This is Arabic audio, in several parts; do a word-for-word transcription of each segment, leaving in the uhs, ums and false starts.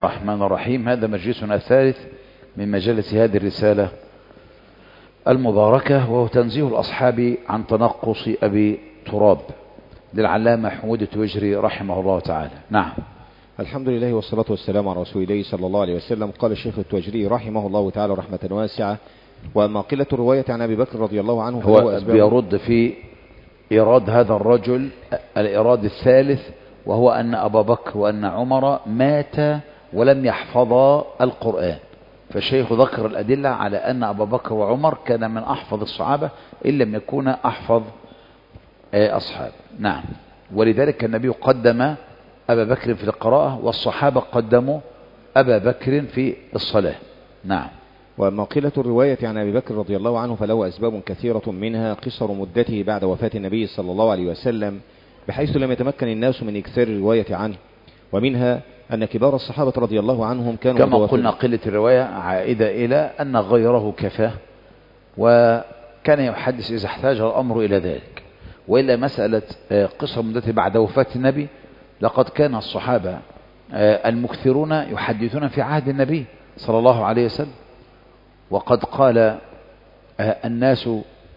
الرحمن الرحيم. هذا مجلسنا الثالث من مجالس هذه الرسالة المباركة، وهو تنزيه الأصحاب عن تنقص أبي تراب للعلامة حمود التويجري رحمه الله تعالى. نعم. الحمد لله والصلاة والسلام على رسول الله صلى الله عليه وسلم. قال الشيخ التويجري رحمه الله تعالى رحمة واسعة: وأما قلة الرواية عن أبي بكر رضي الله عنه هو بيرد في إيراد هذا الرجل الإيراد الثالث، وهو أن أبا بكر وأن عمر مات ولم يحفظا القرآن. فالشيخ ذكر الأدلة على أن أبا بكر وعمر كان من أحفظ الصحابة إن لم يكون أحفظ أصحاب. نعم. ولذلك النبي قدم أبا بكر في القراءة، والصحابة قدموا أبا بكر في الصلاة. نعم. وأما قلة الرواية عن أبي بكر رضي الله عنه فله أسباب كثيرة، منها قصر مدته بعد وفاة النبي صلى الله عليه وسلم بحيث لم يتمكن الناس من إكثار الرواية عنه، ومنها أن كبار الصحابة رضي الله عنهم كانوا كما قلنا قلة الرواية عائدة إلى أن غيره كفاه وكان يحدث إذا احتاج الأمر إلى ذلك. وإلا مسألة قصر مدته بعد وفاة النبي، لقد كان الصحابة المكثرون يحدثون في عهد النبي صلى الله عليه وسلم، وقد قال الناس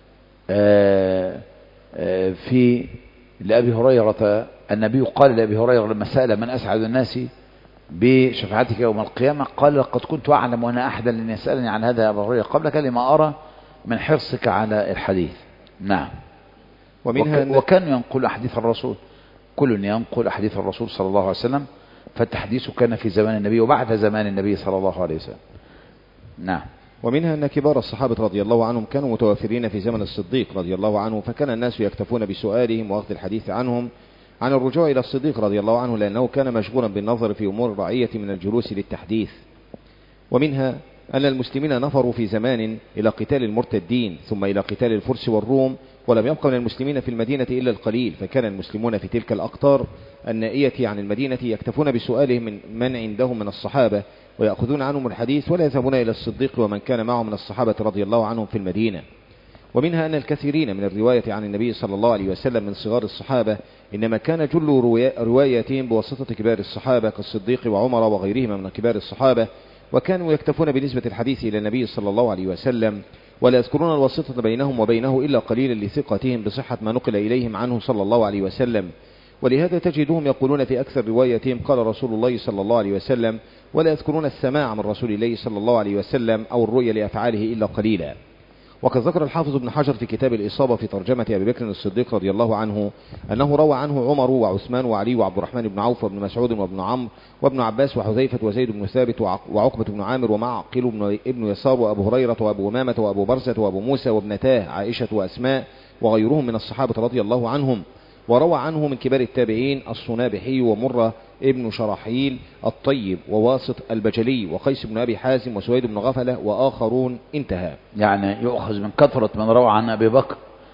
في لأبي هريرة، النبي قال لأبي هريرة لما سأل من أسعد الناس بشفاعتك يوم القيامة، قال لقد كنت أعلم وأنا أحد لن يسألني عن هذا يا أبا هريرة قبلك لما أرى من حرصك على الحديث. نعم. ومنها وكان ينقل أحاديث الرسول، كل ينقل أحاديث الرسول صلى الله عليه وسلم، فالتحديث كان في زمان النبي وبعد زمان النبي صلى الله عليه وسلم. نعم. ومنها أن كبار الصحابة رضي الله عنهم كانوا متوافرين في زمن الصديق رضي الله عنه، فكان الناس يكتفون بسؤالهم وأخذ الحديث عنهم عن الرجوع إلى الصديق رضي الله عنه، لأنه كان مشغولا بالنظر في أمور الرعية من الجلوس للتحديث. ومنها أن المسلمين نفروا في زمان إلى قتال المرتدين ثم إلى قتال الفرس والروم، ولم يبق من المسلمين في المدينة إلا القليل، فكان المسلمون في تلك الأقطار النائية عن المدينة يكتفون بسؤالهم من من عندهم من الصحابة ويأخذون عنهم الحديث، ولا يذهبون إلى الصديق ومن كان معه من الصحابة رضي الله عنهم في المدينة. ومنها أن الكثيرين من الرواية عن النبي صلى الله عليه وسلم من صغار الصحابة إنما كان جل رواياتهم بواسطة كبار الصحابة كالصديق وعمر وغيرهما من كبار الصحابة، وكانوا يكتفون بنسبة الحديث إلى النبي صلى الله عليه وسلم، ولا يذكرون الواسطة بينهم وبينه إلا قليلا لثقتهم بصحة ما نقل إليهم عنه صلى الله عليه وسلم. ولهذا تجدهم يقولون في أكثر رواياتهم قال رسول الله صلى الله عليه وسلم، ولا يذكرون السماع من رسول الله صلى الله عليه وسلم أو الرؤية لأفعاله إلا قليلا. وقد ذكر الحافظ ابن حجر في كتاب الإصابة في ترجمة أبي بكر الصديق رضي الله عنه أنه روى عنه عمر وعثمان وعلي وعبد الرحمن بن عوف وابن مسعود وابن عمرو وابن عباس وحذيفة وزيد بن ثابت وعقبة بن عامر ومعقل بن ابن يسار وأبو هريرة وأبو أمامة وأبو برزة وأبو موسى وابنتاه عائشة وأسماء وغيرهم من الصحابة رضي الله عنهم. وروى عنه من كبار التابعين الصنابحي ومرة ابن شراحيل الطيب وواسط البجلي وقيس بن أبي حازم وسويد بن غفلة وآخرون. انتهى. يعني يؤخذ من كثرة من روى عن أبي بكر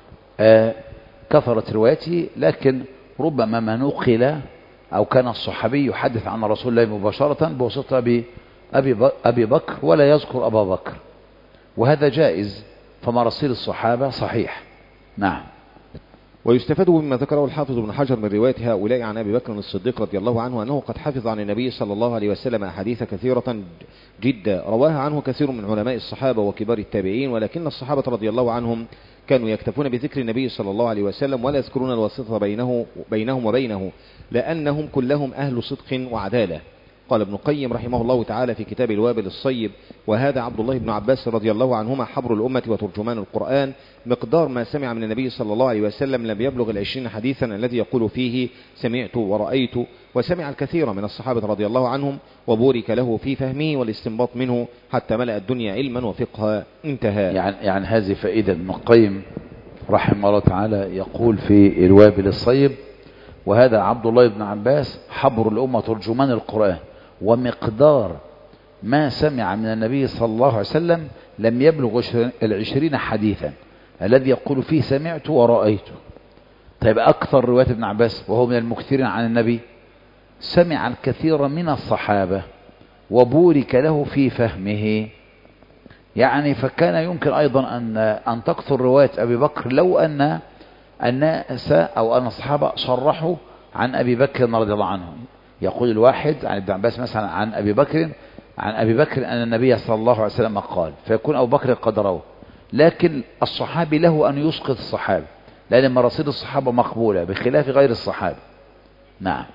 آه كثرة روايته، لكن ربما ما نقل أو كان الصحابي يحدث عن رسول الله مباشرة بواسطة أبي, أبي بكر ولا يذكر أبا بكر، وهذا جائز، فمراسيل الصحابة صحيح. نعم. ويستفاد مما ذكره الحافظ ابن حجر من رواية هؤلاء عن أبي بكر الصديق رضي الله عنه أنه قد حفظ عن النبي صلى الله عليه وسلم أحاديث كثيرة جدا رواها عنه كثير من علماء الصحابة وكبار التابعين، ولكن الصحابة رضي الله عنهم كانوا يكتفون بذكر النبي صلى الله عليه وسلم ولا يذكرون الواسطة بينه بينهم وبينه، لأنهم كلهم أهل صدق وعدالة. قال ابن القيم رحمه الله تعالى في كتاب الوابل الصيب: وهذا عبد الله بن عباس رضي الله عنهما حبر الأمة وترجمان القرآن، مقدار ما سمع من النبي صلى الله عليه وسلم لم يبلغ العشرين حديثا الذي يقول فيه سمعت ورأيت، وسمع الكثير من الصحابة رضي الله عنهم وبورك له في فهمه والاستنباط منه حتى ملأ الدنيا علما وفقها. انتهى. يعني, يعني هذه فائدة. ابن القيم رحمه الله تعالى يقول في الوابل الصيب: وهذا عبد الله بن عباس حبر الأمة ترجمان القرآن، ومقدار ما سمع من النبي صلى الله عليه وسلم لم يبلغ العشرين حديثا الذي يقول فيه سمعت ورأيت. طيب أكثر رواية ابن عباس وهو من المكثرين عن النبي سمع الكثير من الصحابة وبورك له في فهمه، يعني فكان يمكن أيضا أن أن تكثر رواية أبي بكر لو أن الناس أو أن الصحابة صرحوا عن أبي بكر رضي الله عنه. يقول الواحد عن ابن عباس مثلا عن أبي بكر عن أبي بكر أن النبي صلى الله عليه وسلم قال، فيكون أبو بكر قد روى، لكن الصحابي له أن يسقط الصحابي، لأن مراسيل الصحابة مقبولة بخلاف غير الصحابة. نعم.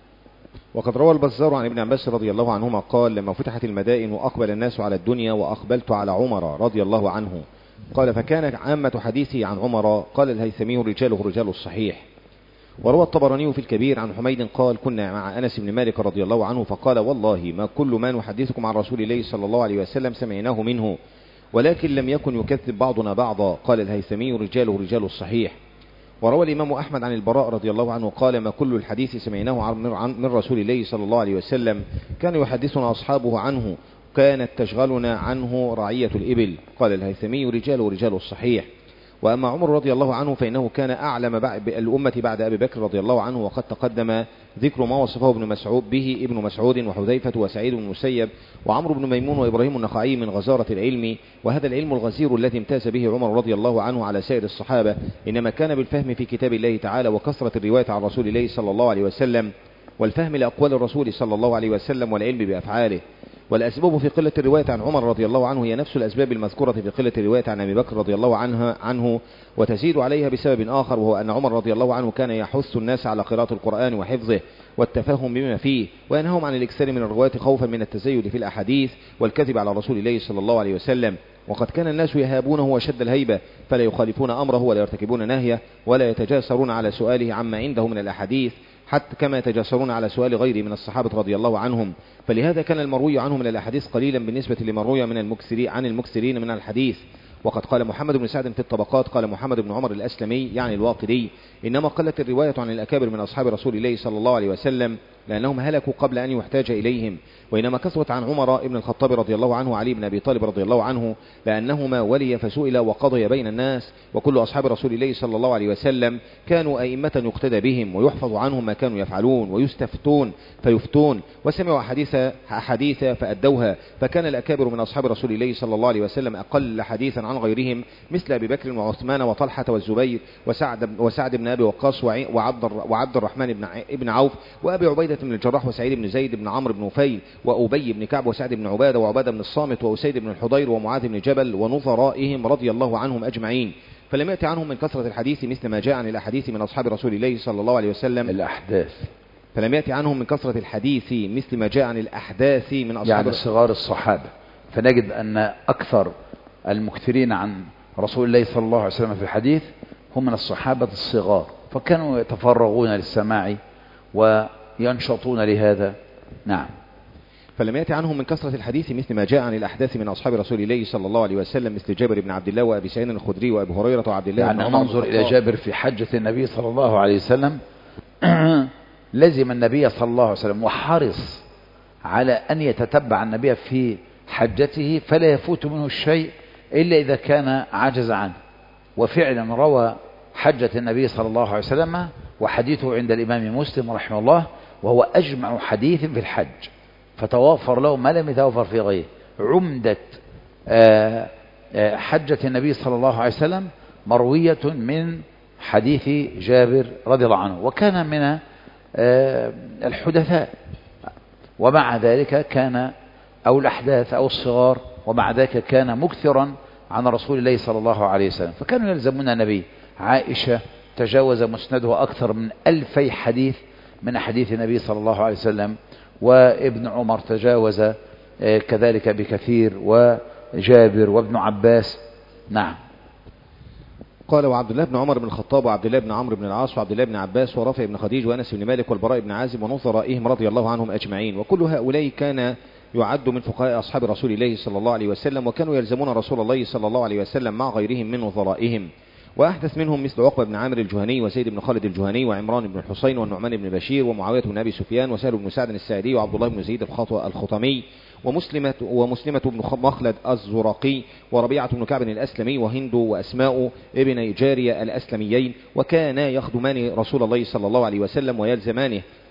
وقد روى البزار عن ابن عباس رضي الله عنهما قال: لما فتحت المدائن وأقبل الناس على الدنيا وأقبلت على عمر رضي الله عنه، قال: فكانت عامة حديثي عن عمر. قال الهيثمي: رجاله رجال الصحيح. وروى الطبراني في الكبير عن حميد قال: كنا مع أنس بن مالك رضي الله عنه فقال: والله ما كل ما نحدثكم عن رسول الله صلى الله عليه وسلم سمعناه منه، ولكن لم يكن يكذب بعضنا بعضا. قال الهيثمي: رجاله رجال الصحيح. وروى الإمام أحمد عن البراء رضي الله عنه قال: ما كل الحديث سمعناه من رسول الله صلى الله عليه وسلم كان يحدثنا أصحابه عنه، كانت تشغلنا عنه رعية الإبل. قال الهيثمي: رجاله رجال الصحيح. وأما عمر رضي الله عنه فإنه كان أعلم الأمة بعد أبي بكر رضي الله عنه، وقد تقدم ذكر ما وصفه ابن مسعود به ابن مسعود وحذيفة وسعيد بن المسيب وعمرو بن ميمون وإبراهيم النخعي من غزارة العلم. وهذا العلم الغزير الذي امتاز به عمر رضي الله عنه على سائر الصحابة إنما كان بالفهم في كتاب الله تعالى وكثرة الرواية عن رسول الله صلى الله عليه وسلم، والفهم لأقوال الرسول صلى الله عليه وسلم، والعلم بأفعاله. والأسباب في قلة الرواية عن عمر رضي الله عنه هي نفس الأسباب المذكورة في قلة الرواية عن أبي بكر رضي الله عنه, عنه وتزيد عليها بسبب آخر، وهو أن عمر رضي الله عنه كان يحث الناس على قراءة القرآن وحفظه والتفهم بما فيه، وينههم عن الإكثار من الرواية خوفا من التزيد في الأحاديث والكذب على رسول الله صلى الله عليه وسلم. وقد كان الناس يهابونه وشد الهيبة، فلا يخالفون أمره ولا يرتكبون نهيه ولا يتجاسرون على سؤاله عما عنده من الأحاديث، حتى كما يتجاسرون على سؤال غيره من الصحابة رضي الله عنهم. فلهذا كان المروي عنه من الأحاديث قليلا بالنسبة لمروي من المكثرين عن المكثرين من الحديث. وقد قال محمد بن سعد في الطبقات قال محمد بن عمر الأسلمي يعني الواقدي: إنما قلت الرواية عن الأكابر من أصحاب رسول الله صلى الله عليه وسلم لأنهم هلكوا قبل أن يحتاج إليهم، وإنما كثرت عن عمر بن الخطاب رضي الله عنه وعلي بن أبي طالب رضي الله عنه لأنهما ولي فسئل وقضي بين الناس. وكل أصحاب رسول الله صلى الله عليه وسلم كانوا أئمة يقتدى بهم، ويحفظ عنهم ما كانوا يفعلون، ويستفتون فيفتون، وسمعوا حديث حديث فأدوها. فكان الأكابر من أصحاب رسول الله صلى الله عليه وسلم أقل حديثا عن غيرهم، مثل أبي بكر وعثمان وطلحة والزبير وسعد, وسعد بن أبي وقاص وعبد, وعبد الرحمن بن, بن عوف وأبي عبيدة بن الجراح وسعيد بن زيد بن عمرو بن نفيل وأبي بن كعب وسعد بن عبادة وعبادة بن الصامت وأسيد بن الحضير ومعاذ بن جبل ونظرائهم رضي الله عنهم أجمعين. فلم يأتي عنهم من كثرة الحديث مثل ما جاء عن الأحاديث من أصحاب رسول الله صلى الله عليه وسلم الأحداث فلم يأتي عنهم من كثرة الحديث مثل ما جاء عن الأحداث من أصحاب يعني صغار الصحابة. فنجد أن أكثر المكثرين عن رسول الله صلى الله عليه وسلم في الحديث هم من الصحابة الصغار، فكانوا يتفرغون للسماع وينشطون لهذا. نعم. فلم يأتي عنهم من كثرة الحديث مثل ما جاء عن الأحداث من أصحاب رسول الله صلى الله عليه وسلم مثل جابر بن عبد الله وأبي سعيد الخدري وأبي هريرة وعبد الله يعني ننظر إلى جابر في حجة النبي صلى الله عليه وسلم لزم النبي صلى الله عليه وسلم وحرص على أن يتتبع النبي في حجته فلا يفوت منه الشيء إلا إذا كان عجز عنه. وفعلا روى حجة النبي صلى الله عليه وسلم وحديثه عند الإمام مسلم رحمه الله، وهو أجمع حديث في الحج، فتوافر له ما لم يتوافر في غيره. عمدة حجة النبي صلى الله عليه وسلم مروية من حديث جابر رضي الله عنه، وكان من الحدثاء، ومع ذلك كان أو الأحداث أو الصغار، ومع ذلك كان مكثرا عن رسول الله صلى الله عليه وسلم، فكانوا يلزمون النبي. عائشة تجاوز مسنده أكثر من ألفي حديث من حديث النبي صلى الله عليه وسلم، وابن عمر تجاوز كذلك بكثير، وجابر وابن عباس. نعم. قال: وعبد الله بن عمر بن الخطاب وعبد الله بن عمرو بن العاص وعبد الله بن عباس ورافع بن خديج وأنس بن مالك والبراء بن عازب ونظرائهم رضي الله عنهم أجمعين. وكل هؤلاء كان يعد من فقهاء أصحاب رسول الله صلى الله عليه وسلم، وكانوا يلزمون رسول الله صلى الله عليه وسلم مع غيرهم من نظرائهم. وأحدث منهم مثل عقبة بن عامر الجهني وسيد بن خالد الجهني وعمران بن الحسين والنعمان بن بشير ومعاوية بن أبي سفيان وسهل بن سعد الساعدي وعبد الله بن زيد الخطمي ومسلمة, ومسلمة بن مخلد الزرقي وربيعة بن كعب الأسلمي وهند وأسماء ابن جارية الأسلميين، وكانا يخدمان رسول الله صلى الله عليه وسلم ويلزمانه.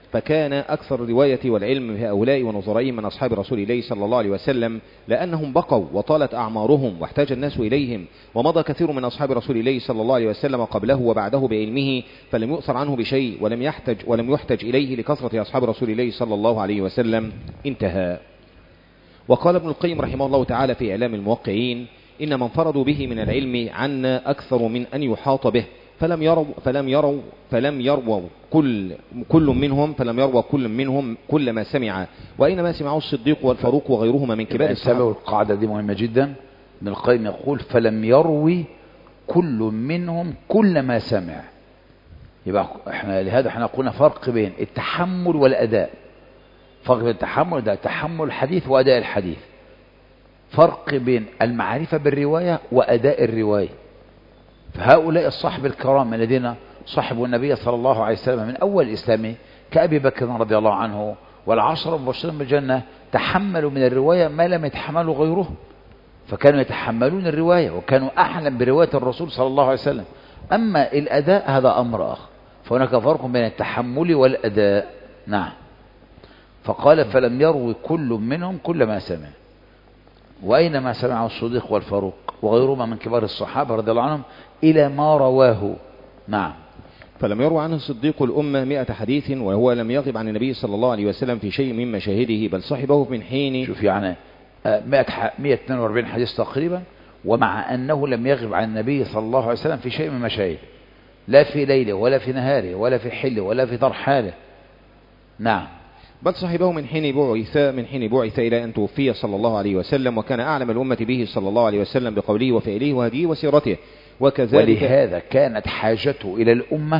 فكان أكثر الرواية والعلم في هؤلاء ونظرائهم من أصحاب رسول الله صلى الله عليه وسلم، لأنهم بقوا وطالت أعمارهم واحتاج الناس إليهم، ومضى كثير من أصحاب رسول الله صلى الله عليه وسلم قبله وبعده بعلمه فلم يؤثر عنه بشيء ولم يحتج ولم يحتج إليه لكثرة أصحاب رسول الله صلى الله عليه وسلم. انتهى. وقال ابن القيم رحمه الله تعالى في إعلام الموقعين: إن من انفردوا به من العلم عنا أكثر من أن يحاط به، فلم يروا فلم يروا فلم يروا كل كل منهم فلم يروا كل منهم كل ما سمع، وإنما سمعوا الصديق والفاروق وغيرهما من كبار الصحابة. القاعدة دي مهمة جدا. ابن القيم يقول: فلم يروي كل منهم كل ما سمع. يبقى احنا لهذا احنا قلنا فرق بين التحمل والأداء. فرق بين التحمل ده تحمل الحديث وأداء الحديث. فرق بين المعرفة بالرواية وأداء الرواية. فهؤلاء الصحب الكرام الذين صحبوا النبي صلى الله عليه وسلم من أول إسلامه كأبي بكر رضي الله عنه والعشرة المبشرين بالجنة تحملوا من الرواية ما لم يتحملوا غيره، فكانوا يتحملون الرواية وكانوا أحلم برواية الرسول صلى الله عليه وسلم. أما الأداء هذا أمر آخر، فهناك فرق بين التحمل والأداء. نعم. فقال: فلم يروي كل منهم كل ما سمع، وأينما سمعه الصديق والفاروق وغيرهما من كبار الصحابة رضي الله عنهم إلى ما رواه. نعم. فلم يروى عنه الصديق الأمة مئة حديث، وهو لم يغب عن النبي صلى الله عليه وسلم في شيء من مشاهده، بل صحبه من حين. شوف يعني مئة واثنين وأربعين حديث تقريبا، ومع أنه لم يغب عن النبي صلى الله عليه وسلم في شيء من مشاهده، لا في ليله ولا في نهاره ولا في حله ولا في ترحاله. نعم. بل صحبه من حين بعث من حين بعث إلى أن توفي صلى الله عليه وسلم، وكان أعلم الأمة به صلى الله عليه وسلم بقوله وفعله وهديه وسيرته. وكذلك ولهذا كانت حاجته إلى الأمة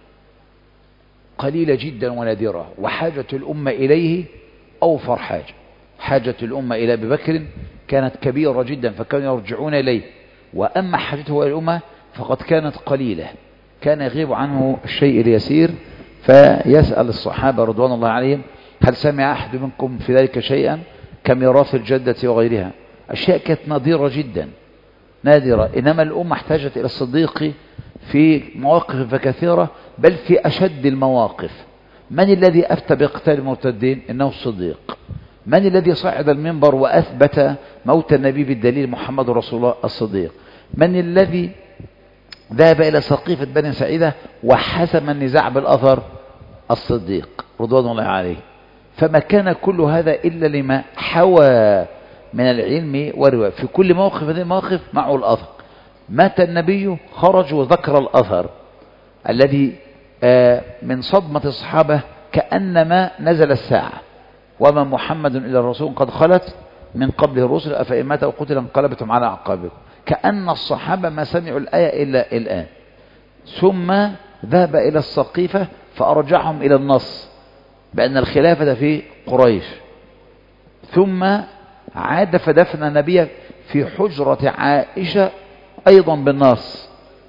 قليلة جدا ونادرة، وحاجة الأمة إليه أوفر حاجة. حاجة الأمة إلى أبي بكر كانت كبيرة جدا فكانوا يرجعون إليه، وأما حاجته إلى الأمة فقد كانت قليلة، كان يغيب عنه الشيء اليسير فيسأل الصحابة رضوان الله عليهم: هل سمع أحد منكم في ذلك شيئا؟ كميراث الجدة وغيرها. أشياء كانت نادرة جدا نادرة. إنما الأمة احتاجت إلى الصديق في مواقف كثيرة، بل في أشد المواقف. من الذي أفتى بقتال المرتدين؟ إنه الصديق. من الذي صعد المنبر وأثبت موت النبي بالدليل؟ محمد رسول الله الصديق. من الذي ذهب إلى سقيفة بني سعيدة وحسم النزاع بالأثر؟ الصديق رضوان الله عليه. فما كان كل هذا إلا لما حوى من العلم والرواية. في كل موقف هذه المواقف معه الأثر. مات النبي، خرج وذكر الأثر الذي من صدمة الصحابة كأنما نزل الساعة: وما محمد إلا الرسول قد خلت من قبله الرسل أفإن مات أو قتل انقلبتم على أعقابكم. كأن الصحابة ما سمعوا الآية إلا الآن. ثم ذهب إلى السقيفة فأرجعهم إلى النص بأن الخلافة في قريش، ثم عاد فدفن النبي في حجرة عائشة أيضا بالنص،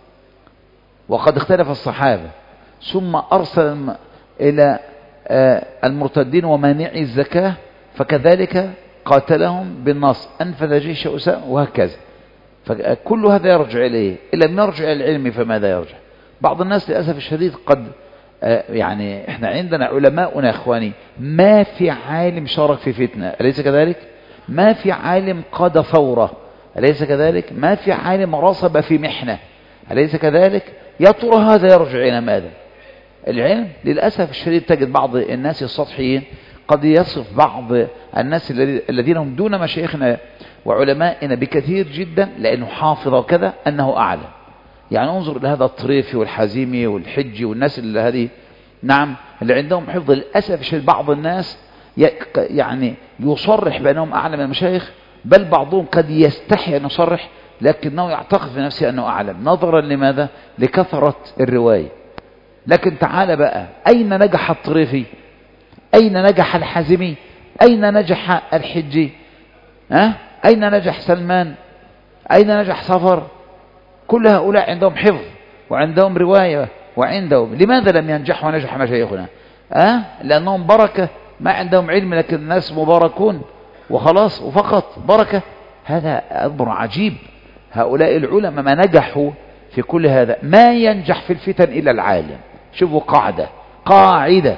وقد اختلف الصحابة. ثم أرسل إلى المرتدين ومانعي الزكاة فكذلك قاتلهم بالنص، أنفذ جيش أسامة، وهكذا. فكل هذا يرجع إليه. إن لم يرجع إلى العلم فماذا يرجع؟ بعض الناس للأسف الشديد قد يعني احنا عندنا علماؤنا اخواني ما في عالم شارك في فتنة، أليس كذلك؟ ما في عالم قاد ثورة، أليس كذلك؟ ما في عالم رصب في محنة، أليس كذلك؟ يا ترى هذا يرجع إلى ماذا؟ العلم. للأسف الشديد تجد بعض الناس السطحيين قد يصف بعض الناس الذين هم دون مشايخنا وعلمائنا بكثير جدا لأنه حافظ وكذا أنه أعلم. يعني انظر إلى هذا الطريفي والحزيمي والحجي والناس اللي هذه، نعم، اللي عندهم حفظ. للأسف الشديد بعض الناس يعني يصرح بأنهم أعلم من المشايخ، بل بعضهم قد يستحي أن يصرح لكنه يعتقد في نفسه أنه أعلم، نظرا لماذا؟ لكثرة الرواية. لكن تعال بقى، أين نجح الطريفي؟ أين نجح الحزمي؟ أين نجح الحجي؟ أه؟ أين نجح سلمان؟ أين نجح صفر؟ كل هؤلاء عندهم حفظ وعندهم رواية وعندهم. لماذا لم ينجح ونجح مشايخنا؟ أه؟ لأنهم بركة، ما عندهم علم، لكن الناس مباركون وخلاص وفقط بركة. هذا أمر عجيب. هؤلاء العلماء ما نجحوا في كل هذا. ما ينجح في الفتن إلا العالم. شوفوا قاعدة قاعدة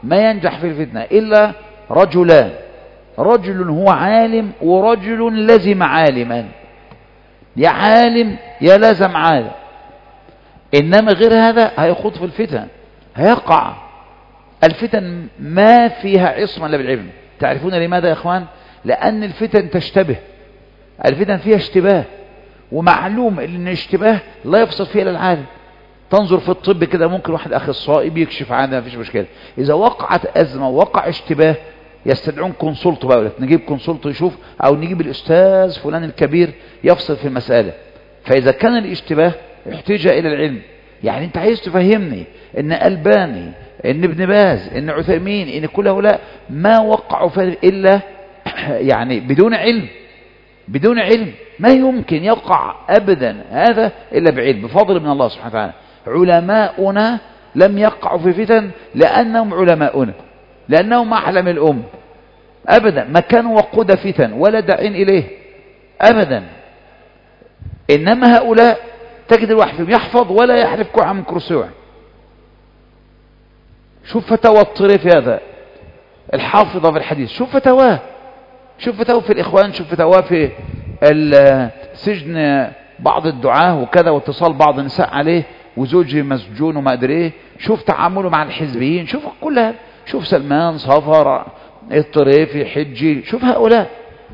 ما ينجح في الفتنة إلا رجلان، رجل هو عالم ورجل لزم عالما، يا عالم يا لازم عالم. إنما غير هذا هيخوض في الفتن، هيقع. الفتن ما فيها عصمة إلا بالعلم. تعرفون لماذا يا إخوان؟ لأن الفتن تشتبه، الفتن فيها اشتباه، ومعلوم أن الاشتباه لا يفصل فيها إلا العالم. تنظر في الطب كده، ممكن واحد أخصائي بيكشف عنها، ما فيش مشكلة. إذا وقعت أزمة ووقع اشتباه يستدعون كونسلت بقى، نجيب كونسلت يشوف، أو نجيب الأستاذ فلان الكبير يفصل في المسألة. فإذا كان الاشتباه احتاج إلى العلم. يعني أنت عايز تفهمني إن ألباني، إن ابن باز، إن عثيمين، إن كل هؤلاء ما وقعوا فيه إلا يعني بدون علم، بدون علم. ما يمكن يقع أبدا هذا إلا بعلم، بفضل من الله سبحانه وتعالى. علماؤنا لم يقعوا في فتن لأنهم علماؤنا، لأنهم أعلم الأم أبدا، ما كانوا وقود فتن ولا داعين إليه أبدا. إنما هؤلاء تجد الواحد فيهم يحفظ ولا يحلف كوعا من كرسوع. شوف فتوى الطريف هذا الحافظة في الحديث، شوف فتواه، شوف فتوى في الإخوان، شوف فتوى في السجن بعض الدعاة وكذا، واتصال بعض النساء عليه وزوجي مسجون وما أدري إيه. شوف تعامله مع الحزبيين، شوف كلها، شوف سلمان صفر الطريفي حجي، شوف هؤلاء.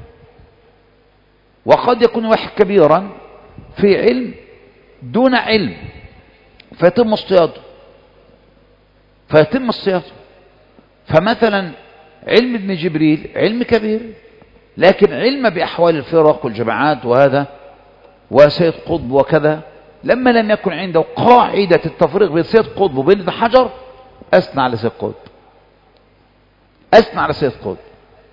وقد يكون واحد كبيرا في علم دون علم فيتم اصطياده، فيتم اصطياده. فمثلا علم ابن جبريل علم كبير، لكن علم بأحوال الفرق والجماعات وهذا وسيد قطب وكذا، لما لم يكن عنده قاعدة التفريق بين سيد قطب وبين ابن حجر أثنى على سيد قطب، أثنى على سيد قطب.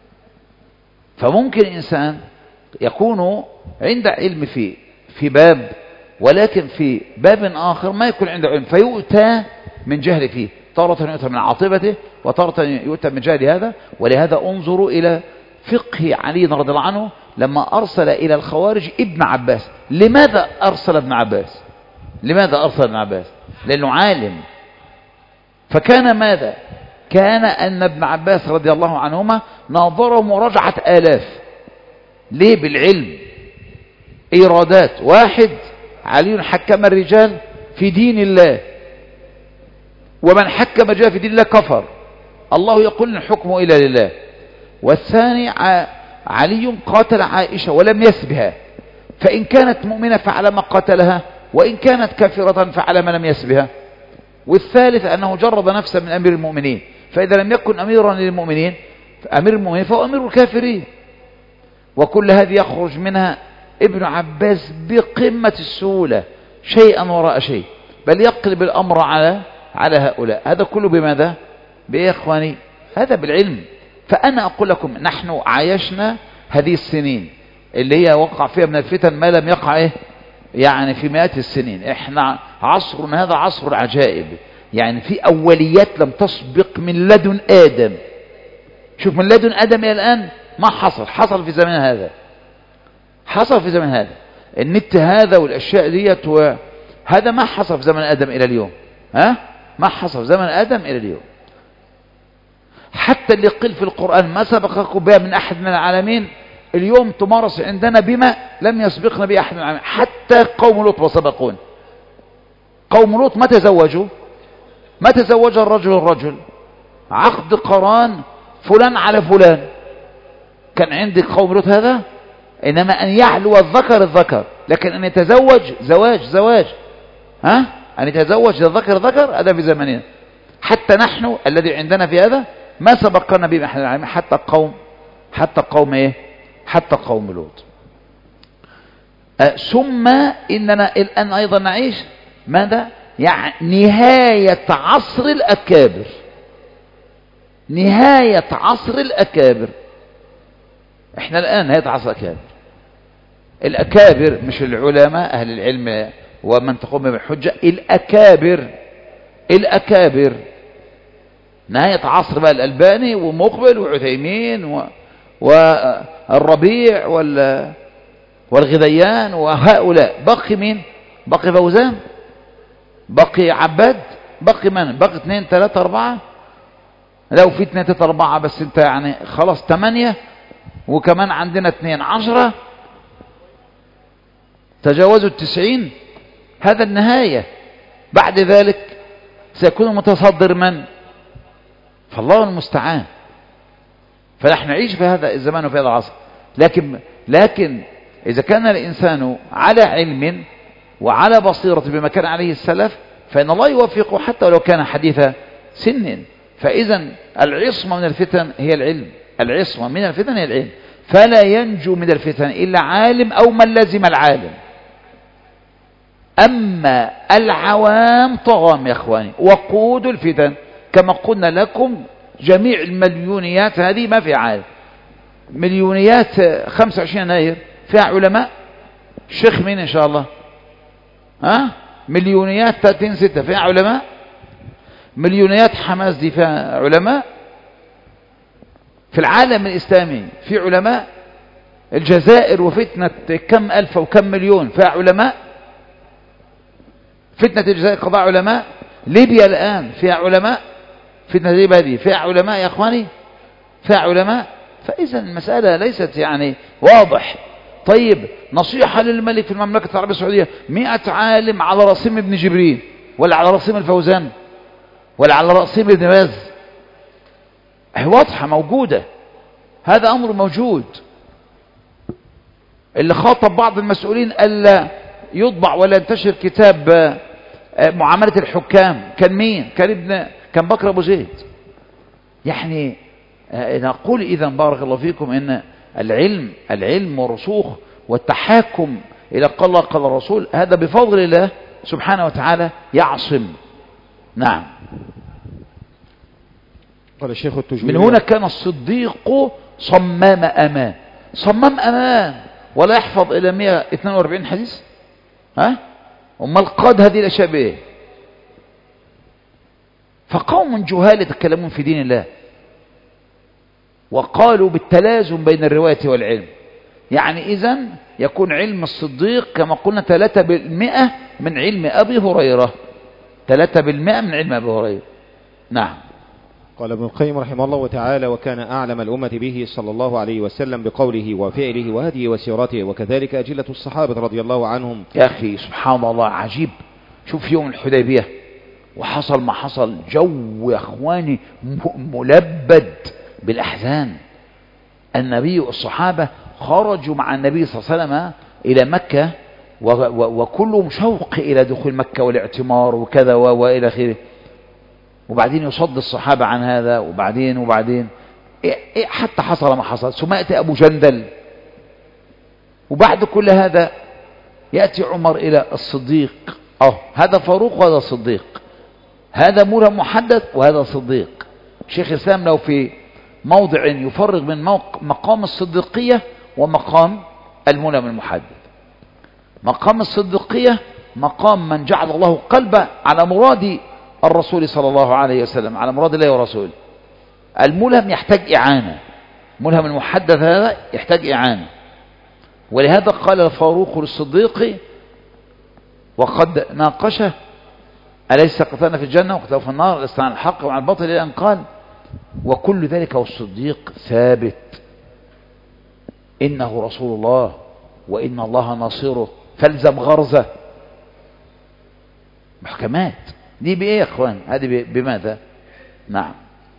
فممكن إنسان يكون عنده علم في في باب، ولكن في باب آخر ما يكون عنده علم، فيؤتى من جهل فيه، تارة يؤتى من عاطفته وتارة يؤتى من جهل هذا. ولهذا انظروا إلى فقه علي رضي الله عنه لما أرسل إلى الخوارج ابن عباس. لماذا أرسل ابن عباس؟ لماذا أرسل ابن عباس؟ لأنه عالم. فكان ماذا؟ كان أن ابن عباس رضي الله عنهما ناظره مراجعة آلاف. ليه؟ بالعلم. إيرادات. واحد، علي حكم الرجال في دين الله، ومن حكم الرجال في دين الله كفر، الله يقول الحكم إلا لله. والثاني، علي قاتل عائشة ولم يسبها، فإن كانت مؤمنة فعلى ما قاتلها، وإن كانت كافرة فعلى ما لم يسبها. والثالث أنه جرد نفسه من أمير المؤمنين، فإذا لم يكن أميرا للمؤمنين أمير المؤمنين فهو أمير الكافرين. وكل هذه يخرج منها ابن عباس بقمة السهولة، شيئا وراء شيء، بل يقلب الأمر على على هؤلاء. هذا كله بماذا؟ بإيه إخواني؟ هذا بالعلم. فأنا أقول لكم نحن عايشنا هذه السنين اللي هي وقع فيها من الفتن ما لم يقع إيه؟ يعني في مئات السنين. احنا عصرنا هذا عصر العجائب، يعني في أوليات لم تسبق من لدن آدم. شوف من لدن آدم إلى الآن ما حصل، حصل في زمان هذا، حصل في زمان هذا النت هذا والأشياء ديت، وهذا ما حصل في زمن آدم إلى اليوم. ها؟ ما حصل في زمن آدم إلى اليوم. حتى اللي قيل في القرآن ما سبقكم بها من أحد من العالمين، اليوم تمارس عندنا بما لم يسبقنا به أحد من العالمين. حتى قوم لوط وسبقون. قوم لوط ما تزوجوا، ما تزوج الرجل الرجل، عقد قران فلان على فلان. كان عندك قوم لوط هذا، إنما أن يعلو الذكر الذكر، لكن أن يتزوج زواج زواج، ها؟ أن يتزوج الذكر ذكر، هذا في زماننا. حتى نحن الذي عندنا في هذا ما سبقنا به أحد العالمين، حتى قوم حتى قوم إيه؟ حتى قوم لوط. أه ثم إننا الآن أيضا نعيش ماذا؟ يعني نهاية عصر الأكابر، نهاية عصر الأكابر. احنا الآن نهاية عصر الأكابر. الأكابر مش العلماء أهل العلم ومن تقوم بالحجة، الأكابر، الأكابر نهاية عصر بقى الألباني ومقبل وعثيمين و... والربيع وال... والغذيان وهؤلاء. بقي مين؟ بقي فوزان، بقي عباد، بقي من؟ بقي اثنين ثلاثة أربعة. لو في اتنين تلاتة اربعة بس انت يعني خلاص تمانية، وكمان عندنا اتنين عشرة، تجاوزوا التسعين، هذا النهاية. بعد ذلك سيكون المتصدر من؟ فالله المستعان. فنحن نعيش في هذا الزمان وفي هذا العصر. لكن لكن إذا كان الإنسان على علم وعلى بصيرة بما كان عليه السلف فإن الله يوفقه حتى ولو كان حديث سن. فإذا العصمة من الفتن هي العلم، العصمة من الفتن هي العلم. فلا ينجو من الفتن إلا عالم أو من لزم العالم. أما العوام طغام يا أخواني، وقود الفتن كما قلنا لكم، جميع المليونيات هذه ما في عالم. مليونيات خمسة وعشرين يناير فيها علماء، الشيخ مين إن شاء الله؟ ها؟ مليونيات ثلاثين ستة فيها علماء، مليونيات حماس دي فيها علماء، في العالم الإسلامي في علماء، الجزائر وفتنة كم ألف وكم مليون فيها علماء، فتنة الجزائر قضاء علماء، ليبيا الآن فيها علماء، فتنة ليبيا دي فيها علماء يا أخواني، فيها علماء. فإذا المسألة ليست يعني واضح. طيب نصيحة للملك في المملكة العربية السعودية، مئة عالم على رأسهم ابن جبريل، ولا على رأسهم الفوزان، ولا على رأسهم ابن باز، واضحة موجودة، هذا أمر موجود. اللي خاطب بعض المسؤولين ألا يطبع ولا ينتشر كتاب معاملة الحكام كان مين؟ كان ابن كان بكر أبو زيد. يعني نقول إذا بارك الله فيكم إن العلم العلم والرسوخ والتحاكم إلى قال الله قال الرسول هذا بفضل الله سبحانه وتعالى يعصم. نعم. قال الشيخ التجويري من هنا كان الصديق صمام أمان، صمام أمان ولا يحفظ إلى مئة واثنين وأربعين حديث. ها؟ أما القاد هذه الأشياء بإيه؟ فقوم جهال يتكلمون في دين الله وقالوا بالتلازم بين الرواية والعلم. يعني إذن يكون علم الصديق كما قلنا ثلاثة بالمئة من علم أبي هريرة، ثلاثة بالمئة من علم أبي هريرة. نعم. قال ابن القيم رحمه الله تعالى: وكان أعلم الأمة به صلى الله عليه وسلم بقوله وفعله وهديه وسيرته، وكذلك أجلة الصحابة رضي الله عنهم. يا أخي سبحان الله عجيب، شوف يوم الحديبية وحصل ما حصل، جو يا أخواني ملبد بالأحزان. النبي والصحابة خرجوا مع النبي صلى الله عليه وسلم إلى مكة وكلهم شوق إلى دخول مكة والاعتمار وكذا وإلى آخره، وبعدين يصد الصحابة عن هذا، وبعدين وبعدين إيه حتى حصل ما حصل. ثم يأتي أبو جندل، وبعد كل هذا يأتي عمر إلى الصديق. أه هذا فاروق وهذا صديق، هذا مولى محدد وهذا صديق. شيخ الإسلام لو في موضع يفرق من مقام الصديقية ومقام المولى المحدد. مقام الصديقية مقام من جعل الله قلبه على مراد الرسول صلى الله عليه وسلم، على مراد الله ورسوله. الملهم يحتاج إعانة، ملهم المحدث هذا يحتاج إعانة. ولهذا قال الفاروق للصديق وقد ناقشه: أليس قتلنا في الجنة وقتلنا في النار، لسنا عن الحق وعن الباطل، إلى أن قال: وكل ذلك والصديق ثابت، إنه رسول الله وإن الله ناصره فالزم غرزه. محكمات دي بإيه يا أخوان؟ هذه بماذا؟ نعم.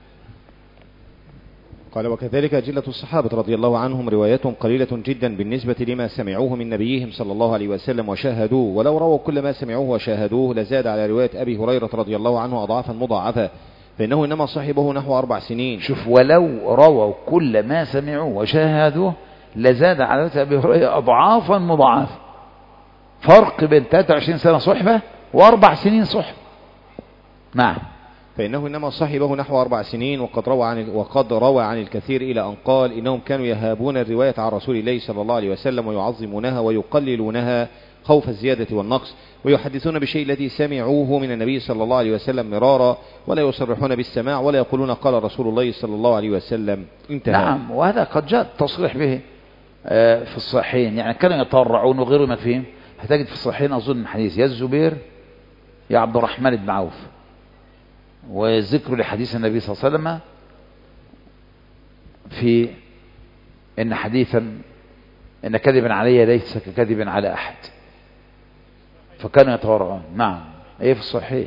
قال: وكذلك أجلة الصحابة رضي الله عنهم رواياتهم قليلة جدا بالنسبة لما سمعوه من نبيهم صلى الله عليه وسلم وشاهدوه، ولو رووا كل ما سمعوه وشاهدوه لزاد على رواية أبي هريرة رضي الله عنه أضعافا مضاعفة، فإنه إنما صاحبه نحو أربع سنين. شوف، ولو رووا كل ما سمعوه وشاهدوه لزاد على رواية أبي هريرة أضعافا مضاعفة. فرق بين ثلاثة وعشرين سنة صحبة وأربع سنين صحبة. نعم. فإنه إنما صاحبه نحو أربع سنين، وقد روى عن وقد روى عن الكثير إلى أن قال: إنهم كانوا يهابون الرواية عن رسول الله صلى الله عليه وسلم ويعظمونها ويقللونها خوف الزيادة والنقص، ويحدثون بالشيء الذي سمعوه من النبي صلى الله عليه وسلم مرارا، ولا يصرحون بالسماع ولا يقولون قال رسول الله صلى الله عليه وسلم. انتهى. نعم. وهذا قد جاء التصريح به في الصحيحين، يعني كانوا يتضرعون وغير ما فيهم. هتجد في الصحيحين أظن حديث يا الزبير يا عبد الرحمن بن عوف، وذكر لحديث النبي صلى الله عليه وسلم في إن حديثا إن كذبا علي ليس ككذب على أحد، فكانوا يتورعون. نعم، ايه في الصحيح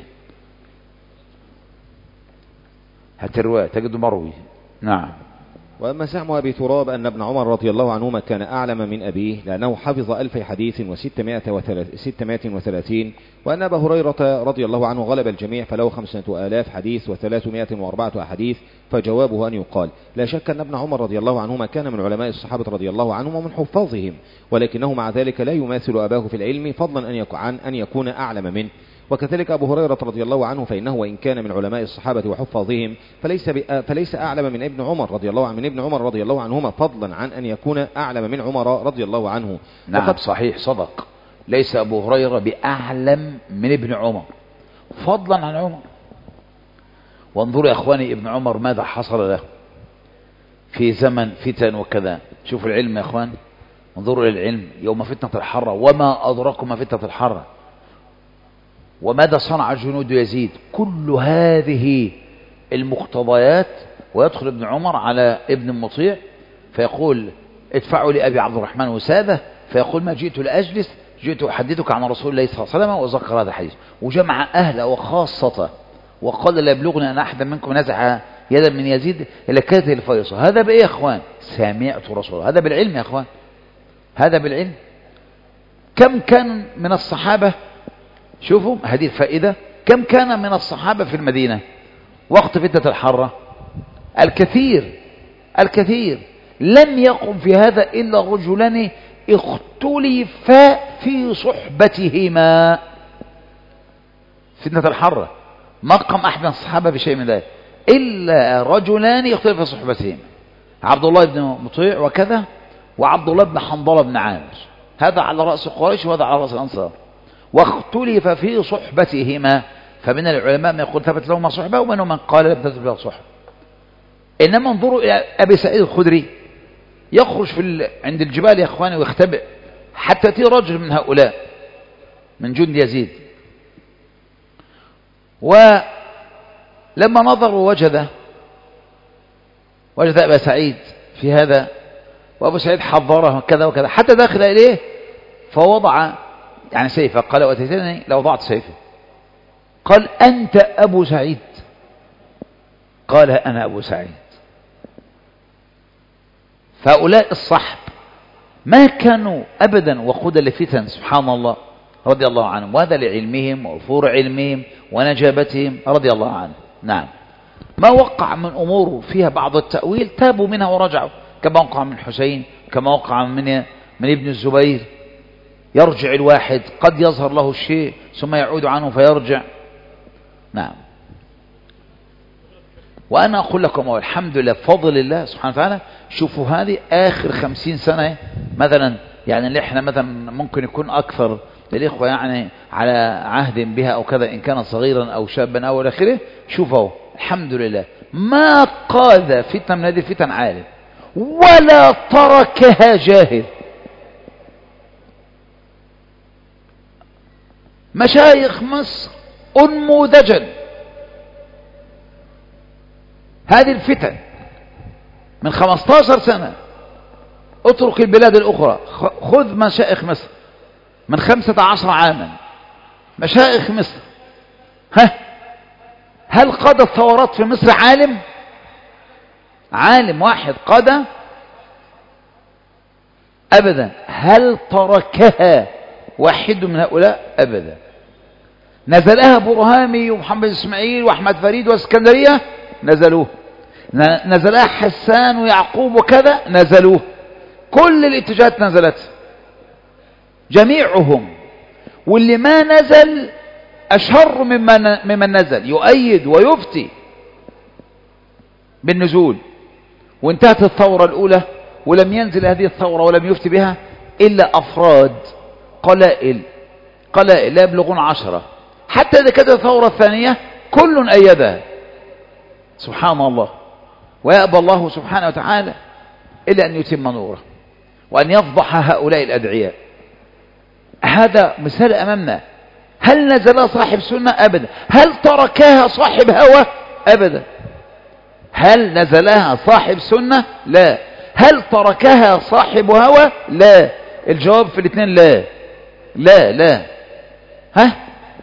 هتروى تجد مروي. نعم. وأما زعم أبي تراب أن ابن عمر رضي الله عنهما كان أعلم من أبيه لأنه حفظ ألف حديث وستمائة وثلاثين، وأن أبا هريرة رضي الله عنه غلب الجميع فله خمسة آلاف حديث وثلاثمائة وأربعة أحاديث، فجوابه أن يقال لا شك أن ابن عمر رضي الله عنهما كان من علماء الصحابة رضي الله عنهم ومن حفاظهم، ولكنه مع ذلك لا يماثل أباه في العلم فضلا عن أن يكون أعلم منه. وكذلك أبو هريرة رضي الله عنه فإنه وإن كان من علماء الصحابة وحفاظهم فليس, فليس أعلم من ابن عمر رضي الله عنه من ابن عمر رضي الله عنهما فضلا عن أن يكون أعلم من عمر رضي الله عنه. نعم وقد صحيح صدق، ليس أبو هريرة بأعلم من ابن عمر فضلا عن عمر. وانظروا يا أخواني ابن عمر ماذا حصل له في زمن فتن وكذا. شوفوا العلم يا أخوان، انظروا للعلم يوم فتنة الحرة وما أدركم ما فتنة الحرة وماذا صنع جنود يزيد، كل هذه المقتضيات. ويدخل ابن عمر على ابن مطيع فيقول ادفعوا لأبي عبد الرحمن وسادة، فيقول ما جئت لأجلس، جئت أحدثك عن رسول الله صلى الله عليه وسلم، وذكر هذا الحديث وجمع أهله وخاصته وقال لا يبلغني أن أحدا منكم نزع يدا من يزيد إلا كانت الفيصة. هذا بإيه يا أخوان؟ سمعت رسول. هذا بالعلم يا أخوان، هذا بالعلم. كم كان من الصحابة، شوفوا هذه الفائدة، كم كان من الصحابة في المدينة وقت فتنة الحرة؟ الكثير الكثير. لم يقم في هذا إلا رجلان اختلفا في صحبتهما. فتنة الحرة ما قام أحد من الصحابة بشيء من ذلك إلا رجلان يختلف في صحبتهما، عبد الله بن مطيع وكذا، وعبد الله بن حنظلة بن عامر، هذا على رأس قريش وهذا على رأس الأنصار، واختلف في صحبتهما. فمن العلماء من يقول ثبت لهما صحبة ومنهم من قال لم تثبت له صحبة. إنما انظروا إلى أبي سعيد الخدري يخرج في ال... عند الجبال يا أخواني ويختبئ حتى يأتي رجل من هؤلاء من جند يزيد، ولما نظروا وجد وجد أبا سعيد في هذا، وأبو سعيد حضره كذا وكذا حتى داخل إليه فوضع يعني سيفه، قال وأتيتني لو وضعت سيفه. قال أنت أبو سعيد؟ قال أنا أبو سعيد. فهؤلاء الصحب ما كانوا أبدا وقودا لفتن سبحان الله رضي الله عنهم، وهذا لعلمهم ووفور علمهم ونجابتهم رضي الله عنهم. نعم. ما وقع من أمور فيها بعض التأويل تابوا منها ورجعوا، كما وقع من حسين، كما وقع من من ابن الزبير. يرجع الواحد قد يظهر له الشيء ثم يعود عنه فيرجع. نعم. وأنا أقول لكم والحمد لله بفضل الله سبحانه وتعالى، شوفوا هذه آخر خمسين سنة مثلا، يعني اللي احنا مثلا ممكن يكون أكثر الإخوة يعني على عهد بها أو كذا إن كان صغيرا أو شابا أو آخره. شوفوا الحمد لله ما قاد فتنة من هذه الفتن عالم ولا تركها جاهل. مشايخ مصر أنموذجا هذه الفتن من خمسة عشر سنة. اترك البلاد الأخرى، خذ مشايخ مصر من خمسة عشر عاما. مشايخ مصر ها هل قاد الثورات في مصر عالم؟ عالم واحد قاد؟ أبدا. هل تركها واحد من هؤلاء؟ أبدا. نزلها برهامي ومحمد إسماعيل وأحمد فريد واسكندرية نزلوه، نزلها حسان ويعقوب وكذا نزلوه، كل الاتجاهات نزلت جميعهم. واللي ما نزل أشهر ممن, ممن نزل، يؤيد ويفتي بالنزول. وانتهت الثورة الأولى ولم ينزل هذه الثورة ولم يفتي بها إلا أفراد قلائل قلائل لا يبلغون عشرة. حتى إذا كانت الثورة الثانية كل أيدها سبحان الله. ويأبى الله سبحانه وتعالى إلا أن يتم نوره وأن يفضح هؤلاء الأدعياء. هذا مثال أمامنا. هل نزل صاحب سنة؟ أبدا. هل تركها صاحب هوى؟ أبدا. هل نزلها صاحب سنة؟ لا. هل تركها صاحب هوى؟ لا. الجواب في الاثنين لا لا لا. ها،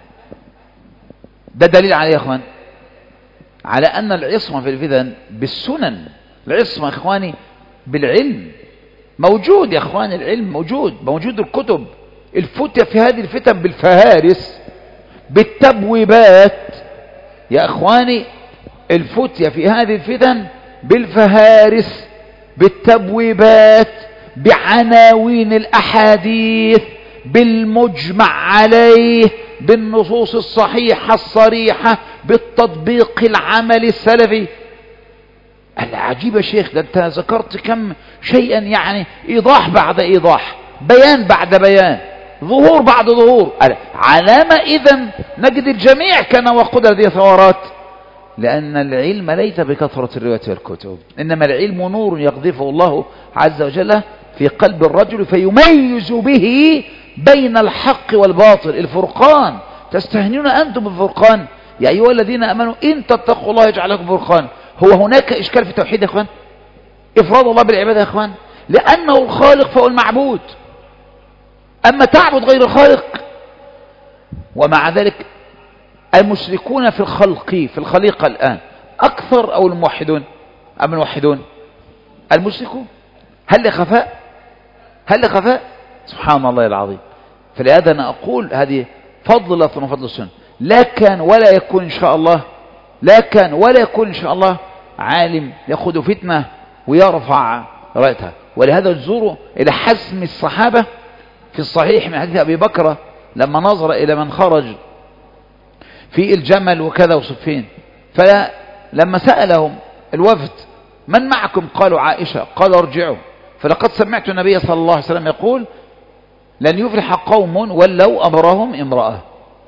ده دليل عليه يا اخوان على ان العصمة في الفتن بالسنن. العصمة يا اخواني بالعلم موجود، يا اخواني العلم موجود، موجود الكتب. الفتية في هذه الفتن بالفهارس بالتبويبات يا اخواني، الفتية في هذه الفتن بالفهارس بالتبويبات بعناوين الأحاديث بالمجمع عليه بالنصوص الصحيحة الصريحة بالتطبيق العملي السلفي. العجيب يا شيخ، ده انت ذكرت كم شيئا، يعني إيضاح بعد إيضاح، بيان بعد بيان، ظهور بعد ظهور. علامة إذن نجد الجميع كان وقود هذه ثورات، لأن العلم ليس بكثرة الرواية والكتب، إنما العلم نور يقذفه الله عز وجل في قلب الرجل فيميز به بين الحق والباطل. الفرقان، تستهنون أنتم بالفرقان؟ يا أيها الذين آمنوا إن تتقوا الله يجعل لكم فرقان. هو هناك إشكال في التوحيد يا أخوان؟ إفراد الله بالعبادة يا أخوان، لأنه الخالق فهو المعبود. أما تعبد غير الخالق، ومع ذلك المشركون في الخلق في الخليقة الآن أكثر أو الموحدون؟ أم الموحدون؟ المشركون. هل لخفاء؟ هل لخفاء؟ سبحان الله العظيم. فلهذا أنا أقول هذه فضل الله ثم فضل السنة. لا كان ولا يكون إن شاء الله، لا كان ولا يكون إن شاء الله عالم يأخذ فتنة ويرفع رايتها. ولهذا الزور إلى حسم الصحابة في الصحيح من حديث أبي بكر لما نظر إلى من خرج في الجمل وكذا وصفين، فلما سألهم الوفد من معكم؟ قالوا عائشة. قال ارجعوا، فلقد سمعت النبي صلى الله عليه وسلم يقول لن يفلح قوم ولو أمرهم امرأة.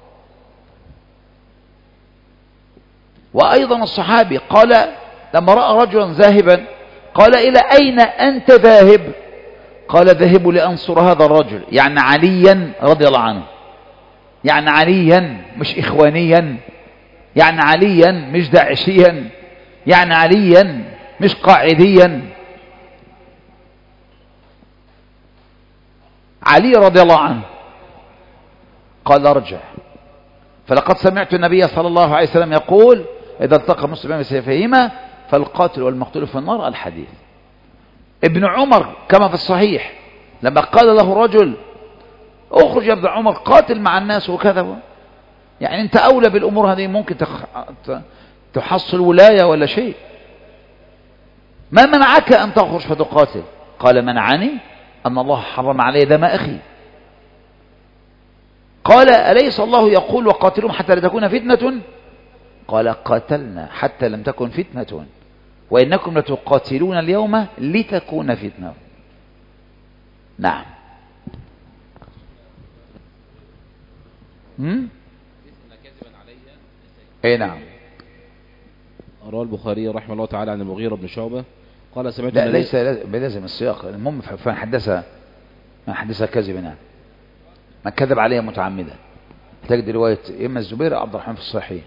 وأيضا الصحابي قال لما رأى رجلا ذاهبا قال إلى أين أنت ذاهب؟ قال ذهب لأنصر هذا الرجل، يعني عليا رضي الله عنه، يعني عليا مش إخوانيا، يعني عليا مش داعشيا، يعني عليا مش قاعديا، علي رضي الله عنه. قال ارجع، فلقد سمعت النبي صلى الله عليه وسلم يقول إذا التقى مسلمان بسيفيهما فالقاتل والمقتول في النار. الحديث. ابن عمر كما في الصحيح لما قال له الرجل اخرج يا ابن عمر قاتل مع الناس وكذا، يعني انت اولى بالامور هذه، ممكن تخ... تحصل ولاية ولا شيء، ما منعك ان تخرج فتقاتل؟ قال منعني ان الله حرم علي دم اخي. قال اليس الله يقول وقاتلهم حتى لا تكون فتنة؟ قال قاتلنا حتى لم تكن فتنة وانكم لتقاتلون اليوم لتكون فتنة. نعم. امم اي نعم. رواه البخاري رحمه الله تعالى عن المغيرة بن شعبة قال سمعت لا ليس بلازم السياق، المهم فمن حدث من حدث كذبا، يعني من كذب عليه متعمدا. تجد رواية اما الزبير عبد الرحمن في الصحيح.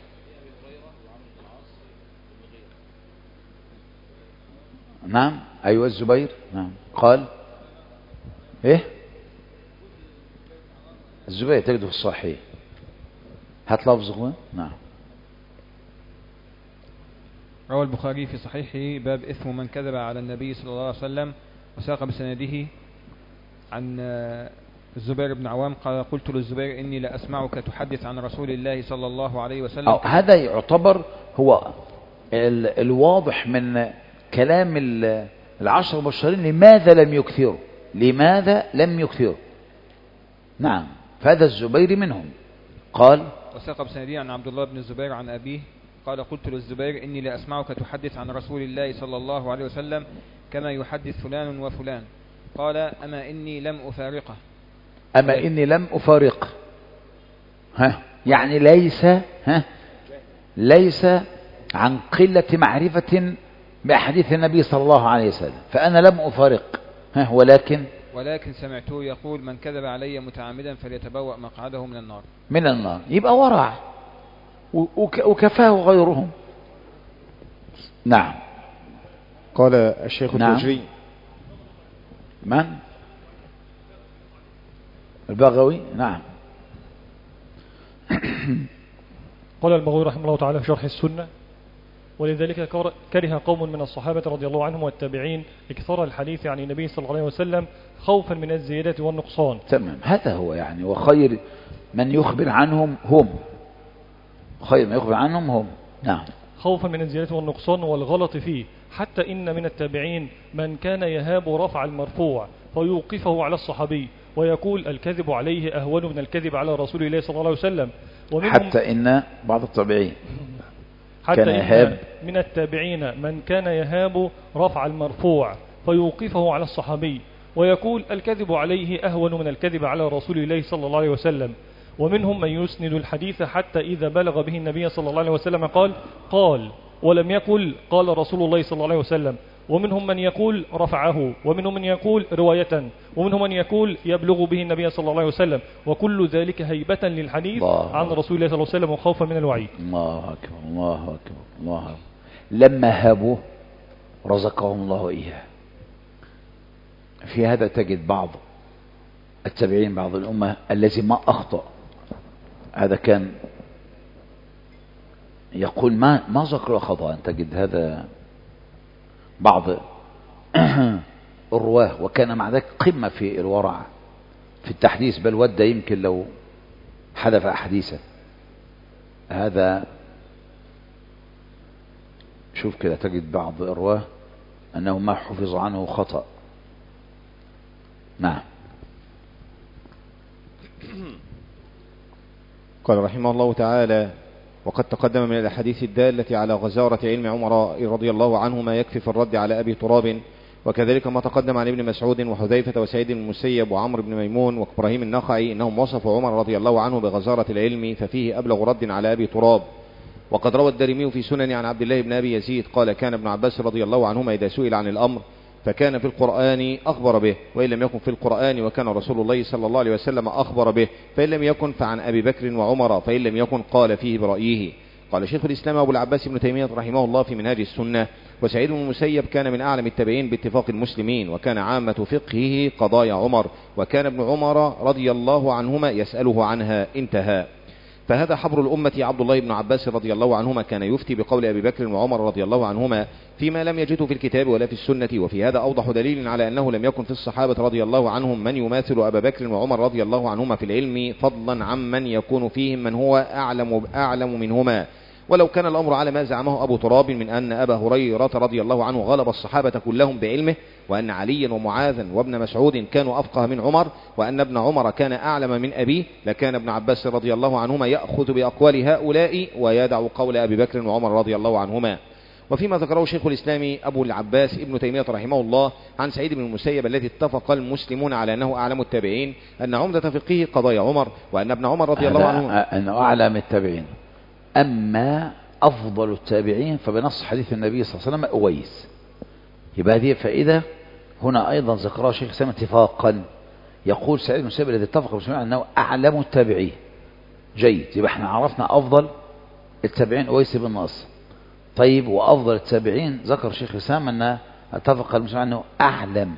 نعم ايوه الزبير. نعم قال ايه الزبير تجده في الصحيح. هات لفظه. نعم. روى البخاري في صحيحه باب إثم من كذب على النبي صلى الله عليه وسلم، وساق بسنده عن الزبير بن عوام قال قلت للزبير إني لأسمعك تحدث عن رسول الله صلى الله عليه وسلم. أو هذا يعتبر هو ال الواضح من كلام العشر المبشرين لماذا لم يكثروا، لماذا لم يكثروا. نعم. فهذا الزبير منهم. قال وساق بسنده عن عبد الله بن الزبير عن أبيه قال قلت للزبير إني لأسمعك تحدث عن رسول الله صلى الله عليه وسلم كما يحدث فلان وفلان. قال أما إني لم أفارقه. أما إني لم أفارقه، ها يعني ليس ها ليس عن قلة معرفة بأحاديث النبي صلى الله عليه وسلم، فأنا لم أفارق، ها ولكن ولكن سمعته يقول من كذب علي متعمدا فليتبوأ مقعده من النار. من النار. يبقى ورع وكفاه غيرهم. نعم. قال الشيخ نعم. التوجري. من؟ البغوي. نعم. قال البغوي رحمه الله تعالى في شرح السنة: ولذلك كره قوم من الصحابة رضي الله عنهم والتابعين إكثار الحديث عن النبي صلى الله عليه وسلم خوفا من الزيادة والنقصان. تمام، هذا هو يعني. وخير من يخبر عنهم هم خير من يخبر عنهم هم نعم. خوفا من الزيادة والنقصان والغلط فيه، حتى إن من التابعين من كان يهاب رفع المرفوع فيوقفه على الصحابي ويقول الكذب عليه أهون من الكذب على رسول الله صلى الله عليه وسلم. حتى إن بعض التابعين حتى كان إن يهاب من التابعين من كان يهاب رفع المرفوع فيوقفه على الصحابي ويقول الكذب عليه أهون من الكذب على رسول الله صلى الله عليه وسلم. ومنهم من يسند الحديث حتى إذا بلغ به النبي صلى الله عليه وسلم قال قال ولم يقل قال رسول الله صلى الله عليه وسلم. ومنهم من يقول رفعه، ومنهم من يقول رواية، ومنهم من يقول يبلغ به النبي صلى الله عليه وسلم، وكل ذلك هيبة للحديث عن رسول الله صلى الله عليه وسلم وخوفا من الوعيد. الله أكبر الله أكبر الله أكبر. لما هابوا رزقهم الله إياه. في هذا تجد بعض التابعين بعض الأمة الذي ما أخطأ، هذا كان يقول ما ما ذكر خطأ. تجد هذا بعض الرواه وكان مع ذلك قمة في الورع في التحديث، بل ود يمكن لو حدث أحاديثا. هذا شوف كده تجد بعض الرواه أنه ما حفظ عنه خطأ. نعم. قال رحمه الله تعالى: وقد تقدم من الأحاديث الدالة على غزارة علم عمر رضي الله عنه ما يكفي في الرد على أبي تراب، وكذلك ما تقدم عن ابن مسعود وحذيفة وسعيد بن المسيب وعمر بن ميمون وإبراهيم النخعي إنهم وصفوا عمر رضي الله عنه بغزارة العلم، ففيه أبلغ رد على أبي تراب. وقد روى الدارمي في سنن عن عبد الله بن أبي يزيد قال: كان ابن عباس رضي الله عنهما إذا سئل عن الأمر فكان في القرآن أخبر به، وإن لم يكن في القرآن وكان رسول الله صلى الله عليه وسلم أخبر به، فإن لم يكن فعن أبي بكر وعمر، فإن لم يكن قال فيه برأيه. قال شيخ الإسلام أبو العباس ابن تيمية رحمه الله في منهاج السنة: وسعيد بن المسيب كان من أعلم التابعين باتفاق المسلمين، وكان عامة فقهه قضايا عمر، وكان ابن عمر رضي الله عنهما يسأله عنها. انتهى. فهذا حبر الأمة عبد الله بن عباس رضي الله عنهما كان يفتي بقول أبي بكر وعمر رضي الله عنهما فيما لم يجده في الكتاب ولا في السنة. وفي هذا أوضح دليل على أنه لم يكن في الصحابة رضي الله عنهم من يماثل أبا بكر وعمر رضي الله عنهما في العلم، فضلا عمن يكون فيهم من هو أعلم, أعلم منهما. ولو كان الأمر على ما زعمه أبو تراب من أن أبا هريرة رضي الله عنه غلب الصحابة كلهم بعلمه، وأن عليا ومعاذا وابن مسعود كانوا أفقه من عمر، وأن ابن عمر كان أعلم من أبيه، لكان ابن عباس رضي الله عنهما يأخذ بأقوال هؤلاء ويدع قول أبي بكر وعمر رضي الله عنهما. وفيما ذكره شيخ الإسلام أبو العباس ابن تيمية رحمه الله عن سعيد بن المسيب الذي اتفق المسلمون على أنه أعلم التابعين، أن عمدة فقهه قضايا عمر، وأن ابن عمر رضي الله عنه أنه أعلم التابعين. أما أفضل التابعين فبنص حديث النبي صلى الله عليه وسلم أويس. يبقى هذه فائدة هنا أيضا ذكرها شيخ الإسلام اتفاقا. يقول سعيد بن المسيب الذي اتفق المسلمين أنه أعلم التابعين. جيد، يبقى احنا عرفنا أفضل التابعين أويس بن نصر. طيب، وأفضل التابعين ذكر شيخ الإسلام أن اتفق المسلمين أنه أعلم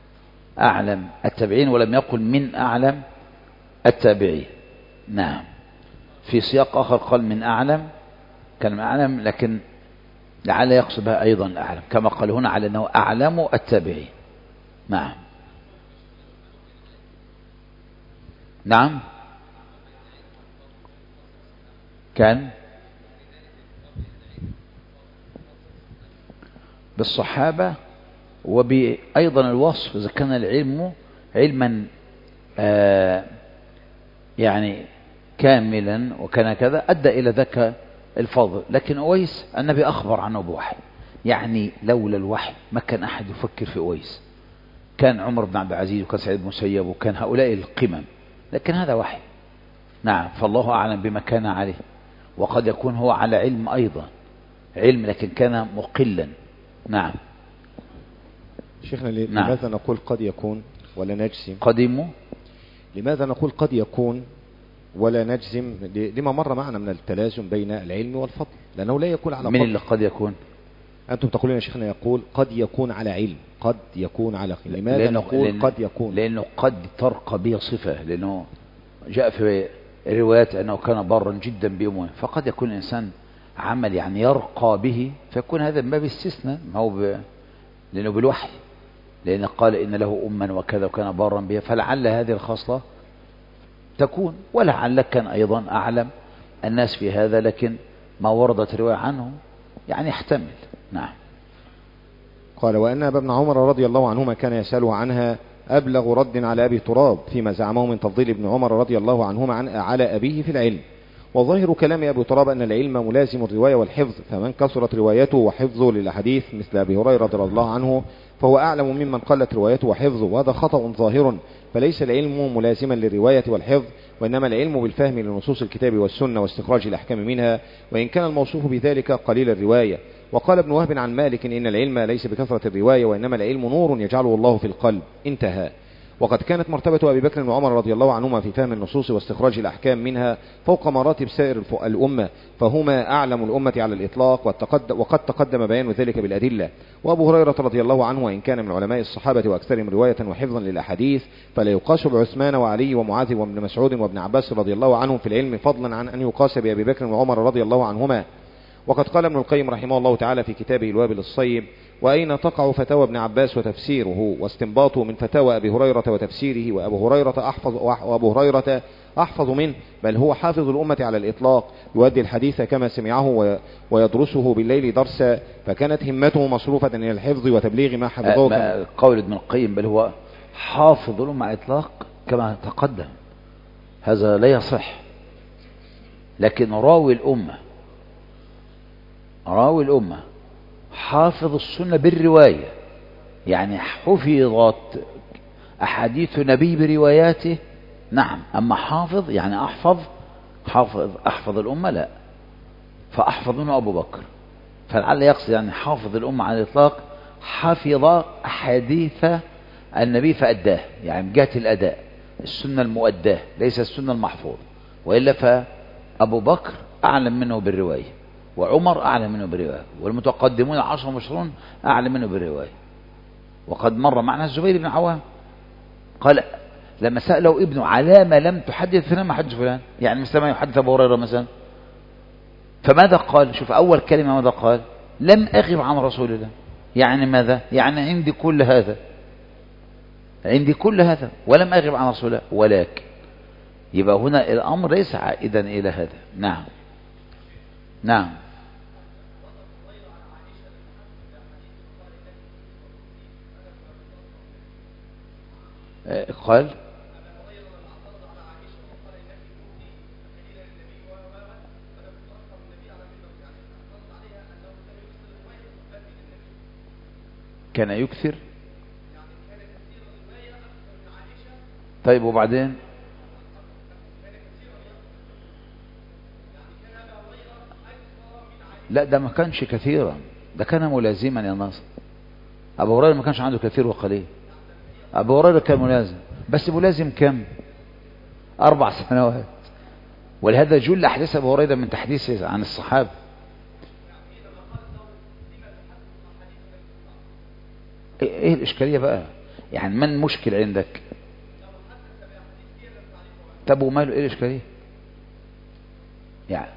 أعلم التابعين، ولم يقل من أعلم التابعين. نعم. في سياق آخر قال من أعلم، كان من أعلم، لكن لعل يقصد بها أيضا أعلم، كما قال هنا على أنه أعلم التابعين. نعم. نعم. كان بالصحابة، وبأيضا الوصف إذا كان العلم علما آه يعني كاملا وكان كذا أدى إلى ذاك الفضل. لكن أويس النبي أخبر عنه بوحي، يعني لولا الوحي ما كان أحد يفكر في أويس. كان عمر بن عبد العزيز وكان سعيد بن المسيب وكان هؤلاء القمم، لكن هذا وحي. نعم. فالله أعلم بما كان عليه، وقد يكون هو على علم أيضا، علم لكن كان مقلا. نعم. شيخنا لماذا نعم. نقول قد يكون ولا نجزم؟ قديمه. لماذا نقول قد يكون ولا نجزم؟ لما مر معنا من التلازم بين العلم والفضل، لأنه لا يكون على من فضل. اللي قد يكون أنتم تقولون يا شيخنا يقول قد يكون على علم، قد يكون على علم، لماذا لأنه نقول لأنه قد يكون؟ لأنه قد ترقى به صفة، لأنه جاء في روايات أنه كان برا جدا بأمه، فقد يكون الإنسان عمل يعني يرقى به، فيكون هذا من باب استثناء، ما هو ب... لأنه بالوحي، لأن قال إن له أما وكذا وكان برا بها، فلعل هذه الخصلة تكون، ولعل كان أيضا أعلم الناس في هذا، لكن ما وردت رواية عنه يعني يحتمل. نعم. قال وأن أبا ابن عمر رضي الله عنهما كان يسأله عنها أبلغ رد على أبي تراب فيما زعمه من تفضيل ابن عمر رضي الله عنهما عن على أبيه في العلم. وظاهر كلام أبي تراب أن العلم ملازم الرواية والحفظ، فمن كثرت روايته وحفظه للأحاديث مثل أبي هريرة رضي الله عنه فهو أعلم ممن قلت روايته وحفظه، وهذا خطأ ظاهر، فليس العلم ملازما للرواية والحفظ، وإنما العلم بالفهم لنصوص الكتاب والسنة واستخراج الأحكام منها، وإن كان الموصوف بذلك قليل الرواية. وقال ابن وهب عن مالك إن العلم ليس بكثرة الرواية، وإنما العلم نور يجعله الله في القلب. انتهى. وقد كانت مرتبة أبي بكر وعمر رضي الله عنهما في فهم النصوص واستخراج الأحكام منها فوق مراتب سائر الأمة، فهما أعلم الأمة على الإطلاق، وقد تقدم بيان ذلك بالأدلة. وأبو هريرة رضي الله عنه وإن كان من علماء الصحابة وأكثرهم رواية وحفظا للأحاديث، فلا يقاس بعثمان وعلي ومعاذ وابن مسعود وابن عباس رضي الله عنهم في العلم، فضلا عن أن يقاس بأبي بكر وعمر رضي الله عنهما. وقد قال ابن القيم رحمه الله تعالى في كتابه الوابل الصيب: وأين تقع فتاوى ابن عباس وتفسيره واستنباطه من فتاوى أبي هريرة وتفسيره، وأبو هريرة أحفظ, وأبو هريرة أحفظ منه، بل هو حافظ الأمة على الإطلاق، يؤدي الحديث كما سمعه ويدرسه بالليل درسا، فكانت همته مصروفة إلى الحفظ وتبليغ ما حفظه. قول ابن القيم بل هو حافظ الأمة على الإطلاق كما تقدم، هذا لا يصح. لكن راوي الأمة راوي الأمة حافظ السنة بالرواية، يعني حفظت أحاديث النبي برواياته، نعم. أما حافظ يعني أحفظ حافظ أحفظ الأمة لا، فأحفظ منه أبو بكر، فلعل يقصد يعني حافظ الأمة على الإطلاق حفظ أحاديث النبي فأداه، يعني من جهة الأداء السنة المؤداه ليس السنة المحفوظ، وإلا فأبو بكر أعلم منه بالرواية، وعمر أعلم منه بالرواية، والمتقدمون العشر المشهورون أعلم منه بالرواية. وقد مر معنا الزبير بن عوام قال لما سأله ابنه على ما لم تحدث فلان ما حدث فلان، يعني مثل ما يحدث أبو هريرة مثلا، فماذا قال؟ شوف أول كلمة ماذا قال؟ لم أغب عن رسول الله. يعني ماذا؟ يعني عندي كل هذا عندي كل هذا ولم أغب عن رسول الله. ولكن يبقى هنا الأمر ليس عائدا إلى هذا. نعم نعم. قال كان يكثر. طيب وبعدين؟ لا ده ما كانش كثيرا، ده كان ملازما يا ناصر. أبو هريرة ما كانش عنده كثير وقليل، أبو هريرة كان ملازم، بس ملازم كم؟ أربع سنوات. ولهذا جل أحداث أبو هريرة من تحديث عن الصحابة. إيه الإشكالية بقى؟ يعني من مشكل عندك؟ طب وماله؟ إيه الإشكالية؟ يعني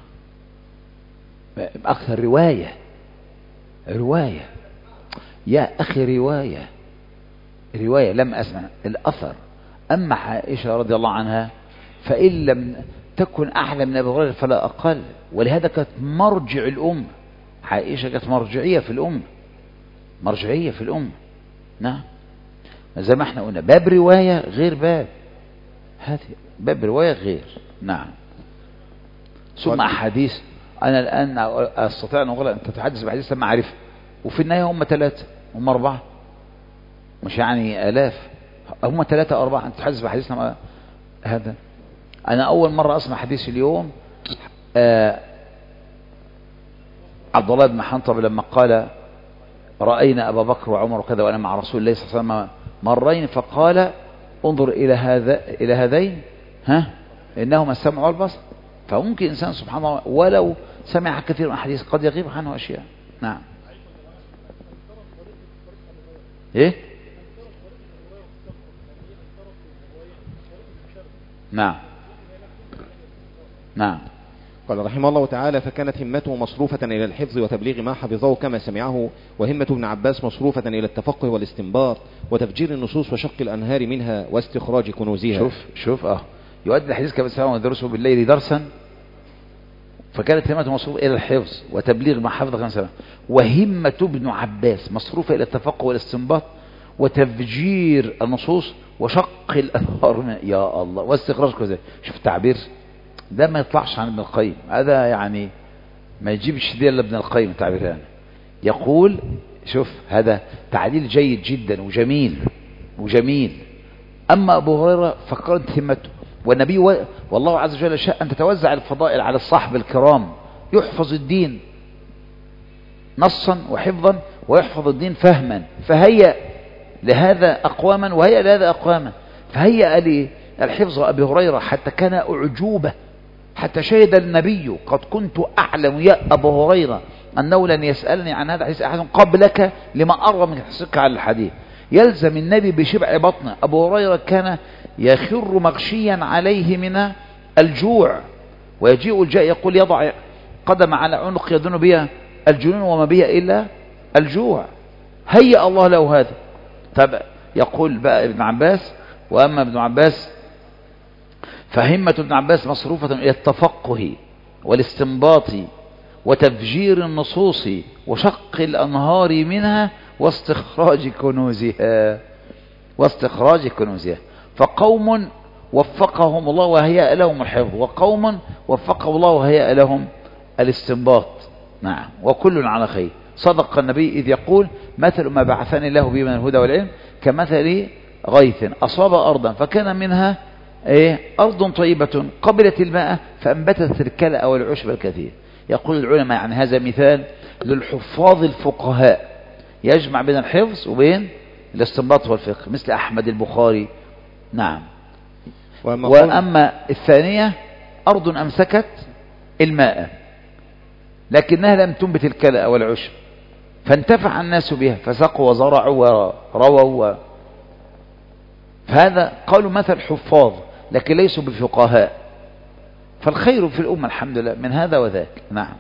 أكثر رواية رواية يا أخي رواية رواية لم أسمع الأثر. أما عائشة رضي الله عنها فإن لم تكن أعلى من أبي هريرة فلا أقل، ولهذا كانت مرجع الأمة. عائشة كانت مرجعية في الأمة، مرجعية في الأمة. نعم زي ما احنا قلنا باب رواية غير باب هذه، باب رواية غير. نعم. ثم أحاديث أنا الآن أستطيع أن أقول أن تتحدث بحديث لما أعرفها، وفي النهاية هم ثلاثة هم أربعة، مش يعني آلاف، هم ثلاثة أو أربعة. أنت تتحدث بحديث لما هذا. أنا أول مرة أسمع حديث اليوم آه عبد الله بن حنطب لما قال رأينا أبا بكر وعمر وكذا وأنا مع رسول الله صلى الله عليه وسلم مرين، فقال انظر إلى هذا إلى هذين ها إنهما السمع والبصر. فممكن إنسان سبحان الله ولو سمع كثير من الحديث قد يغيب عنه أشياء. نعم. ايه؟ نعم نعم. قال رحمه الله تعالى: فكانت همته مصروفة إلى الحفظ وتبليغ ما حفظه كما سمعه، وهمة ابن عباس مصروفة إلى التفقه والاستنباط وتفجير النصوص وشق الأنهار منها واستخراج كنوزها. شوف شوف اه يؤدي الحديث كما سمعه ويدرسه بالليل درسا. فكانت همته مصروفة إلى الحفظ وتبليغ ما حفظه كما سمعه، وهمة ابن عباس مصروفة إلى التفقه والاستنباط وتفجير النصوص وشق الأنهار منها. يا الله، واستخراج كنوزها. شوف التعبير ده ما يطلعش عن ابن القيم، هذا يعني ما يجيبش دي الا ابن القيم تعبير يعني. يقول شوف هذا تعديل جيد جدا وجميل وجميل. اما ابو هريره فكرت همته، والنبي و... والله عز وجل شاء ان تتوزع الفضائل على الصحب الكرام، يحفظ الدين نصا وحفظا ويحفظ الدين فهما، فهيأ لهذا اقواما وهيأ لهذا اقواما. فهيأ لي الحفظ ابي هريره حتى كان اعجوبه، حتى شهد النبي: قد كنت أعلم يا أبو هريرة أنه لن يسألني عن هذا الحديث أحد قبلك لما أرى من حسك على الحديث. يلزم النبي بشبع بطنه. أبو هريرة كان يخر مغشيا عليه من الجوع، ويجيء الجاء يقول: يضع قدم على عنق يدن بها الجنون وما بها إلا الجوع. هيأ الله له هذا. طب يقول بقى ابن عباس: وأما ابن عباس فهمة ابن عباس مصروفة إلى التفقه والاستنباط وتفجير النصوص وشق الأنهار منها واستخراج كنوزها واستخراج كنوزها. فقوم وفقهم الله وهيأ لهم الحفظ، وقوم وفقهم الله وهيأ لهم الاستنباط. نعم، وكل على خير. صدق النبي إذ يقول: مثل ما بعثني الله به من الهدى والعلم كمثل غيث أصاب أرضا فكان منها ايه أرض طيبة قبلت الماء فأنبتت الكلأ والعشب الكثير. يقول العلماء: يعني هذا مثال للحفاظ الفقهاء يجمع بين الحفظ وبين الاستنباط والفقه، مثل أحمد البخاري. نعم. وأما الثانية أرض أمسكت الماء لكنها لم تنبت الكلأ والعشب فانتفع الناس بها فسقوا وزرعوا ورووا. فهذا قالوا مثل حفاظ لكن ليسوا بفقهاء. فالخير في الأمة الحمد لله من هذا وذاك. نعم.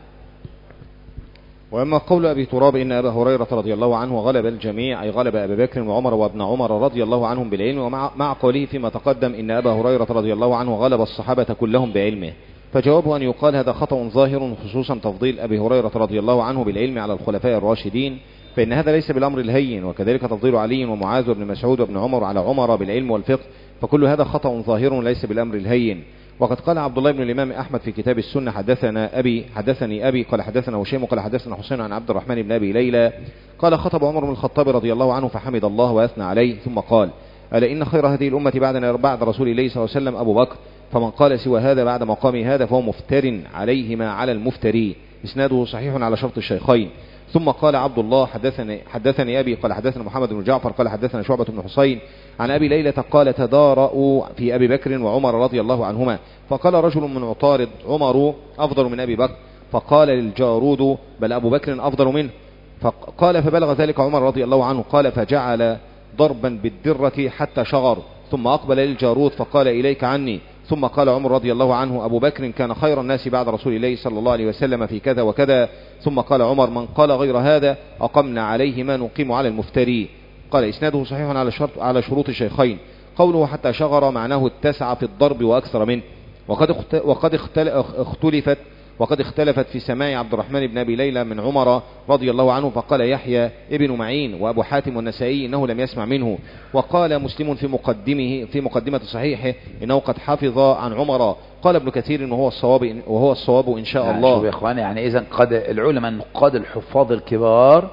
وأما قول أبي تراب إن أبا هريرة رضي الله عنه غلب الجميع، أي غلب أبا بكر وعمر وابن عمر رضي الله عنهم بالعلم، ومع مع قوله فيما تقدم إن أبا هريرة رضي الله عنه غلب الصحابة كلهم بعلمه، فجوابه أن يقال هذا خطأ ظاهر، خصوصا تفضيل أبي هريرة رضي الله عنه بالعلم على الخلفاء الراشدين، فإن هذا ليس بالأمر الهين. وكذلك تفضيل علي ومعاذ وابن مسعود وابن عمر على عمر بالعلم والفقه، فكل هذا خطأ ظاهر ليس بالأمر الهين. وقد قال عبد الله بن الإمام أحمد في كتاب السنة: حدثنا أبي حدثني أبي قال حدثنا هشيم قال حدثنا حسين عن عبد الرحمن بن أبي ليلى قال: خطب عمر بن الخطاب رضي الله عنه فحمد الله وأثنى عليه، ثم قال: ألا إن خير هذه الأمة بعدنا بعد رسول الله صلى الله عليه وسلم أبو بكر، فمن قال سوى هذا بعد مقام هذا فهو مفتر عليهما على المفتري. إسناده صحيح على شرط الشيخين. ثم قال عبد الله: حدثني حدثني أبي قال حدثنا محمد بن جعفر قال حدثنا شعبة بن حسين عن أبي ليلى قال: تدارأوا في أبي بكر وعمر رضي الله عنهما، فقال رجل من عطارد: عمر أفضل من أبي بكر، فقال للجارود: بل أبو بكر أفضل منه. فقال: فبلغ ذلك عمر رضي الله عنه، قال: فجعل ضربا بالدرة حتى شغر، ثم أقبل للجارود فقال: إليك عني. ثم قال عمر رضي الله عنه: أبو بكر كان خير الناس بعد رسول الله صلى الله عليه وسلم في كذا وكذا. ثم قال عمر: من قال غير هذا أقمنا عليه ما نقيم على المفتري. قال: إسناده صحيح على شرط على شروط الشيخين. قوله حتى شغر معناه اتسع في الضرب وأكثر منه. وقد وقد اختلفت وقد اختلفت في سماع عبد الرحمن بن أبي ليلى من عمر رضي الله عنه، فقال يحيى ابن معين وأبو حاتم والنسائي إنه لم يسمع منه. وقال مسلم في مقدمه في مقدمة صحيحه إنه قد حفظ عن عمر. قال ابن كثير وهو الصواب وهو الصواب إن شاء يعني الله. شوف يا إخواني، يعني إذن قد العلماء النقاد الحفاظ الكبار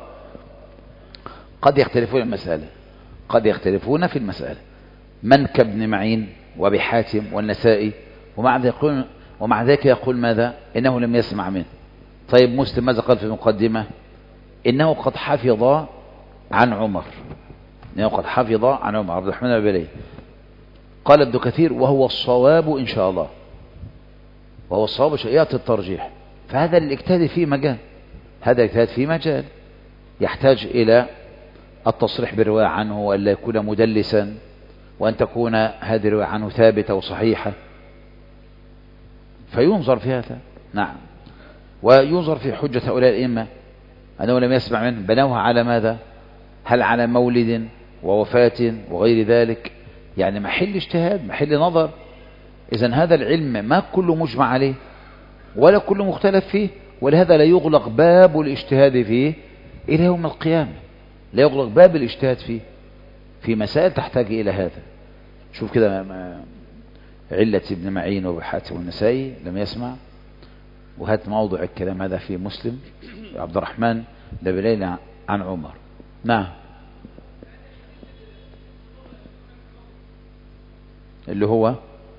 قد يختلفون المسألة قد يختلفون في المسألة من كابن معين وأبي حاتم والنسائي، ومع ذلك يقول ومع ذلك يقول ماذا؟ إنه لم يسمع منه. طيب مسلم ماذا قال في المقدمة؟ إنه قد حفظ عن عمر إنه قد حفظ عن عمر عبد الرحمن بن أبي. قال ابن كثير وهو الصواب إن شاء الله وهو الصواب يأتي الترجيح. فهذا الاجتهاد فيه مجال هذا الاجتهاد فيه مجال يحتاج إلى التصريح بالرواية عنه وألا يكون مدلسا، وأن تكون هذه الرواية عنه ثابتة وصحيحة، فينظر في هذا. نعم. وينظر في حجة هؤلاء الأئمة أنه لم يسمع منه، بنوها على ماذا؟ هل على مولد ووفاة وغير ذلك؟ يعني محل اجتهاد، محل نظر. إذن هذا العلم ما كله مجمع عليه ولا كله مختلف فيه، ولهذا لا يغلق باب الاجتهاد فيه إلى يوم القيامة، لا يغلق باب الاجتهاد فيه في مسائل تحتاج إلى هذا. شوف كده علة ابن معين وابو حاتم والنسائي لم يسمع، وهات موضع الكلام هذا في مسلم عبد الرحمن بن ليلى عن عمر. نعم. اللي هو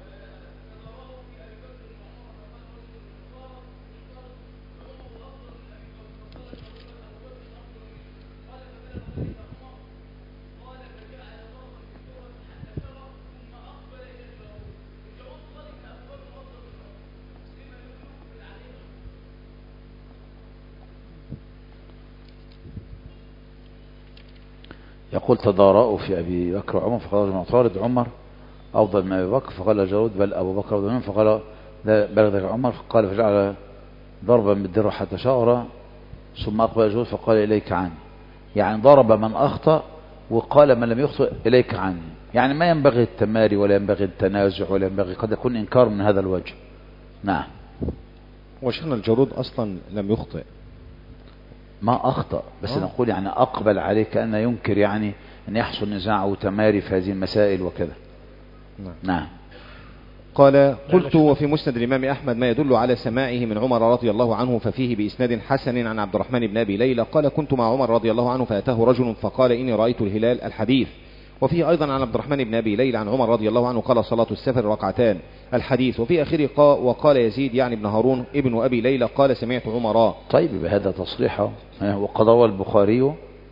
يقول تضارأوا في أبي بكر وعمر فقال معترض عمر أفضل من أبي بكر، فقال جارود بل أبو بكر أفضل منه، فقال بلغ عمر، فقال فجعل ضربا بالدر حتى شعر ثم أقبل جارود فقال إليك عني. يعني ضرب من أخطأ وقال من لم يخطئ إليك عني، يعني ما ينبغي التماري ولا ينبغي التنازع ولا ينبغي، قد يكون إنكار من هذا الوجه. نعم. وشأن الجارود أصلا لم يخطئ، ما أخطأ، بس أوه. نقول يعني أقبل عليه كأن ينكر، يعني أن يحصل نزاع وتماري في هذه المسائل وكذا. نعم. نعم. قال قلت وفي مسند الإمام أحمد ما يدل على سماعه من عمر رضي الله عنه، ففيه بإسناد حسن عن عبد الرحمن بن أبي ليلى قال كنت مع عمر رضي الله عنه فأتاه رجل فقال إني رأيت الهلال الحديث. وفيه أيضا عن عبد الرحمن بن أبي ليلى عن عمر رضي الله عنه قال صلاة السفر ركعتان الحديث. وفي آخره قال وقال يزيد يعني ابن هارون ابن أبي ليلى قال سمعت عمر. طيب بهذا تصريحه. وقد روى البخاري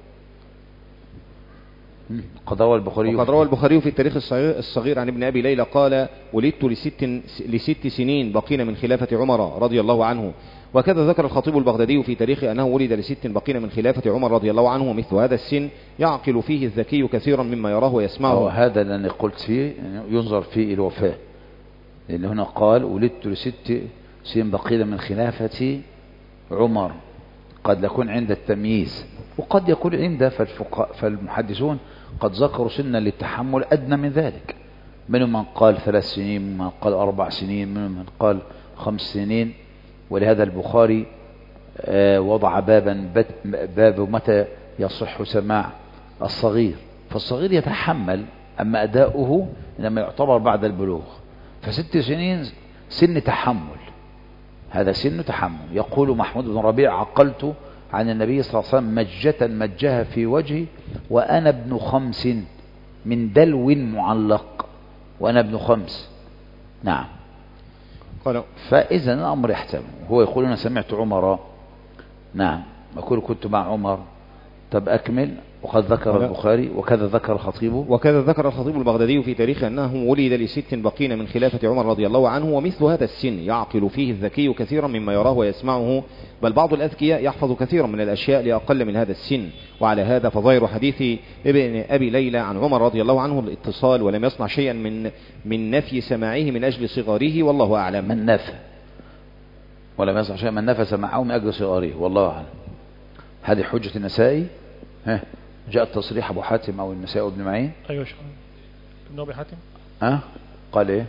قد روى البخاري وقد روى البخاري في التاريخ الصغير, الصغير عن ابن أبي ليلى قال ولدت لست, لست سنين بقين من خلافة عمر رضي الله عنه. وكذا ذكر الخطيب البغدادي في تاريخه أنه ولد لست بقين من خلافة عمر رضي الله عنه، ومثل هذا السن يعقل فيه الذكي كثيرا مما يراه ويسمعه. وهذا اللي قلت فيه ينظر فيه الوفاة، لأن هنا قال ولدت لست سنين بقين من خلافة عمر، قد يكون عند التمييز وقد يكون عند، فالمحدثون قد ذكروا سنا للتحمل أدنى من ذلك، منهم من قال ثلاث سنين، من قال أربع سنين، منهم من قال خمس سنين. ولهذا البخاري وضع بابا باب متى يصح سماع الصغير، فالصغير يتحمل، أما أداؤه لما يعتبر بعد البلوغ، فست سنين سن تحمل، هذا سن تحمل. يقول محمود بن ربيع عقلت عن النبي صلى الله عليه وسلم مجة مجها في وجهي وأنا ابن خمس من دلو معلق، وأنا ابن خمس. نعم. فإذا الأمر يحتمل. هو يقول أنا سمعت عمر. نعم. يقول كنت مع عمر. طب أكمل. وقد ذكر البخاري وكذا ذكر الخطيب وكذا ذكر الخطيب البغدادي في تاريخه أنه ولد لست بقين من خلافة عمر رضي الله عنه، ومثل هذا السن يعقل فيه الذكي كثيرا مما يراه ويسمعه، بل بعض الأذكياء يحفظ كثيرا من الأشياء لأقل من هذا السن. وعلى هذا فظاهر حديث ابن أبي ليلى عن عمر رضي الله عنه الاتصال، ولم يصنع شيئا من من نفي سماعه من أجل صغاره، والله أعلم. من نفى ولم يصنع شيئا من نفى سماعه من أجل صغاره، والله أعلم. هذه حجة النسائي. ها جاء تصريح أبو حاتم أو النسائي وابن معين. أيوة شكرا. ابن أبي حاتم أه؟ قال إيه؟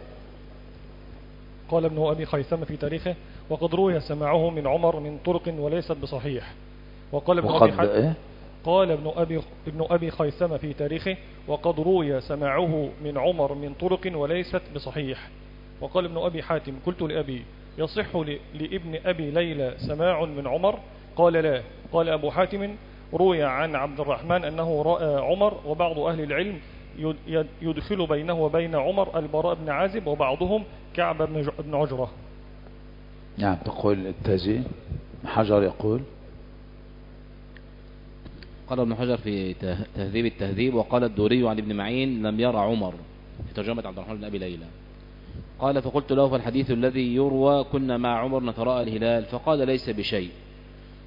قال ابن أبي خيثمة في تاريخه وقد روي سماعه من عمر من طرق وليست بصحيح. وقال ابن أبي حاتم إيه؟ قال ابن أبي, ابن أبي خيثمة في تاريخه وقد روي سماعه من عمر من طرق وليست بصحيح. وقال ابن أبي حاتم قلت لأبي يصح لابن أبي ليلى سماع من عمر؟ قال لا. قال أبو حاتم روي عن عبد الرحمن أنه رأى عمر، وبعض أهل العلم يدخل بينه وبين عمر البراء بن عازب، وبعضهم كعب بن عجرة. نعم. تقول التازي حجر يقول قال ابن حجر في تهذيب التهذيب وقال الدوري عن ابن معين لم يرى عمر في ترجمة عبد الرحمن بن أبي ليلى. قال فقلت له فالحديث الذي يروى كنا مع عمر نتراءى الهلال، فقال ليس بشيء.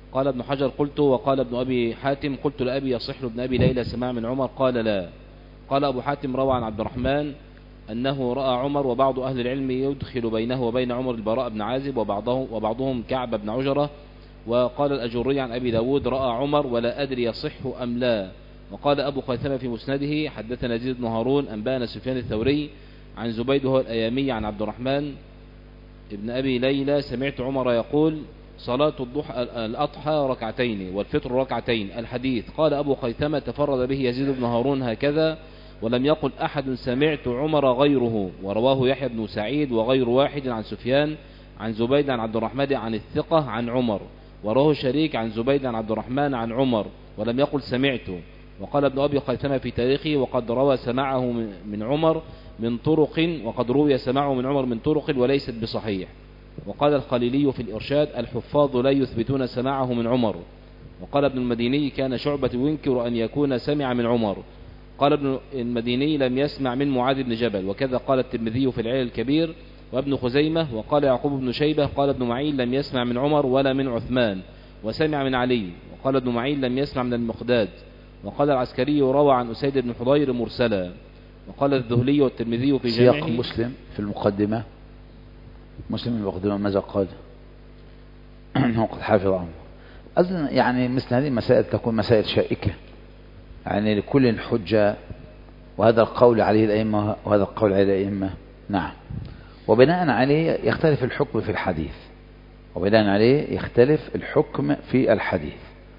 قال ابن حجر قلت وقال ابن أبي حاتم قلت لأبي يصح ابن أبي ليلى سماع من عمر قال لا. قال أبو حاتم روى عن عبد الرحمن أنه رأى عمر وبعض أهل العلم يدخل بينه وبين عمر البراء بن عازب وبعضهم, وبعضهم كعب بن عجرة. وقال الأجري عن أبي داود رأى عمر ولا أدري يصح أم لا. وقال أبو خيثمة في مسنده حدثنا يزيد بن هارون أنبانا سفيان الثوري عن زبيد هو الأيامي عن عبد الرحمن ابن أبي ليلى سمعت عمر يقول صلاة الضحى الأضحى ركعتين والفطر ركعتين الحديث. قال أبو خيثمة تفرد به يزيد بن هارون هكذا ولم يقل أحد سمعت عمر غيره. ورواه يحيى بن سعيد وغير واحد عن سفيان عن زبيد عن عبد الرحمن عن الثقة عن عمر. ورواه شريك عن زبيد عن عبد الرحمن عن عمر ولم يقل سمعت. وقال ابن أبي خيثمة في تاريخه وقد روى سماعه من عمر من طرق وقد روي سماعه من عمر من طرق وليست بصحيح. وقال الخليلي في الإرشاد الحفاظ لا يثبتون سماعه من عمر. وقال ابن المديني كان شعبة ينكر أن يكون سمع من عمر. قال ابن المديني لم يسمع من معاذ بن جبل. وكذا قال الترمذي في العلل الكبير وابن خزيمة. وقال يعقوب بن شيبة قال ابن معين لم يسمع من عمر ولا من عثمان وسمع من علي. وقال ابن معين لم يسمع من المقداد. وقال العسكري روى عن أسيد بن حضير مرسلا. وقال الذهلي والترمذي في جامعه. سياق مسلم في المقدمة مسلم في المقدمة ماذا قال؟ أنه قد حافظ عنه. أظن يعني مثل هذه المسائل تكون مسائل شائكة يعني لكل حجة وهذا القول عليه الأئمة وهذا القول عليه الأئمة. نعم. وبناء عليه يختلف الحكم في الحديث وبناء عليه يختلف الحكم في الحديث.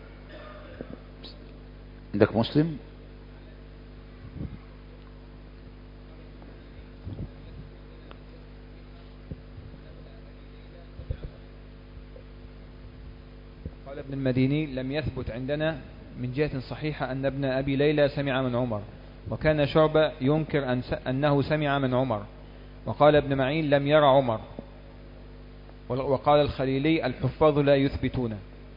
عندك مسلم؟ قال ابن المديني لم يثبت عندنا من جهة صحيحة أن ابن أبي ليلى سمع من عمر. وكان شعبة ينكر أن أنه سمع من عمر. وقال ابن معين لم يرى عمر. وقال الخليلي الحفاظ لا يثبتون.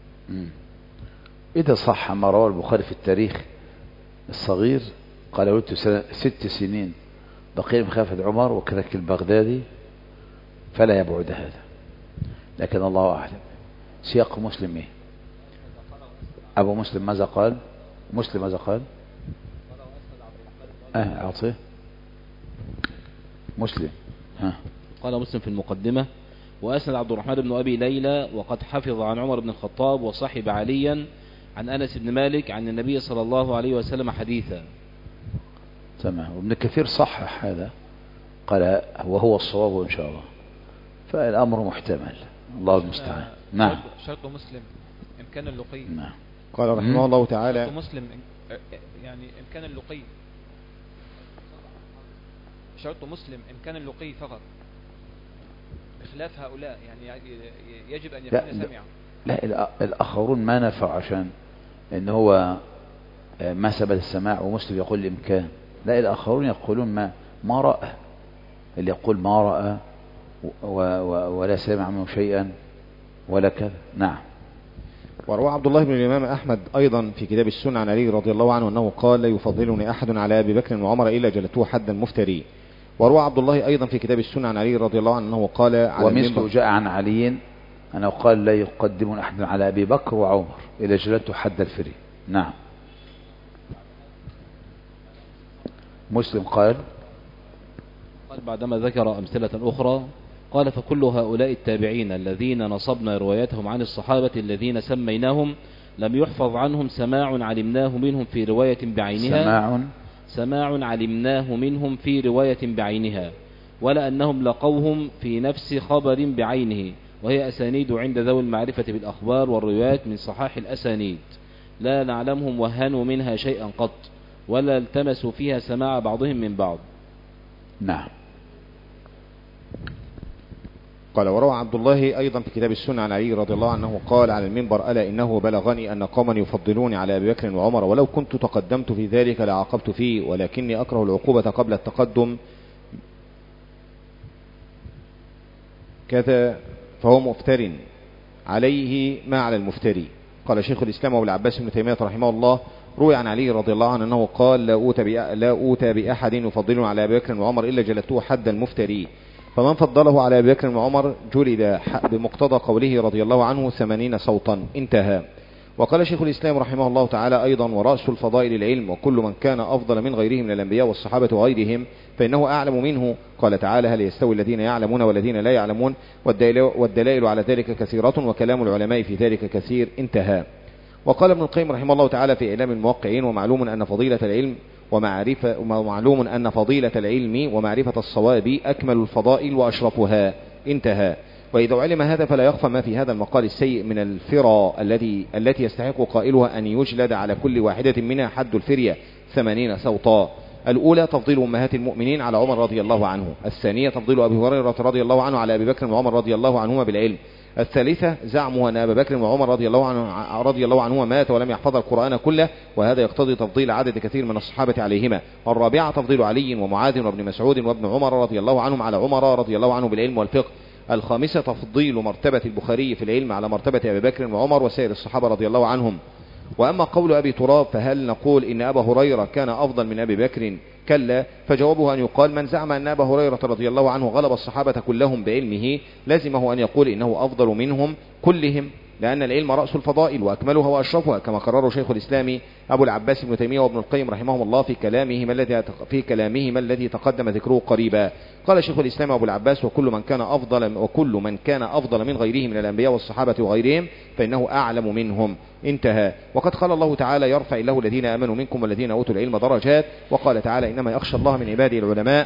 إذا صح ما رواه البخاري في التاريخ الصغير قال ولدت ست سنين بقي مخافة عمر وكذلك البغدادي فلا يبعد هذا. لكن الله أعلم. سياق مسلم إيه؟ أبو مسلم ماذا قال؟ مسلم ماذا قال؟ اه أعطيه مسلم. ها. قال مسلم في المقدمة وأسند عبد الرحمن بن أبي ليلى وقد حفظ عن عمر بن الخطاب وصحب عليا عن أنس بن مالك عن النبي صلى الله عليه وسلم حديثا. تمام. وابن كثير صحح هذا قال وهو الصواب إن شاء الله. فالأمر محتمل الله المستعان. نعم. شرط مسلم إمكان اللقي. نعم. قال رحمه الله تعالى شرط مسلم يعني إمكان اللقي. شرط مسلم إمكان اللقي فقط بخلاف هؤلاء يعني يجب أن يكون سمع. لا الآخرون ما نفع عشان إن هو ما ثبت السماع ومسلم يقول الإمكان. لا الآخرون يقولون ما ما رأى. اللي يقول ما رأى ولا سمع منه شيئا ولا كذا. نعم. وروى عبد الله بن الإمام أحمد أيضا في كتاب السنة عن علي رضي الله عنه أنه قال لا يفضلني أحد على أبي بكر وعمر إلا جلدته حد المفتري. وروى عبد الله أيضا في كتاب السنة عن علي رضي الله عنه أنه قال على ومثله جاء عن علي أنه قال لا يقدم أحد على أبي بكر وعمر إلا جلدته حد الفري. نعم. مسلم قال قال بعدما ذكر أمثلة أخرى قال فكل هؤلاء التابعين الذين نصبنا روايتهم عن الصحابة الذين سميناهم لم يحفظ عنهم سماع علمناه منهم في رواية بعينها سماع سماع علمناه منهم في رواية بعينها ولا أنهم لقوهم في نفس خبر بعينه وهي أسانيد عند ذوي المعرفة بالأخبار والروايات من صحاح الأسانيد لا نعلمهم وهنوا منها شيئا قط ولا التمسوا فيها سماع بعضهم من بعض. نعم. قال وروى عبد الله أيضا في كتاب السنة عن علي رضي الله عنه قال على المنبر ألا إنه بلغني أن قوما يفضلوني على أبي بكر وعمر ولو كنت تقدمت في ذلك لعاقبت فيه ولكني أكره العقوبة قبل التقدم كذا فهو مفتر عليه ما على المفتري. قال شيخ الإسلام أبو العباس بن تيمية رحمه الله روي عن علي رضي الله عنه أنه قال لا أوتى لا أوتى بأحد يفضلون على أبي بكر وعمر إلا جلدته حد المفتري فمن فضله على أبي بكر وعمر جلد بمقتضى قوله رضي الله عنه ثمانين صوتا. انتهى. وقال شيخ الإسلام رحمه الله تعالى أيضا: ورأس الفضائل العلم، وكل من كان أفضل من غيره من الأنبياء والصحابة وغيرهم فإنه أعلم منه. قال تعالى: هل يستوي الذين يعلمون والذين لا يعلمون؟ والدلائل على ذلك كثيرة، وكلام العلماء في ذلك كثير. انتهى. وقال ابن القيم رحمه الله تعالى في إعلام الموقعين: ومعلوم أن فضيلة العلم ومعرفة ومعلوم أن فضيلة العلم ومعرفة الصواب أكمل الفضائل وأشرفها. انتهى. وإذا علم هذا فلا يخفى ما في هذا المقال السيء من الفرى الذي التي يستحق قائلها أن يجلد على كل واحدة منها حد الفرية ثمانين صوتا. الأولى تفضيل أمهات المؤمنين على عمر رضي الله عنه. الثانية تفضيل أبي هريرة رضي الله عنه على أبي بكر وعمر رضي الله عنهما بالعلم. الثالثة زعمه أن أبا بكر وعمر رضي الله عنه رضي الله عنهما مات ولم يحفظ القرآن كله، وهذا يقتضي تفضيل عدد كثير من الصحابة عليهما. الرابعة تفضيل علي ومعاذ وابن مسعود وابن عمر رضي الله عنهم على عمر رضي الله عنه بالعلم والفقه. الخامسة تفضيل مرتبة البخاري في العلم على مرتبة أبي بكر وعمر وسائر الصحابة رضي الله عنهم. وأما قول أبي تراب فهل نقول إن أبا هريرة كان أفضل من أبي بكر؟ كلا. فجوابه أن يقال: من زعم أن أبا هريرة رضي الله عنه غلب الصحابة كلهم بعلمه لازمه أن يقول إنه أفضل منهم كلهم، لأن العلم رأس الفضائل وأكملها وأشرفها، كما قرره شيخ الإسلام أبو العباس ابن تيمية وابن القيم رحمهم الله في كلامهم الذي في كلامهم الذي تقدم ذكره قريبا. قال شيخ الإسلام أبو العباس: وكل من كان أفضل وكل من كان أفضل من غيره من الأنبياء والصحابة وغيرهم فإنه أعلم منهم. انتهى. وقد قال الله تعالى: يرفع الله الذين آمنوا منكم والذين أوتوا العلم درجات. وقال تعالى: إنما يخشى الله من عباده العلماء.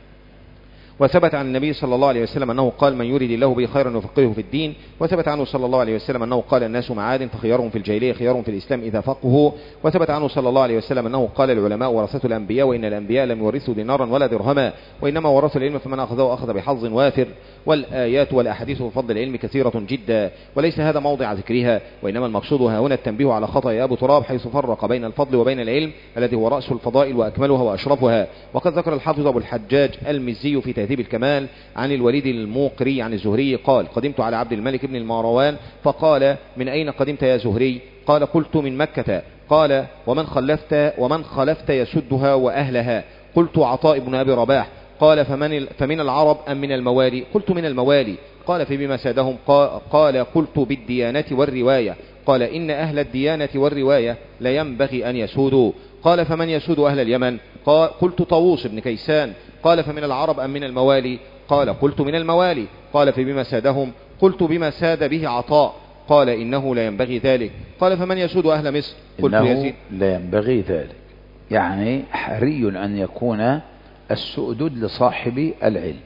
وثبت عن النبي صلى الله عليه وسلم أنه قال: من يريد الله به خيرا يفقهه في الدين. وثبت عنه صلى الله عليه وسلم أنه قال: الناس معادن فخيارهم في الجاهلية خيارهم في الإسلام إذا فقهوا. وثبت عنه صلى الله عليه وسلم أنه قال: العلماء ورثة الأنبياء، وإن الأنبياء لم يورثوا دينارا ولا درهما، وإنما ورثوا العلم فمن أخذه أخذ بحظ وافر. والآيات والأحاديث في فضل العلم كثيرة جدا، وليس هذا موضع ذكرها، وإنما المقصود ها هنا التنبيه على خطأ أبو تراب حيث فرق بين الفضل وبين العلم الذي هو رأس الفضائل وأكملها وأشرفها. وقد ذكر الحافظ أبو الحجاج المزي في تهذيب الكمال عن الوليد الموقري عن الزهري قال: قدمت على عبد الملك بن المروان فقال: من أين قدمت يا زهري؟ قال: قلت: من مكة. قال: ومن خلفت ومن خلفت يسدها وأهلها؟ قلت: عطاء بن أبي رباح. قال: فمن فمن العرب أم من الموالي؟ قلت: من الموالي. قال: فبما سادهم؟ قال: قلت: بالديانة والرواية. قال: إن أهل الديانة والرواية لا ينبغي أن يسودوا. قال: فمن يسود أهل اليمن؟ قلت: طاووس بن كيسان. قال: فمن العرب أم من الموالي؟ قال: قلت: من الموالي. قال: فبما سادهم؟ قلت: بما ساد به عطاء. قال: إنه لا ينبغي ذلك. قال: فمن يسود أهل مصر؟ قلت: إنه يزيد. لا ينبغي ذلك، يعني حري أن يكون السؤدد لصاحب العلم.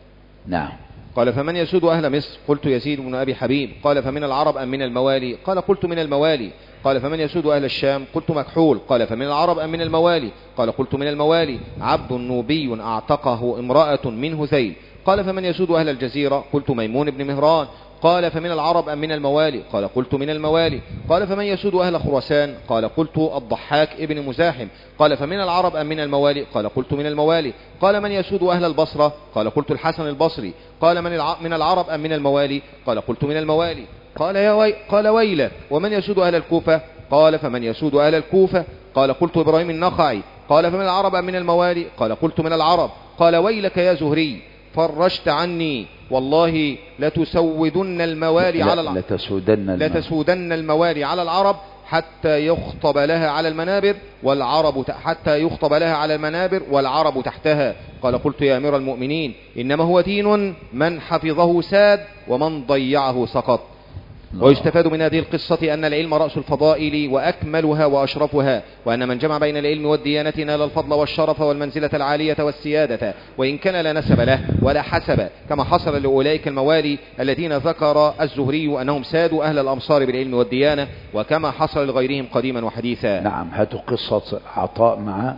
نعم. قال: فمن يسود أهل مصر؟ قلت: يزيد بن أبي حبيب. قال: فمن العرب أم من الموالي؟ قال: قلت: من الموالي. قال: فمن يسود أهل الشام؟ قلت: مكحول. قال: فمن العرب أم من الموالي؟ قال: قلت: من الموالي. عبد نوبي أعتقه امرأة من هذيل. قال: فمن يسود أهل الجزيرة؟ قلت: ميمون بن مهران. قال: فمن العرب أم من الموالي؟ قال: قلت: من الموالي. قال: فمن يسود أهل خراسان؟ قال: قلت: الضحاك ابن مزاحم. قال: فمن العرب أم من الموالي؟ قال: قلت: من الموالي. قال: من يسود أهل البصرة؟ قال: قلت: الحسن البصري. قال: من من العرب أم من الموالي؟ قال: قلت: من الموالي. قال: يا وي... قال: ويلك، ومن يسود أهل الكوفة؟ قال: فمن يسود أهل الكوفة؟ قال: قلت: إبراهيم النخعي. قال: فمن العرب أم من الموالي؟ قال: قلت: من العرب. قال: ويلك يا زهري، فرشت عني، والله لتسودن الموالي على العرب لتسودن, لتسودن الموالي على العرب حتى يخطب لها على المنابر والعرب حتى يخطب لها على المنابر والعرب تحتها. قال: قلت: يا أمير المؤمنين، إنما هو دين من حفظه ساد ومن ضيعه سقط. ويستفاد من هذه القصة أن العلم رأس الفضائل وأكملها وأشرفها، وأن من جمع بين العلم والديانة نال الفضل والشرف والمنزلة العالية والسيادة، وإن كان لا نسب له ولا حسب، كما حصل لأولئك الموالي الذين ذكر الزهري أنهم سادوا أهل الأمصار بالعلم والديانة، وكما حصل لغيرهم قديما وحديثا. نعم. هاتوا قصة عطاء مع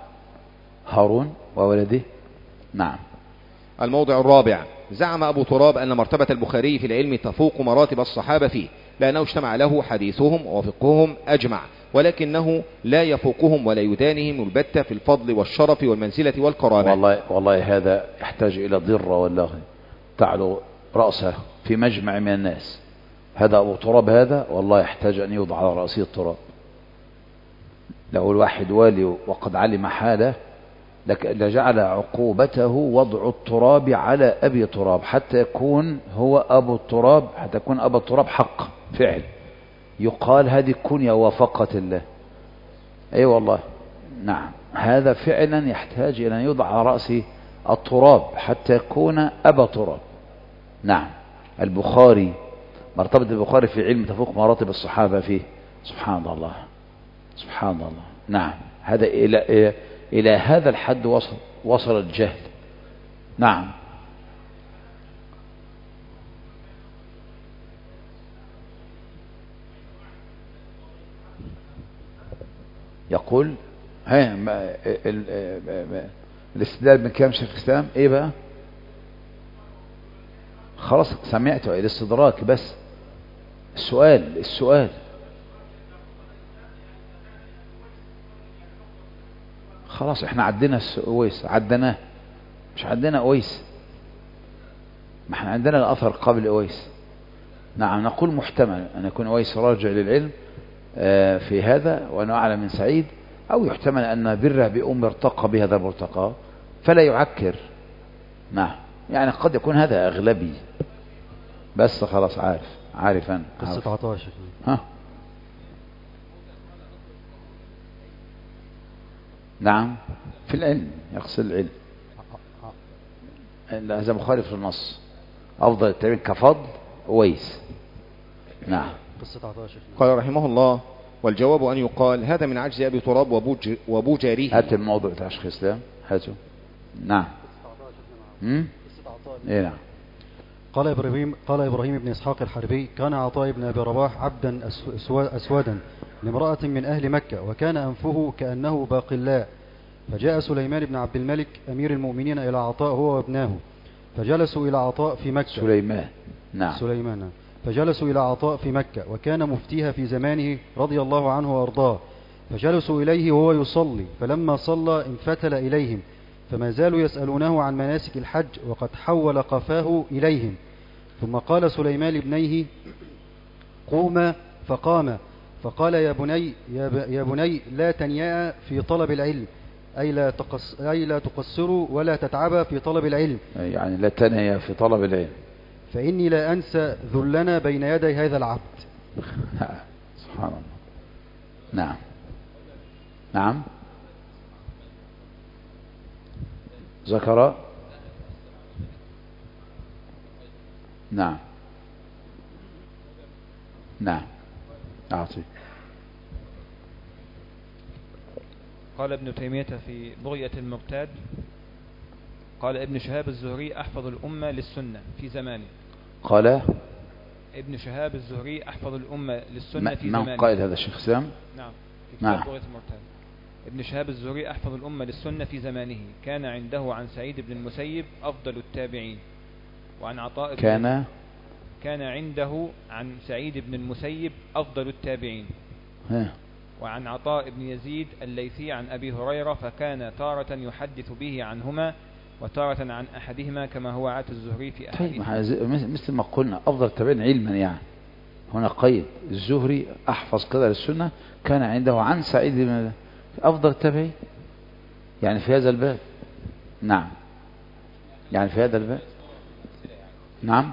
هارون وولده. نعم. الموضع الرابع: زعم أبو تراب أن مرتبة البخاري في العلم تفوق مراتب الصحابة فيه، لأنه اجتمع له حديثهم وفقههم أجمع، ولكنه لا يفوقهم ولا يدانهم البتة في الفضل والشرف والمنزلة والكرامة. والله, والله هذا يحتاج إلى ضرة والله تعلو رأسه في مجمع من الناس. هذا أبو تراب هذا والله يحتاج أن يوضع على رأسه التراب. لو الواحد والي وقد علم حاله لجعل عقوبته وضع التراب على أبي تراب حتى يكون هو أبو التراب، حتى يكون أبو التراب حق فعل، يقال هذه كنية وفقة الله. أي أيوة والله نعم، هذا فعلا يحتاج إلى أن يوضع على رأس التراب حتى يكون أبا تراب. نعم. البخاري، مرتبة البخاري في علم تفوق مراتب الصحابة فيه. سبحان الله سبحان الله. نعم، هذا إلى إلى هذا الحد وصل وصل الجهل. نعم. يقول ها الاستدلال من كلام شيخ الإسلام ايه بقى؟ خلاص سمعته، الاستدراك بس. السؤال السؤال خلاص احنا عدينا اويس، عدناه، مش عدنا اويس، ما احنا عندنا الاثر قبل اويس. نعم، نقول محتمل ان يكون اويس راجع للعلم في هذا وانه اعلى من سعيد، او يحتمل ان بره بأم ارتقى بهذا المرتقى فلا يعكر. نعم، يعني قد يكون هذا اغلبي بس خلاص عارف عارف انا قصة عطاء. ها نعم، في العلم يقصد العلم، هذا مخالف للنص. أفضل التابعين كفضل ويس. نعم. قال رحمه الله: والجواب أن يقال هذا من عجز أبي تراب وبوج وبوجاريه. هات الموضوع بتاع شيخ الإسلام، هاته. نعم. امم ايه نعم. قال إبراهيم قال إبراهيم بن إسحاق الحربي: كان عطاء بن أبي رباح عبدا أسودا لامرأة من أهل مكة، وكان أنفه كأنه باقلاء. فجاء سليمان بن عبد الملك أمير المؤمنين إلى عطاء هو وابناه، فجلسوا إلى عطاء في مكة. سليمان. نعم. سليمان. فجلسوا إلى عطاء في مكة، وكان مفتيها في زمانه رضي الله عنه وأرضاه. فجلسوا إليه وهو يصلي، فلما صلى انفتل إليهم، فما زالوا يسألونه عن مناسك الحج وقد حول قفاه إليهم. ثم قال سليمان لابنيه: قوما، فقام، فقال: يا بني يا بني لا تنيا في طلب العلم، أي لا تقص أي لا تقصروا ولا تتعبا في طلب العلم، يعني لا تنيا في طلب العلم، فإني لا أنسى ذلنا بين يدي هذا العبد. سبحان الله. نعم نعم. ذكر. نعم نعم. أعطي. قال ابن تيمية في بغية المرتاد: قال ابن شهاب الزهري: أحفظ الأمة للسنة في زمانه. قال ابن شهاب الزهري: أحفظ الأمة للسنة في زمانه. من قائل هذا الشيخ سام؟ نعم، في كتاب نعم. بغية المرتاد. ابن شهاب الزهري: أحفظ الأمة للسنة في زمانه، كان عنده عن سعيد بن المسيب أفضل التابعين، وعن عطاء كان كان عنده عن سعيد بن المسيب أفضل التابعين، ها. وعن عطاء بن يزيد الليثي عن أبي هريرة، فكان تارة يحدث به عنهما وتارة عن أحدهما، كما هو عادة الزهري في أحاديثه. طيب، مثل ما قلنا أفضل التابعين علما، يعني هنا قيد الزهري أحفظ كذا للسنة، كان عنده عن سعيد بن أفضل التابعين، يعني في هذا الباب. نعم، يعني في هذا الباب. نعم.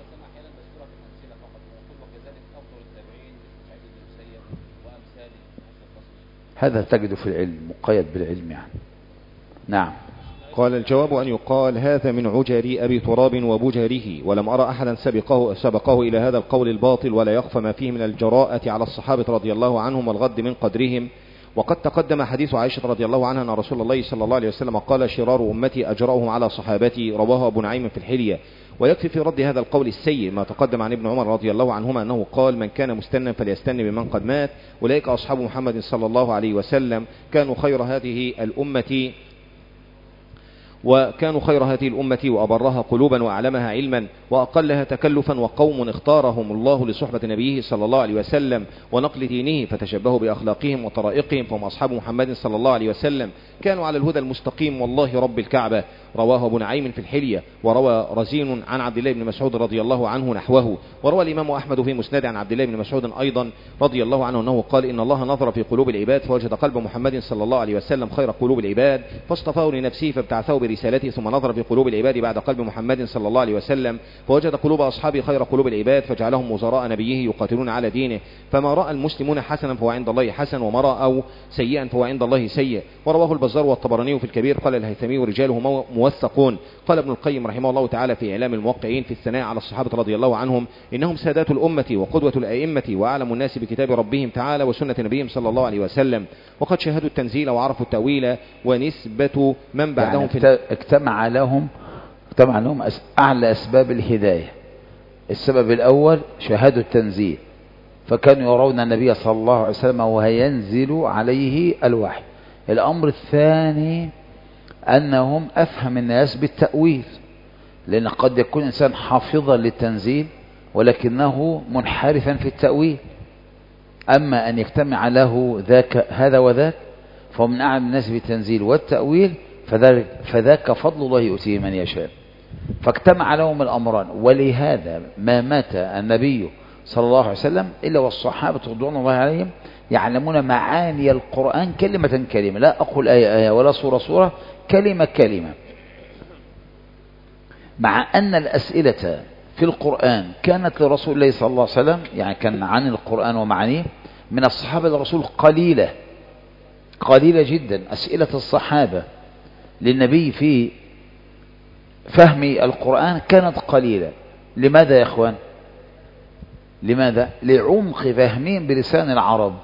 هذا تجد في العلم مقيد بالعلم يعني. نعم. قال: الجواب أن يقال هذا من عجري أبي تراب وبجره، ولم أرى أحدا سبقه, سبقه إلى هذا القول الباطل، ولا يخفى ما فيه من الجراءة على الصحابة رضي الله عنهم والغد من قدرهم. وقد تقدم حديث عائشة رضي الله عنها أن رسول الله صلى الله عليه وسلم قال: شرار أمتي أجرأهم على صحابتي، رواه أبو نعيم في الحلية. ويكفي في رد هذا القول السيء ما تقدم عن ابن عمر رضي الله عنهما أنه قال: من كان مستنا فليستن بمن قد مات، أولئك أصحاب محمد صلى الله عليه وسلم، كانوا خير هذه الأمة وكانوا خير هذه الأمة وأبرها قلوبا وأعلمها علما وأقلها تكلفا، وقوم اختارهم الله لصحبة نبيه صلى الله عليه وسلم ونقل دينه، فتشبهوا بأخلاقهم وطرائقهم، فهم أصحاب محمد صلى الله عليه وسلم، كانوا على الهدى المستقيم والله رب الكعبة. رواه أبو نعيم في الحلية، وروى رزين عن عبد الله بن مسعود رضي الله عنه نحوه. وروى الإمام أحمد في مسند عن عبد الله بن مسعود أيضا رضي الله عنه أنه قال إن الله نظر في قلوب العباد فوجد قلب محمد صلى الله عليه وسلم خير قلوب العباد فاصطفاه لنفسه فابتعثه برسالته، ثم نظر في قلوب العباد بعد قلب محمد صلى الله عليه وسلم فوجد قلوب أصحابه خير قلوب العباد فجعلهم وزراء نبيه يقاتلون على دينه، فما رأى المسلمون حسنا فهو عند الله حسن، وما رأوا سيئا فهو عند الله سيء. ورواه البزار والطبراني في الكبير. قال الهيثمي ورجاله موثقون. قال ابن القيم رحمه الله تعالى في إعلام الموقعين في الثناء على الصحابة رضي الله عنهم إنهم سادات الأمة وقدوة الأئمة وأعلم الناس بكتاب ربهم تعالى وسنة نبيهم صلى الله عليه وسلم، وقد شاهدوا التنزيل وعرفوا التأويل ونسبة من بعدهم يعني في اجتمع لهم اجتمع لهم أعلى أسباب الهداية. السبب الأول شهادوا التنزيل، فكانوا يرون النبي صلى الله عليه وسلم وهينزل عليه الوحي. الأمر الثاني أنهم أفهم الناس بالتأويل، لأن قد يكون إنسان حافظا للتنزيل ولكنه منحرفا في التأويل. أما أن يجتمع له ذاك هذا وذاك فهو من أعلم الناس بالتنزيل والتأويل، فذاك, فذاك فضل الله يؤتيه من يشاء. فاجتمع لهم الأمران، ولهذا ما مات النبي صلى الله عليه وسلم إلا والصحابة رضوان الله عليهم يعلمون معاني القرآن كلمة كلمة، لا أقول آية آية ولا سورة سورة، كلمة كلمة. مع أن الأسئلة في القرآن كانت لرسول الله صلى الله عليه وسلم، يعني كان عن القرآن ومعانيه من الصحابة للرسول قليلة قليلة جدا. أسئلة الصحابة للنبي في فهم القرآن كانت قليلة. لماذا يا أخوان؟ لماذا؟ لعمق فهمهم بلسان العرب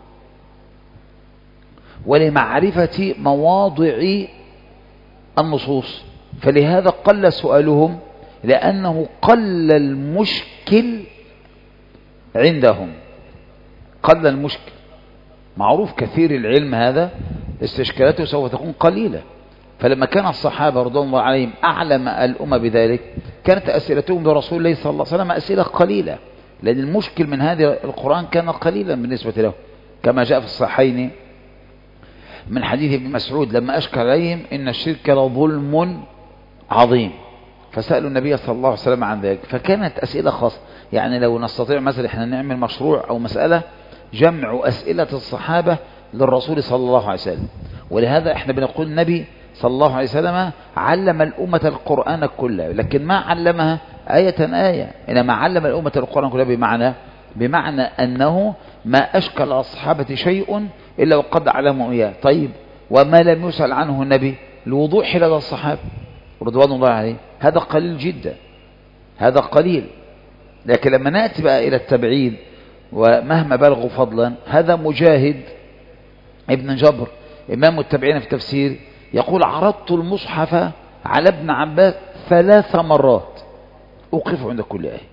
ولمعرفة مواضع النصوص، فلهذا قل سؤالهم، لأنه قل المشكل عندهم. قل المشكل، معروف كثير العلم هذا استشكالاته سوف تكون قليلة. فلما كان الصحابة رضوان الله عليهم أعلم الأمة بذلك كانت أسئلتهم برسول الله صلى الله عليه وسلم أسئلة قليلة، لأن المشكل من هذا القرآن كان قليلا بالنسبة له، كما جاء في الصحيحين من حديث ابن مسعود لما أشكل عليهم إن الشرك لظلم عظيم، فسألوا النبي صلى الله عليه وسلم عن ذلك. فكانت أسئلة خاصة. يعني لو نستطيع مثلا احنا نعمل مشروع أو مسألة جمع أسئلة الصحابة للرسول صلى الله عليه وسلم، ولهذا احنا بنقول النبي صلى الله عليه وسلم علم الأمة القرآن كله، لكن ما علمها آية آية، إنما علم الأمة القرآن كله بمعنى بمعنى أنه ما أشكل على الصحابة شيء إلا وقد علموا إياه. طيب وما لم يسأل عنه النبي لوضوح لدى الصحابة رضوان الله عليه، هذا قليل جدا، هذا قليل. لكن لما نأتي بقى إلى التبعيد ومهما بلغوا فضلا، هذا مجاهد ابن جبر إمام التابعين في التفسير يقول عرضت المصحف على ابن عباس ثلاث مرات أوقف عند كل آية.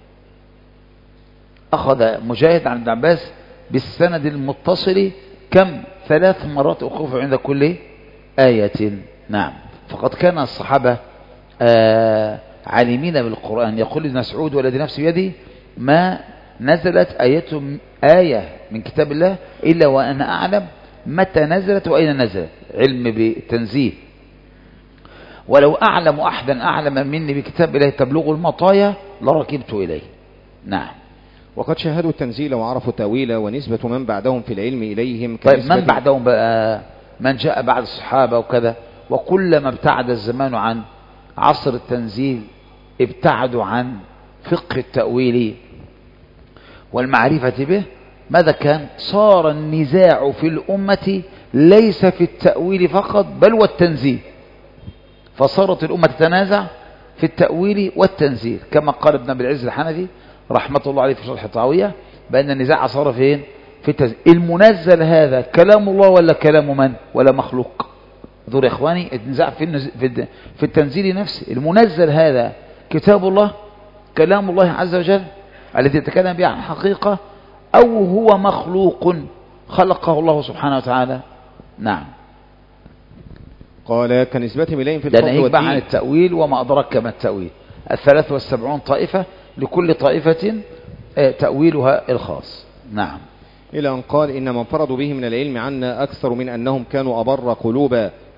أخذ مجاهد عن ابن عباس بالسند المتصل كم؟ ثلاث مرات أوقف عند كل آية. نعم. فقد كان الصحابة آه عالمين بالقرآن. يقول ابن مسعود والذي نفسي بيدي ما نزلت آية آية من كتاب الله إلا وأنا أعلم متى نزلت وأين نزلت، علم بالتنزيل. ولو أعلم أحدا أعلم مني بكتاب الله تبلغ المطايا لركبت إليه. نعم. وقد شاهدوا التنزيل وعرفوا تأويله ونسبة من بعدهم في العلم إليهم. طيب من بعدهم بقى؟ من جاء بعد الصحابة وكذا. وكلما ابتعد الزمان عن عصر التنزيل ابتعدوا عن فقه التأويل والمعرفة به. ماذا كان؟ صار النزاع في الأمة ليس في التأويل فقط بل والتنزيل، فصارت الأمة تتنازع في التأويل والتنزيل، كما قال ابن أبي العز الحنفي رحمة الله عليه في شرح الطحاوية بأن النزاع صار فين؟ في التنزيل. المنزل هذا كلام الله ولا كلام من؟ ولا مخلوق؟ ذو يا إخواني النزاع في, في التنزيل نفسه. المنزل هذا كتاب الله كلام الله عز وجل الذي يتكلم به عن حقيقة، أو هو مخلوق خلقه الله سبحانه وتعالى؟ نعم. قال كنسبتهم إليهم في الفضل والدين. لأن عن التأويل وما أدرك ما التأويل. الثلاث والسبعون طائفة لكل طائفة تأويلها الخاص. نعم. إلى أن قال إن من فرضوا به من العلم عنا أكثر من أنهم كانوا أبر قلوبا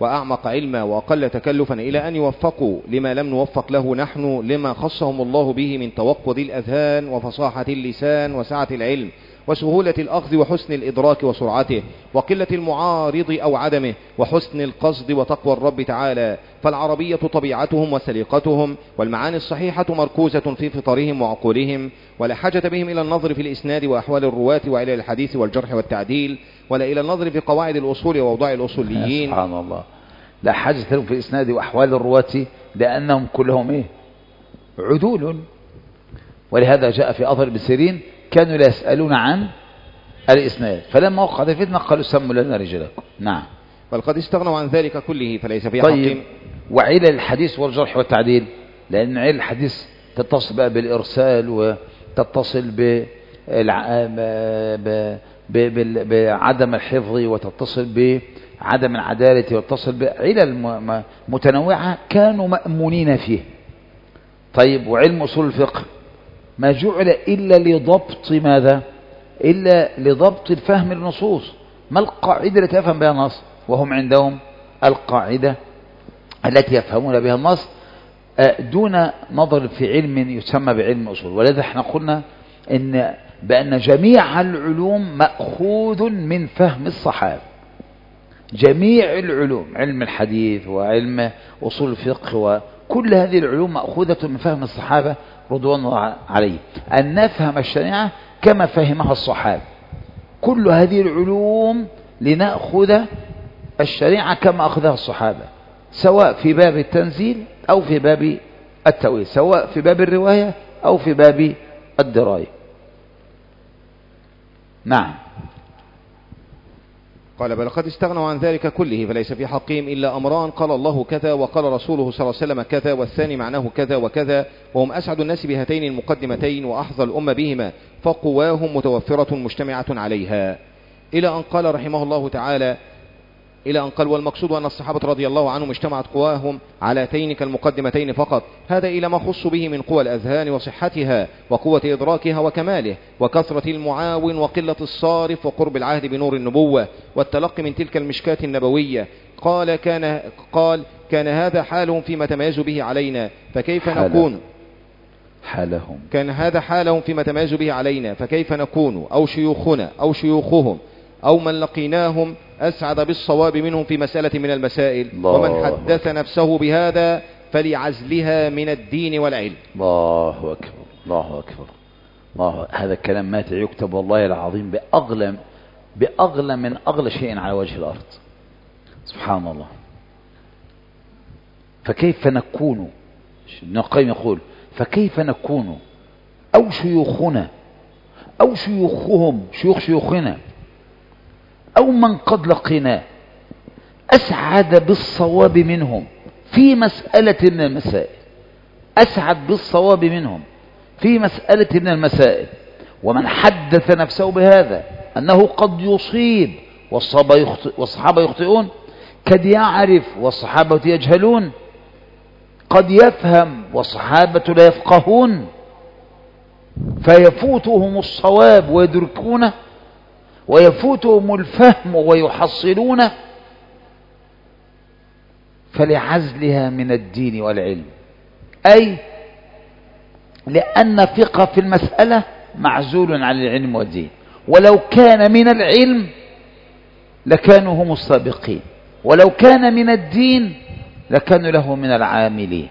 وأعمق علما وأقل تكلفا إلى أن يوفقوا لما لم نوفق له نحن، لما خصهم الله به من توقد الأذهان وفصاحة اللسان وسعة العلم وسهولة الأخذ وحسن الإدراك وسرعته وقلة المعارض أو عدمه وحسن القصد وتقوى الرب تعالى. فالعربية طبيعتهم وسليقتهم، والمعاني الصحيحة مركوزة في فطرهم وعقولهم، ولا حاجة بهم إلى النظر في الإسناد وأحوال الرواة وإلى الحديث والجرح والتعديل، ولا إلى النظر في قواعد الأصول وأوضاع الأصوليين. سبحان الله، لا حاجة لهم في الإسناد وأحوال الرواة لأنهم كلهم إيه؟ عدول. ولهذا جاء في أثر ابن سيرين كانوا لا يسألون عن الإسناد، فلما وقعت الفتنة قالوا سموا لنا رجالكم. نعم. بل قد استغنوا عن ذلك كله فليس في طيب حقهم. وعلل الحديث والجرح والتعديل، لأن علل الحديث تتصل بقى بالإرسال وتتصل بالع... ب... ب... ب... بعدم الحفظ، وتتصل بعدم العدالة، وتتصل بعلل م... متنوعة كانوا مأمونين فيه. طيب وعلم أصول الفقه ما جعل إلا لضبط ماذا؟ إلا لضبط الفهم النصوص. ما القاعدة التي يفهم بها النص؟ وهم عندهم القاعدة التي يفهمون بها النص دون نظر في علم يسمى بعلم أصول. ولذا احنا قلنا إن بأن جميع العلوم مأخوذ من فهم الصحابة. جميع العلوم، علم الحديث وعلم أصول الفقه وكل هذه العلوم مأخوذة من فهم الصحابة رضوان الله عليه، أن نفهم الشريعة كما فهمها الصحابة. كل هذه العلوم لنأخذ الشريعة كما أخذها الصحابة، سواء في باب التنزيل أو في باب التأويل، سواء في باب الرواية أو في باب الدراية. نعم. قال بل قد استغنوا عن ذلك كله فليس في حقهم إلا أمران، قال الله كذا وقال رسوله صلى الله عليه وسلم كذا، والثاني معناه كذا وكذا، وهم أسعد الناس بهاتين المقدمتين وأحظى الأمة بهما، فقواهم متوفرة مجتمعة عليها. إلى أن قال رحمه الله تعالى إلى أن قال والمقصود أن الصحابة رضي الله عنهم اجتمعت قواهم على هاتين كالمقدمتين فقط. هذا إلى ما خص به من قوى الأذهان وصحتها وقوة إدراكها وكماله وكثرة المعاون وقلة الصارف وقرب العهد بنور النبوة والتلقي من تلك المشكاة النبوية. قال كان قال كان هذا حالهم فيما تميزوا به علينا، فكيف حالة. نكون حالهم كان هذا حالهم فيما تميزوا به علينا، فكيف نكون أو شيوخنا أو شيوخهم أو من لقيناهم أسعد بالصواب منهم في مسألة من المسائل. ومن حدث نفسه بهذا فليعزلها من الدين والعلم. الله أكبر الله أكبر الله. هذا الكلام مات يكتب والله العظيم بأغلى بأغلى من أغلى شيء على وجه الأرض. سبحان الله. فكيف نكون، ابن القيم يقول فكيف نكون أو شيوخنا أو شيوخهم شيوخ شيوخنا أو من قد لقينا أسعد بالصواب منهم في مسألة من المسائل، أسعد بالصواب منهم في مسألة من المسائل. ومن حدث نفسه بهذا أنه قد يصيب والصحابة يخطئون، قد يعرف والصحابة يجهلون، قد يفهم والصحابة لا يفقهون، فيفوتهم الصواب ويدركونه ويفوتهم الفهم ويحصلونه، فلعزلها من الدين والعلم، أي لأن فقه في المسألة معزول عن العلم والدين. ولو كان من العلم لكانوا هم السابقين، ولو كان من الدين لكانوا له من العاملين.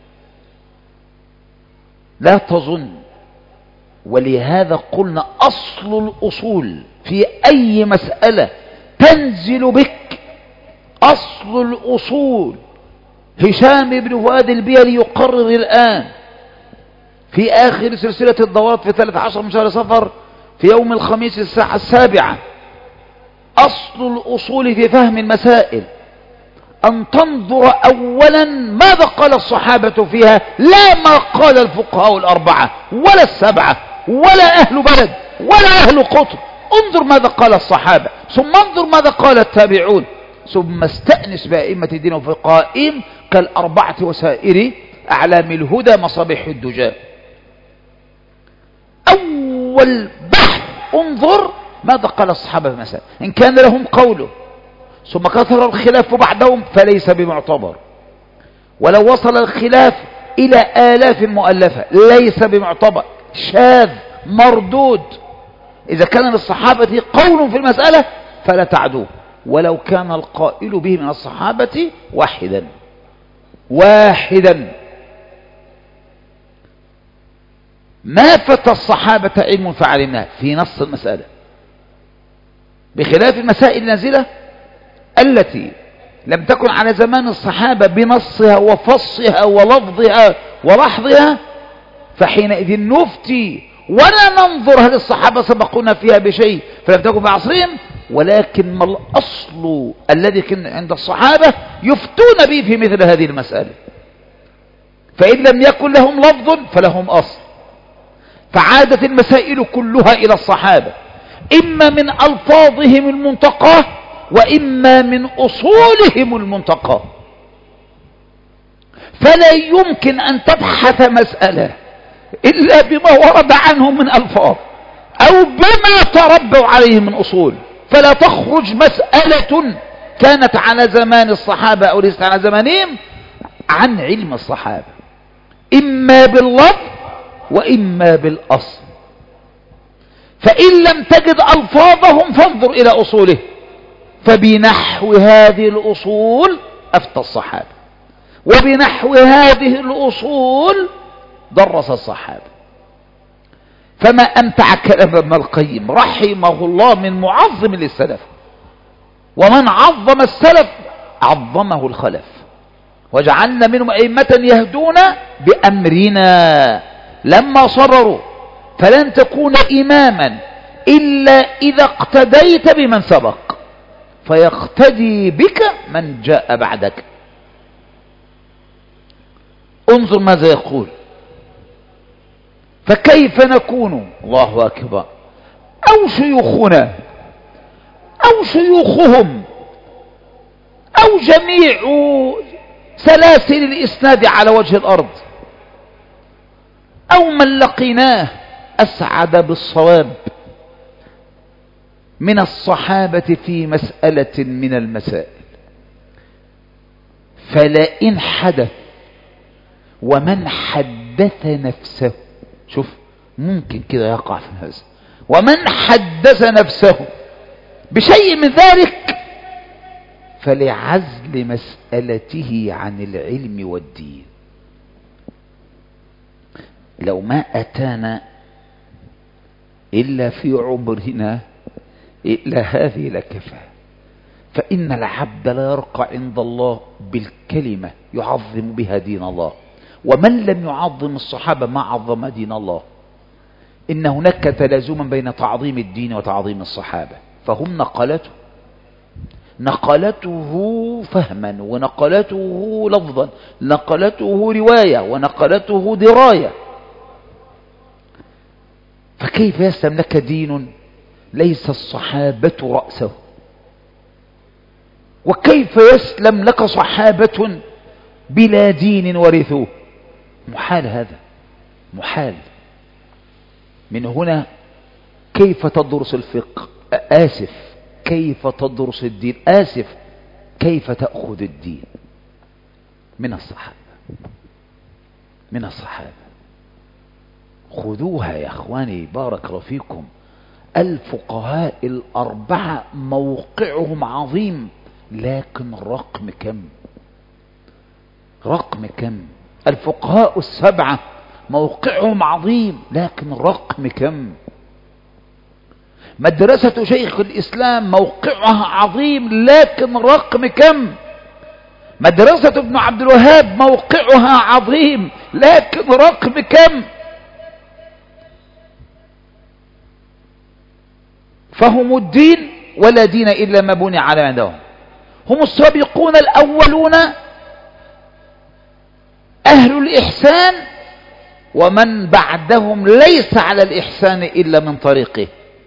لا تظن. ولهذا قلنا أصل الأصول في أي مسألة تنزل بك، أصل الأصول. هشام بن فؤاد البيلي يقرر الآن في آخر سلسلة الدورات في ثلاث عشر من شهر صفر في يوم الخميس الساعة السابعة: أصل الأصول في فهم المسائل أن تنظر أولا ماذا قال الصحابة فيها، لا ما قال الفقهاء الأربعة ولا السبعة ولا أهل بلد ولا أهل قطر. انظر ماذا قال الصحابة، ثم انظر ماذا قال التابعون، ثم استأنس بأئمة الدين وفقهائهم كالأربعة وسائر أعلام الهدى مصابيح الدجى. أول بحث انظر ماذا قال الصحابة في المسائل، إن كان لهم قوله ثم كثر الخلاف بعدهم فليس بمعتبر. ولو وصل الخلاف إلى آلاف مؤلفة ليس بمعتبر، شاذ مردود. إذا كان للصحابة قول في المسألة فلا تعدوه، ولو كان القائل به من الصحابة واحدا واحدا. ما فتى الصحابة علم فعلمناه في نص المسألة، بخلاف المسائل النازلة التي لم تكن على زمان الصحابة بنصها وفصها ولفظها ولحظها، فحينئذ نفتي ولا ننظر هل الصحابة سبقونا فيها بشيء فلم تكن في عصرهم، ولكن ما الأصل الذي كان عند الصحابة يفتون به في مثل هذه المسألة. فإن لم يكن لهم لفظ فلهم أصل، فعادت المسائل كلها إلى الصحابة، إما من ألفاظهم المنتقاه وإما من أصولهم المنتقاه. فلا يمكن أن تبحث مسألة إلا بما ورد عنهم من ألفاظ أو بما تربوا عليه من أصول، فلا تخرج مسألة كانت على زمان الصحابة أو ليست على زمانهم عن علم الصحابة، إما باللفظ وإما بالأصل. فإن لم تجد ألفاظهم فانظر إلى أصوله، فبنحو هذه الأصول أفتى الصحابة، وبنحو هذه الأصول درس الصحابة. فما أمتع كلام ابن القيم رحمه الله من معظم للسلف، ومن عظم السلف عظمه الخلف، وجعلنا منهم أئمة يهدون بأمرنا لما صرروا. فلن تكون إماما إلا إذا اقتديت بمن سبق، فيقتدي بك من جاء بعدك. انظر ماذا يقول: فكيف نكون الله أكبر أو شيوخنا أو شيوخهم أو جميع سلاسل الإسناد على وجه الأرض أو من لقيناه أسعد بالصواب من الصحابة في مسألة من المسائل؟ فلئن حدث ومن حدث نفسه، شوف ممكن كده يقع في هذا، ومن حدث نفسه بشيء من ذلك فلعزل مسألته عن العلم والدين. لو ما أتانا إلا في عمرنا إلا هذه لكفى. فإن العبد لا يرقى عند الله بالكلمة يعظم بها دين الله، ومن لم يعظم الصحابة ما عظم دين الله. إن هناك تلازما بين تعظيم الدين وتعظيم الصحابة، فهم نقلته نقلته فهما، ونقلته لفظا، نقلته رواية، ونقلته دراية. فكيف يسلم لك دين ليس الصحابة رأسه؟ وكيف يسلم لك صحابة بلا دين ورثوه؟ محال هذا، محال. من هنا كيف تدرس الفقه؟ آسف. كيف تدرس الدين؟ آسف. كيف تأخذ الدين؟ من الصحابة، من الصحابة. خذوها يا أخواني بارك الله فيكم. الفقهاء الأربعة موقعهم عظيم، لكن رقم كم؟ رقم كم؟ الفقهاء السبعة موقعهم عظيم، لكن رقم كم؟ مدرسة شيخ الإسلام موقعها عظيم، لكن رقم كم؟ مدرسة ابن عبد الوهاب موقعها عظيم، لكن رقم كم؟ فهم الدين ولا دين إلا ما بني على عندهم. هم السابقون الأولون أهل الإحسان، ومن بعدهم ليس على الإحسان إلا من طريقه.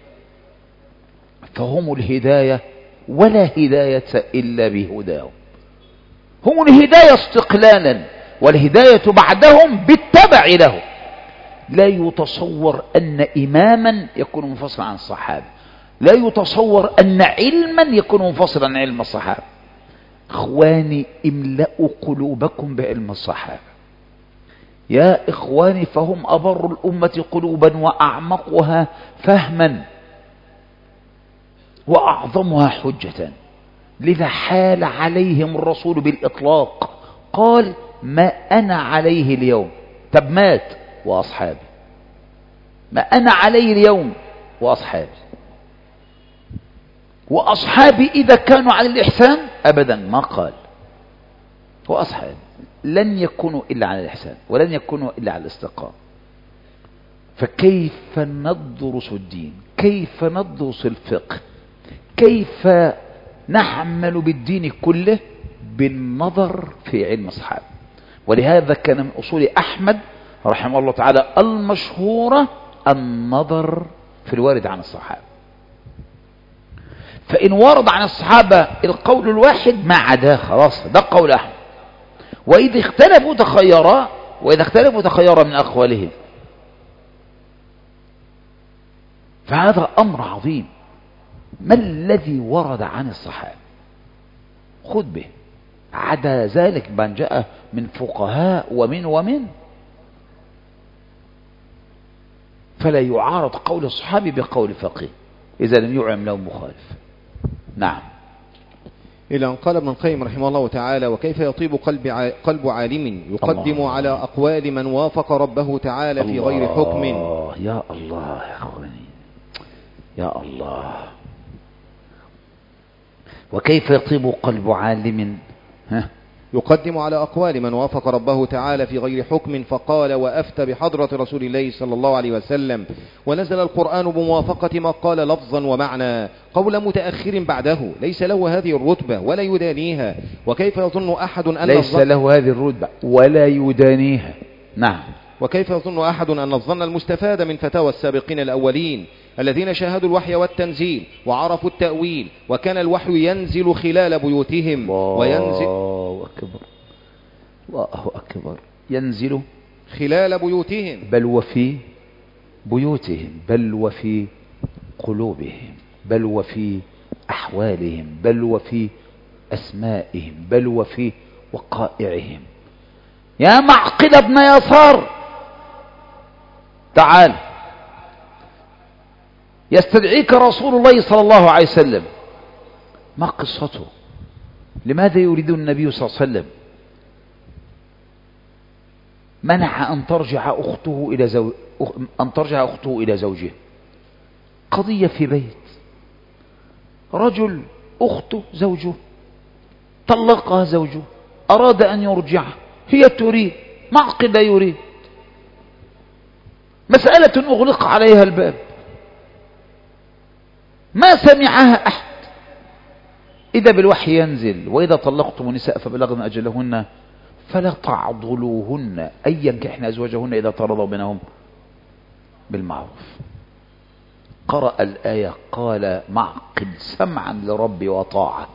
فهم الهداية ولا هداية إلا بهداهم. هم الهداية استقلالا، والهداية بعدهم بالتبع له. لا يتصور أن إماما يكون منفصلا عن الصحابة. لا يتصور أن علما يكون منفصلا عن علم الصحابة. إخواني املأوا قلوبكم بعلم الصحابة يا إخواني، فهم أبر الأمة قلوبا وأعمقها فهما وأعظمها حجة. لذا حال عليهم الرسول بالإطلاق، قال ما أنا عليه اليوم. طب مات وأصحابي، ما أنا عليه اليوم وأصحابي، وأصحابي إذا كانوا على الإحسان أبدا ما قال، وأصحابي لن يكونوا إلا على الإحسان ولن يكونوا إلا على الاستقامة. فكيف ندرس الدين؟ كيف ندرس الفقه؟ كيف نعمل بالدين كله؟ بالنظر في علم الصحابة. ولهذا كان من أصول أحمد رحمه الله تعالى المشهورة النظر في الوارد عن الصحابة. فإن ورد عن الصحابة القول الواحد ما عداه خلاص ده قول أحمد، وإذا اختلفوا تخيرا وإذا اختلفوا تخيرا من أقوالهم. فهذا أمر عظيم. ما الذي ورد عن الصحابة؟ خذ به، عدا ذلك من جاء من فقهاء ومن ومن فلا يعارض قول الصحابي بقول فقيه إذا لم يعلم له مخالف. نعم. إلى أن قال ابن القيم رحمه الله تعالى: وكيف يطيب قلب ع... قلب عالم يقدم الله على أقوال من وافق ربه تعالى في غير حكم. يا الله يا أخواني يا الله. وكيف يطيب قلب عالم ها يقدم على أقوال من وافق ربه تعالى في غير حكم، فقال وأفتى بحضرة رسول الله صلى الله عليه وسلم، ونزل القرآن بموافقة ما قال لفظا ومعنى قول متأخر بعده ليس له هذه الرتبة ولا يدانيها. وكيف يظن أحد أن ليس له هذه الرتبة ولا يدانيها. نعم. وكيف يظن أحد أن الظن المستفاد من فتاوى السابقين الأولين الذين شاهدوا الوحي والتنزيل وعرفوا التأويل، وكان الوحي ينزل خلال بيوتهم وينزل الله أكبر الله أكبر ينزل خلال بيوتهم بل وفي بيوتهم بل وفي قلوبهم بل وفي أحوالهم بل وفي أسمائهم بل وفي وقائعهم. يا معقل ابن يسار تعال، يستدعيك رسول الله صلى الله عليه وسلم. ما قصته؟ لماذا يريد النبي صلى الله عليه وسلم منع أن ترجع أخته إلى زو... أن ترجع أخته إلى زوجها؟ قضية في بيت رجل أخته زوجه طلقها زوجه أراد أن يرجعها، هي تريد، معقل لا يريد، مسألة أغلق عليها الباب ما سمعها أحد. إذا بالوحي ينزل: وإذا طلقتم النساء فبلغن أجلهن فلا تعضلوهن أن ينكحن أزواجهن إذا ترضوا بينهم بالمعروف. قرأ الآية قال معقل سمعا لربي وطاعة.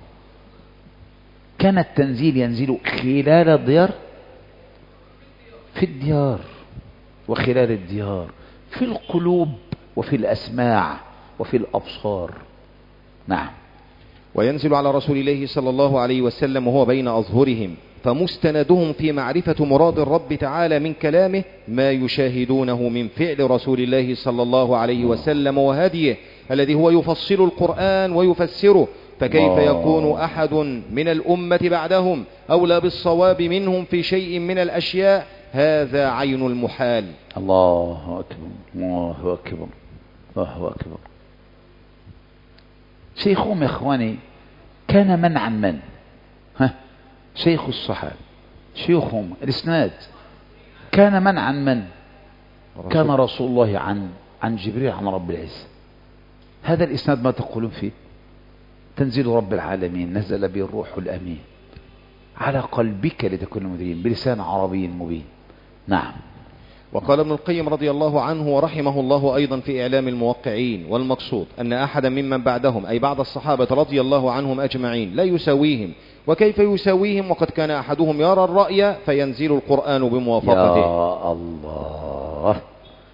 كان التنزيل ينزل خلال الديار، في الديار وخلال الديار، في القلوب وفي الأسماع وفي الأبصار. نعم. وينزل على رسول الله صلى الله عليه وسلم وهو بين أظهرهم، فمستندهم في معرفة مراد الرب تعالى من كلامه ما يشاهدونه من فعل رسول الله صلى الله عليه وسلم وهديه الذي هو يفصل القرآن ويفسره. فكيف يكون أحد من الأمة بعدهم أولى بالصواب منهم في شيء من الأشياء؟ هذا عين المحال. الله أكبر الله أكبر الله أكبر. شيخهم يا إخواني كان من عن من؟ ها شيخ الصحابة شيخهم الإسناد كان من عن من؟ رسول كان رسول الله عن عن جبريل عن رب العزة. هذا الإسناد ما تقولون فيه؟ تنزيل رب العالمين نزل به الروح الأمين على قلبك لتكون مدين بلسان عربي مبين. نعم. وقال ابن القيم رضي الله عنه ورحمه الله أيضا في إعلام الموقعين: والمقصود أن أحدا ممن بعدهم أي بعد الصحابة رضي الله عنهم أجمعين لا يساويهم. وكيف يساويهم وقد كان أحدهم يرى الرأي فينزل القرآن بموافقته؟ يا الله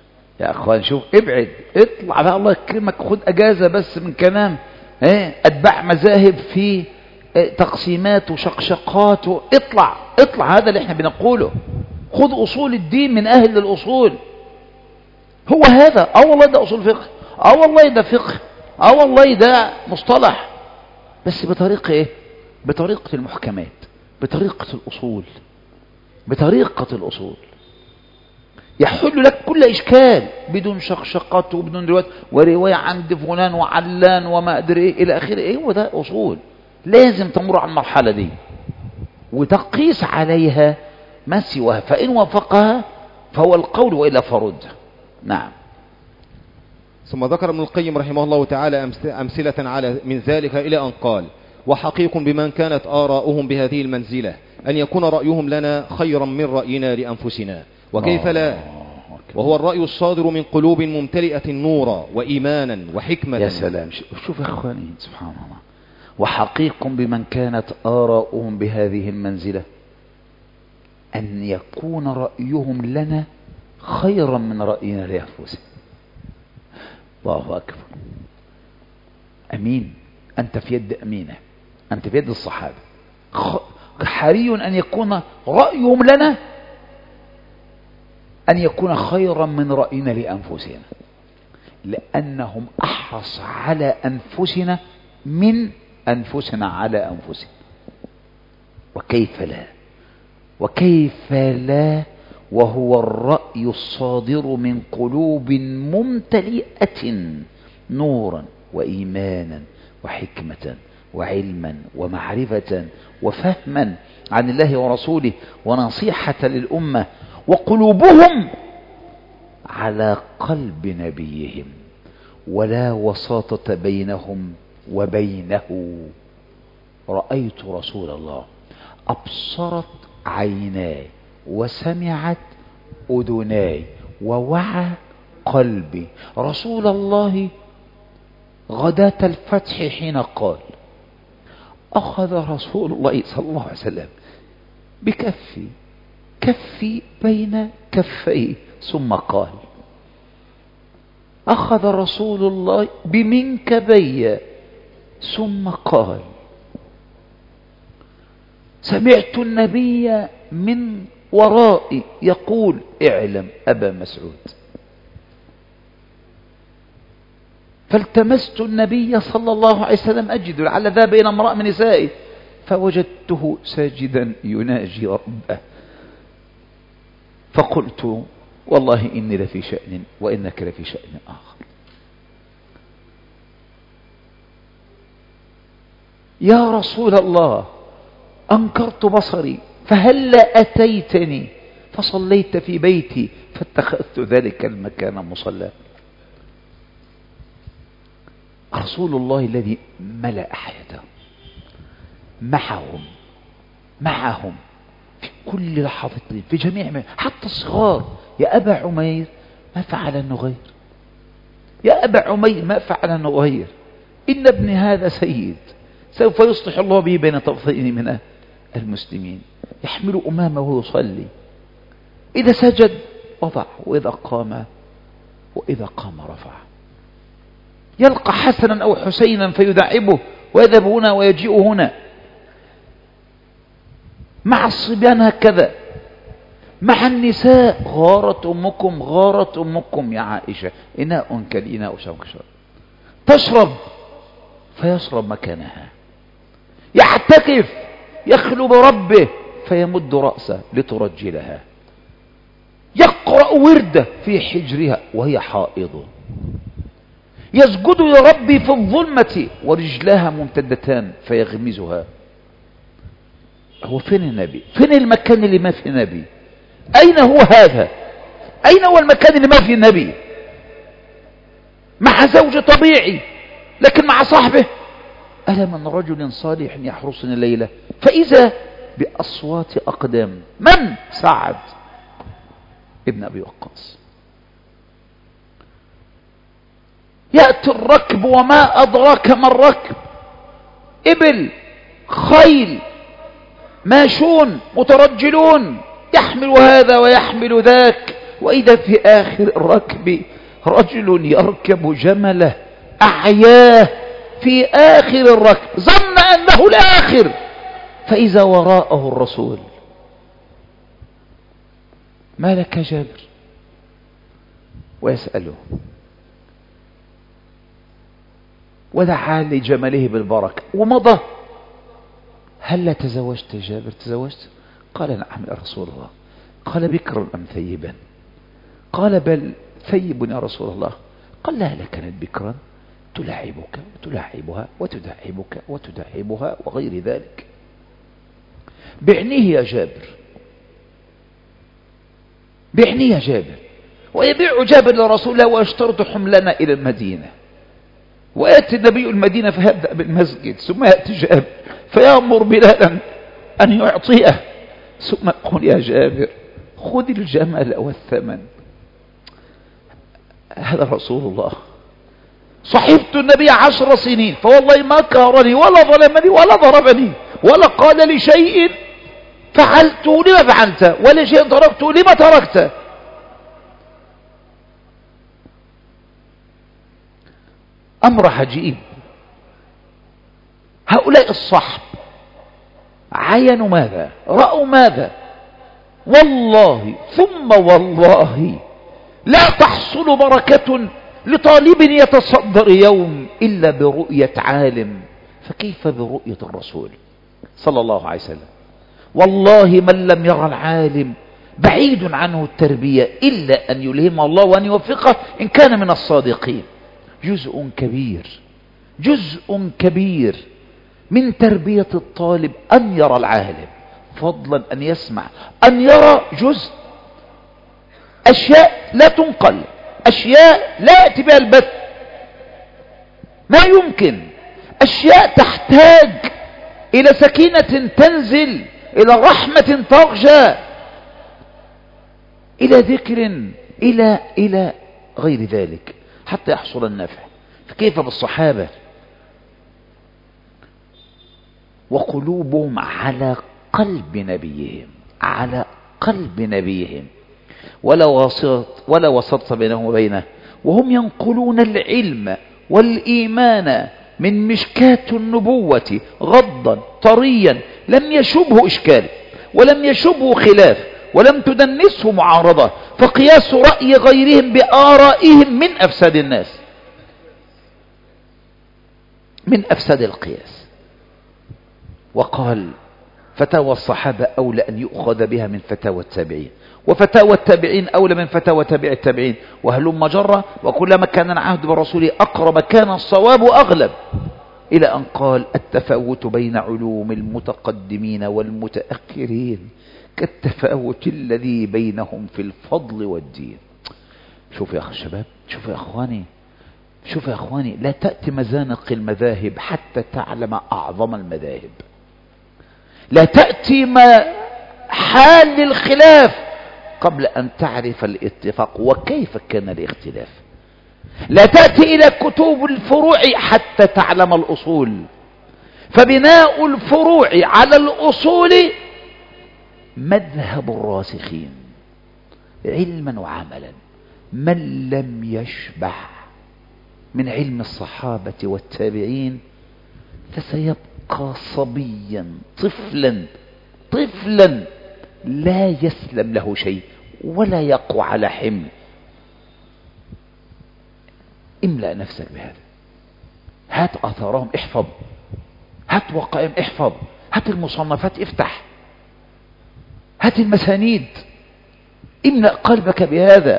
يا اخوان شوف، ابعد اطلع بقى، الله يكرمك، خد اجازة بس من كلام ايه اتباع مذاهب في ايه تقسيمات وشقشقات، اطلع اطلع، هذا اللي احنا بنقوله. خد اصول الدين من اهل الاصول، هو هذا. اه والله ده اصول فقه، اه والله ده فقه، اه والله ده مصطلح، بس بطريقة ايه؟ بطريقة المحكمات، بطريقة الاصول، بطريقة الاصول يحل لك كل اشكال بدون شقشقات وبدون روايات ورواية عند فلان وعلان وما ادري ايه الى اخره. ايه هو ده اصول، لازم تمر على المرحلة دي وتقيس عليها ما سواها، فان وافقها فهو القول والا فرد. نعم. ثم ذكر ابن القيم رحمه الله تعالى أمثلة على من ذلك إلى أن قال: وحقيق بمن كانت آراؤهم بهذه المنزلة أن يكون رأيهم لنا خيرا من رأينا لأنفسنا، وكيف لا، وهو الرأي الصادر من قلوب ممتلئة نورا وإيمانا وحكمة. يا سلام، شوف يا أخواني، سبحان الله. وحقيق بمن كانت آراؤهم بهذه المنزلة أن يكون رأيهم لنا خيرا من رأينا لأنفسنا. الله أكبر. أمين، أنت في يد أمينة، أنت في يد الصحابة. حري أن يكون رأيهم لنا أن يكون خيرا من رأينا لأنفسنا، لأنهم أحرص على أنفسنا من أنفسنا على أنفسنا. وكيف لا، وكيف لا وهو الرأي الصادر من قلوب ممتلئة نورا وإيمانا وحكمة وعلما ومعرفة وفهما عن الله ورسوله ونصيحة للأمة، وقلوبهم على قلب نبيهم ولا وساطة بينهم وبينه. رأيت رسول الله، أبصرت عيناي وسمعت أذناي ووعى قلبي رسول الله غداة الفتح حين قال. أخذ رسول الله صلى الله عليه وسلم بكفي كفي بين كفيه ثم قال. أخذ رسول الله بمنكبي ثم قال. سمعت النبي من ورائي يقول: اعلم أبا مسعود. فالتمست النبي صلى الله عليه وسلم أجد لعل ذا بين امرأة من نسائه، فوجدته ساجدا يناجي ربه، فقلت: والله إني لفي شأن وإنك لفي شأن آخر. يا رسول الله، أنكرت بصري فهل أتيتني فصليت في بيتي فاتخذت ذلك المكان مصلى. رسول الله الذي ملأ حياته معهم معهم في كل لحظة، في جميع ما، حتى الصغار. يا أبا عمير ما فعل النغير، يا أبا عمير ما فعل النغير، إن ابن هذا سيد سوف يصلح الله به بين طرفين من المسلمين. يحمل أمامه ويصلي، إذا سجد وضع، وإذا قام وإذا قام رفع. يلقى حسنا أو حسينا فيدعبه ويذهب هنا ويجيء هنا. مع الصبيان هكذا، مع النساء. غارت أمكم غارت أمكم يا عائشة، إناء كالإناء شوكشر. تشرب فيشرب مكانها، يعتكف يخلو بربه فيمد رأسه لترجلها، يقرأ ورده في حجرها وهي حائض، يسجد لربي في الظلمة ورجلها ممتدتان فيغمزها. هو فين النبي؟ فين المكان اللي ما في النبي؟ أين هو هذا؟ أين هو المكان اللي ما في النبي؟ مع زوج طبيعي، لكن مع صاحبه ألا من رجل صالح يحرسني الليلة، فإذا بأصوات أقدام. من؟ سعد ابن أبي وقاص. يأتي الركب وما أدراك ما الركب، إبل خيل ماشون مترجلون، يحمل هذا ويحمل ذاك، وإذا في آخر الركب رجل يركب جمله أعياه في آخر الركب ظن أنه الآخر، فإذا وراءه الرسول. ما لك جابر؟ ويسأله ودعا لجمله بالبركة ومضى. هل تزوجت جابر؟ تزوجت؟ قال نعم يا رسول الله. قال بكرا أم ثيبا؟ قال بل ثيب يا رسول الله. قال لا لا كانت بكرا تلاعبك وتلاعبها وتداعبك وتداعبها وغير ذلك. بعنيه يا جابر، بعنيه يا جابر. ويبيع جابر لرسول الله ويشترط حملنا إلى المدينة، ويأتي النبي المدينة فيبدأ بالمسجد، ثم يأتي جابر فيأمر بلالا أن يعطيه، ثم يقول يا جابر خذ الجمل والثمن. هذا رسول الله. صحبت النبي عشر سنين فوالله ما كهرني ولا ظلمني ولا ضربني ولا قال لي شيء فعلته لما فعلت ولا شيء تركته لما تركت. أمر عجيب. هؤلاء الصحب عينوا ماذا؟ رأوا ماذا؟ والله ثم والله لا تحصل بركة لطالب يتصدر يوم إلا برؤية عالم، فكيف برؤية الرسول صلى الله عليه وسلم؟ والله من لم يرى العالم بعيد عنه التربية إلا أن يلهم الله وأن يوفقه إن كان من الصادقين. جزء كبير جزء كبير من تربية الطالب أن يرى العالم، فضلا أن يسمع، أن يرى جزء أشياء لا تنقل، أشياء لا يأتي بها البث، ما يمكن، أشياء تحتاج إلى سكينة تنزل، إلى رحمة ترجى، إلى ذكر، إلى إلى غير ذلك حتى يحصل النفع. فكيف بالصحابة وقلوبهم على قلب نبيهم، على قلب نبيهم، ولا وسط ولا وسط بينهم وبينه، وهم ينقلون العلم والإيمان من مشكاة النبوة غضا طريا لم يشبه إشكال ولم يشبه خلاف ولم تدنسه معارضة، فقياس رأي غيرهم بآرائهم من أفساد الناس، من أفساد القياس. وقال فتاوى الصحابة أولى أن يؤخذ بها من فتاوى التابعين، وفتاوى التابعين أولى من فتاوى تابع التابعين، وهلم جرة، وكلما كان العهد بالرسول أقرب كان الصواب أغلب، إلى أن قال التفاوت بين علوم المتقدمين والمتأخرين كالتفاوت الذي بينهم في الفضل والدين. شوف يا أخي الشباب، شوف يا أخواني، شوف يا أخواني، لا تأتي مزانق المذاهب حتى تعلم أعظم المذاهب، لا تأتي ما حال الخلاف قبل أن تعرف الاتفاق وكيف كان الاختلاف، لا تأتي إلى كتب الفروع حتى تعلم الأصول، فبناء الفروع على الأصول مذهب الراسخين علما وعملا. من لم يشبع من علم الصحابة والتابعين فسيبقى صبيا طفلا طفلا لا يسلم له شيء ولا يقوى على حمل. املأ نفسك بهذا، هات أثارهم احفظ، هات وقائم احفظ، هات المصنفات افتح، هات المسانيد، املأ قلبك بهذا.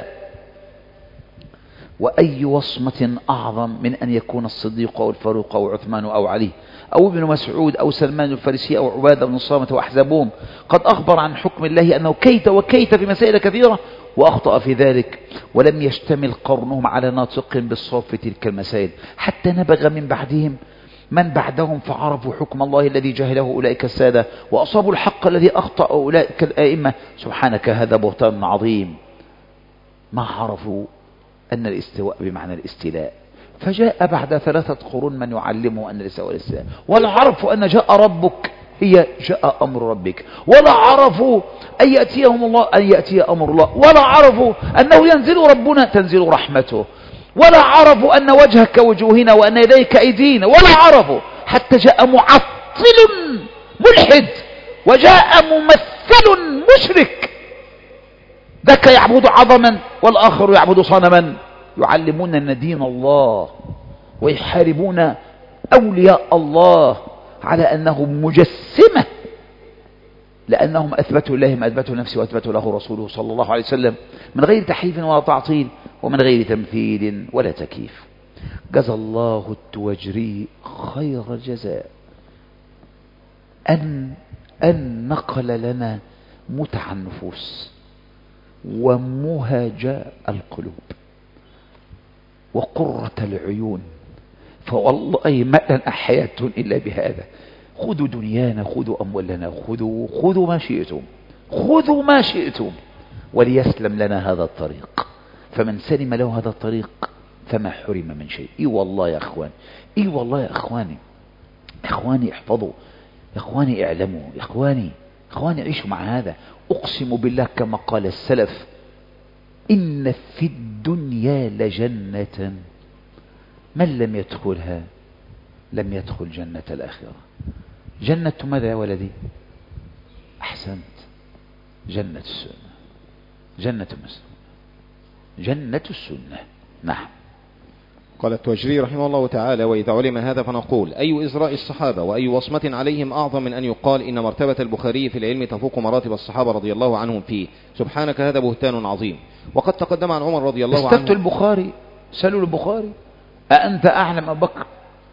وأي وصمة أعظم من أن يكون الصديق أو الفاروق أو عثمان أو علي أو ابن مسعود أو سلمان الفارسي أو عبادة بن الصامت وأحزابهم قد أخبر عن حكم الله أنه كيت وكيت في مسائل كثيرة وأخطأ في ذلك، ولم يشتمل قرنهم على ناطق بالصواب في تلك المسائل، حتى نبغ من بعدهم من بعدهم فعرفوا حكم الله الذي جهله أولئك السادة وأصابوا الحق الذي أخطأ أولئك الآئمة. سبحانك هذا بهتان عظيم. ما عرفوا أن الاستواء بمعنى الاستيلاء، فجاء بعد ثلاثة قرون من يعلمه أن الاستواء الاستيلاء، ولا عرفوا أن جاء ربك هي جاء أمر ربك، ولا عرفوا أن يأتيهم الله أن يأتي أمر الله، ولا عرفوا أنه ينزل ربنا تنزل رحمته، ولا عرفوا أن وجهك وجوهنا وأن يديك أيدينا، ولا عرفوا حتى جاء معطل ملحد وجاء ممثل مشرك، ذاك يعبد عظما والآخر يعبد صنما، يعلمون أن دين الله ويحاربون أولياء الله على أنهم مجسمة، لأنهم أثبتوا الله ما أثبته نفسه وأثبتوا له رسوله صلى الله عليه وسلم من غير تحريف ولا تعطيل ومن غير تمثيل ولا تكييف. جزى الله التوجري خير الجزاء أن أن نقل لنا متع النفوس ومهج القلوب وقرة العيون، فوالله ما لنا حياة إلا بهذا. خذوا دنيانا، خذوا أموالنا، خذوا خذوا ما شئتم، خذوا ما شئتم، وليسلم لنا هذا الطريق، فمن سلم له هذا الطريق فما حرم من شيء. اي والله يا اخوان، اي والله يا اخواني، اخواني احفظوا، يا اخواني اعلموا، يا اخواني اخواني عيشوا مع هذا. اقسم بالله كما قال السلف: ان في الدنيا لجنة من لم يدخلها لم يدخل جنة الآخرة. جنة ماذا يا ولدي؟ أحسنت، جنة السنة، جنة السنة، جنة السنة. نعم. قال التوجري رحمه الله تعالى: وإذا علم هذا فنقول: أي إزراء الصحابة وأي وصمة عليهم أعظم من أن يقال إن مرتبة البخاري في العلم تفوق مراتب الصحابة رضي الله عنهم فيه. سبحانك، هذا بهتان عظيم. وقد تقدم عن عمر رضي الله عنه. استفتوا البخاري، سألوا البخاري: أأنت أعلم أبو بكر؟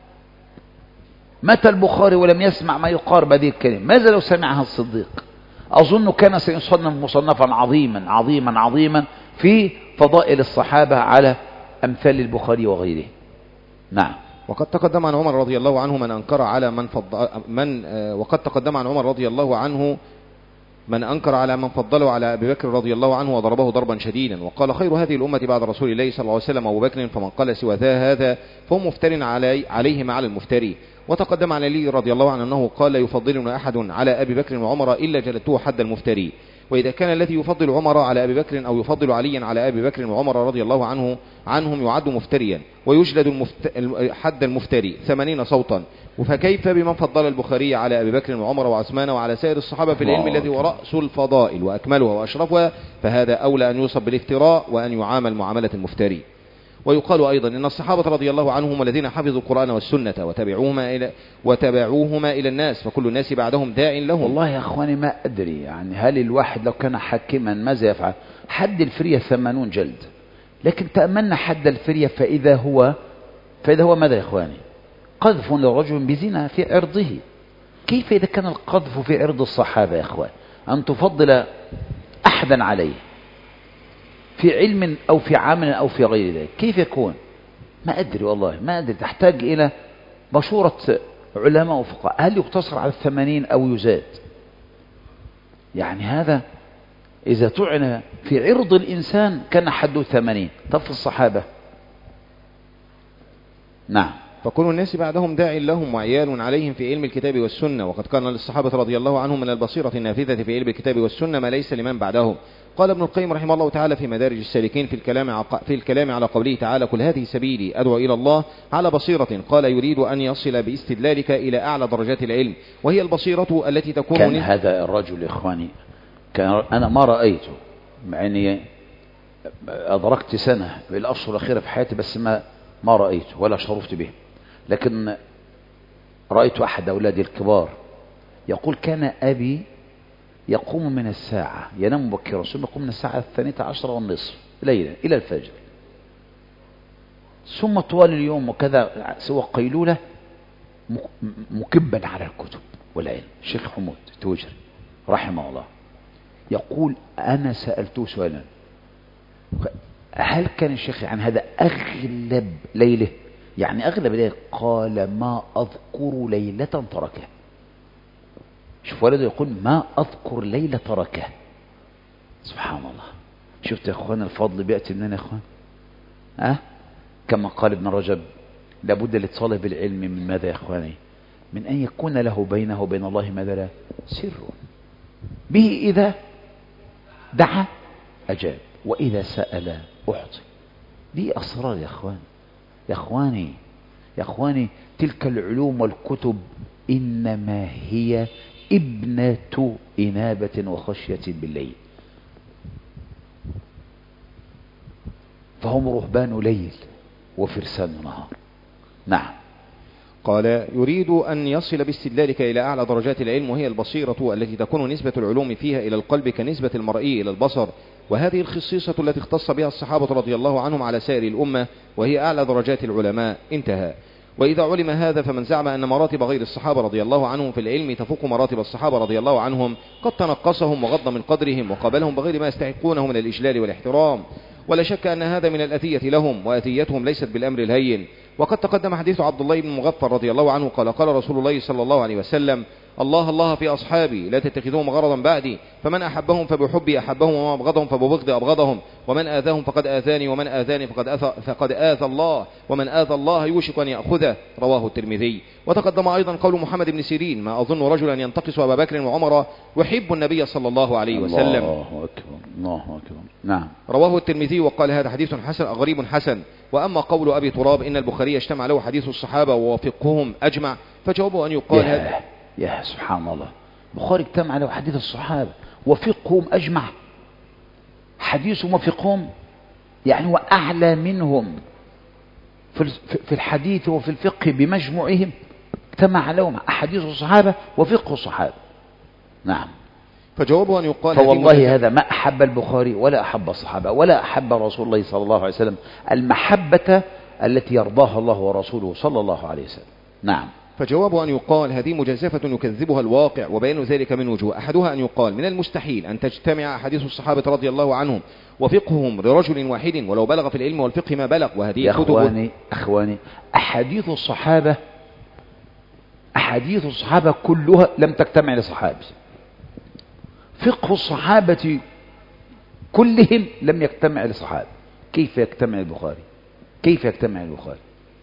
متى البخاري ولم يسمع ما يقارب هذه الكلمة؟ ماذا لو سمعها الصديق؟ أظن كان سيصنف مصنفا عظيما عظيما عظيما في فضائل الصحابة على أمثال البخاري وغيره. نعم. وقد تقدم عن عمر رضي الله عنه من أنكر على من فضل من وقد تقدم عن عمر رضي الله عنه من أنكر على من فضله على أبي بكر رضي الله عنه وضربه ضربا شديدا، وقال: خير هذه الأمة بعد رسول الله صلى الله عليه وسلم أبو بكر، فمن قال سوى ذا هذا فهو مفتر علي عليه مع المفتري. وتقدم عن علي رضي الله عنه أنه قال: لا يفضلنا أحد على أبي بكر وعمر إلا جلدته حد المفتري. وإذا كان الذي يفضل عمر على أبي بكر أو يفضل عليا على أبي بكر وعمر رضي الله عنه عنهم يعد مفتريا ويجلد المفت... حد المفتري ثمانين صوتا، فكيف بمن فضل البخاري على أبي بكر وعمر وعثمان وعلى سائر الصحابة في العلم الذي هو رأس الفضائل وأكملها وأشرفها؟ فهذا أولى أن يوصف بالافتراء وأن يعامل معاملة المفتري. ويقال أيضا إن الصحابة رضي الله عنهم الذين حفظوا القرآن والسنة وتبعوهما إلى, وتبعوهما إلى الناس، فكل الناس بعدهم داع لهم. والله يا أخواني ما أدري، يعني هل الواحد لو كان حاكما ماذا يفعل؟ حد الفرية ثمانون جلد، لكن تأملنا حد الفرية فإذا هو فإذا هو ماذا يا أخواني؟ قذف لرجل بزنا في عرضه. كيف إذا كان القذف في عرض الصحابة يا أخوان أن تفضل أحدا عليه في علم أو في عمل أو في غير ذلك؟ كيف يكون؟ ما أدري والله ما أدري. تحتاج إلى مشورة علماء وفقهاء، هل يقتصر على الثمانين أو يزاد؟ يعني هذا إذا طعن في عرض الإنسان كان حده ثمانين، طب في الصحابة؟ نعم. فكل الناس بعدهم داع لهم وعيال عليهم في علم الكتاب والسنة، وقد كان للصحابة رضي الله عنهم من البصيرة النافذة في علم الكتاب والسنة ما ليس لمن بعدهم. قال ابن القيم رحمه الله تعالى في مدارج السالكين في الكلام في الكلام على قوله تعالى: قل هذه سبيلي أدعو إلى الله على بصيرة. قال: يريد أن يصل باستدلالك إلى أعلى درجات العلم، وهي البصيرة التي تكون كان هذا الرجل إخواني كان أنا ما رأيته، مع أني أدركت سنة بالأشهر الأخيرة في حياتي بس ما ما رأيته ولا شرفت به، لكن رأيت أحد أولادي الكبار يقول: كان أبي يقوم من الساعة ينام مبكرا ثم يقوم من الساعة الثانية عشرة والنصف ليلا إلى الفجر، ثم طوال اليوم وكذا سوى قيلولة مكبا على الكتب والعلم. الشيخ حمود التوجري رحمه الله يقول: أنا سألته سؤالا: هل كان الشيخ عن هذا أغلب ليله؟ يعني أغلب ليله؟ قال: ما أذكر ليلة تركه. شوف ولده يقول: ما أذكر ليلة تركه. سبحان الله. شفت يا أخوان الفضل بيأتي منين يا أخوان؟ أه؟ كما قال ابن رجب: لابد لطالب العلم من ماذا يا أخواني؟ من أن يكون له بينه وبين الله ماذا لا سر به، إذا دعا أجاب وإذا سأل أعطي. دي أسرار يا أخوان، يا أخواني يا أخواني تلك العلوم والكتب إنما هي ابنة إنابة وخشية بالليل، فهم رهبان ليل وفرسان نهار. نعم. قال: يريد أن يصل باستدلالك إلى أعلى درجات العلم، وهي البصيرة التي تكون نسبة العلوم فيها إلى القلب كنسبة المرئي إلى البصر، وهذه الخصيصة التي اختص بها الصحابة رضي الله عنهم على سائر الأمة، وهي أعلى درجات العلماء. انتهى. وإذا علم هذا فمن زعم أن مراتب غير الصحابة رضي الله عنهم في العلم تفوق مراتب الصحابة رضي الله عنهم قد تنقصهم وغض من قدرهم وقابلهم بغير ما يستحقونه من الإجلال والاحترام، ولا شك أن هذا من الأذية لهم، وأذيتهم ليست بالأمر الهين. وقد تقدم حديث عبد الله بن مغفر رضي الله عنه قال: قال رسول الله صلى الله عليه وسلم: الله الله في أصحابي لا تتخذوهم غرضا بعدي، فمن أحبهم فبحبي أحبهم، ومن أبغضهم فببغضي أبغضهم، ومن آذاهم فقد آذاني، ومن آذاني فقد آذى, فقد آذى الله، ومن آذى الله يوشك أن يأخذه. رواه الترمذي. وتقدم أيضا قول محمد بن سيرين: ما أظن رجلا ينتقص أبا بكر وعمر يحب النبي صلى الله عليه وسلم. الله أكبر الله أكبر. نعم. رواه الترمذي وقال: هذا حديث حسن غريب حسن. وأما قول أبي تراب إن البخاري اجتمع له حديث الصحابة ووافقهم أجمع، فجوابه أن يقال يا, هذا يا سبحان الله، البخاري اجتمع له حديث الصحابة وفقهم أجمع، حديثهم وفقهم يعني وأعلى منهم في الحديث وفي الفقه بمجموعهم، اجتمع لهم أحاديث الصحابة وفقه الصحابة. نعم. فجوابه أن يقال فوالله هذا ما أحب البخاري ولا أحب الصحابة ولا أحب رسول الله صلى الله عليه وسلم المحبة التي يرضاها الله ورسوله صلى الله عليه وسلم. نعم. فجوابه أن يقال هذه مجازفة يكذبها الواقع، وبيان ذلك من وجوه. أحدها أن يقال من المستحيل أن تجتمع أحاديث الصحابة رضي الله عنهم وفقههم لرجل واحد ولو بلغ في العلم والفقه ما بلغ، وهذه يا أخواني أخواني أحاديث الصحابة أحاديث الصحابة كلها لم تجتمع لصحابي، فقه الصحابة كلهم لم يجتمع لصحابي، كيف يجتمع البخاري؟ كيف يجتمع البخاري؟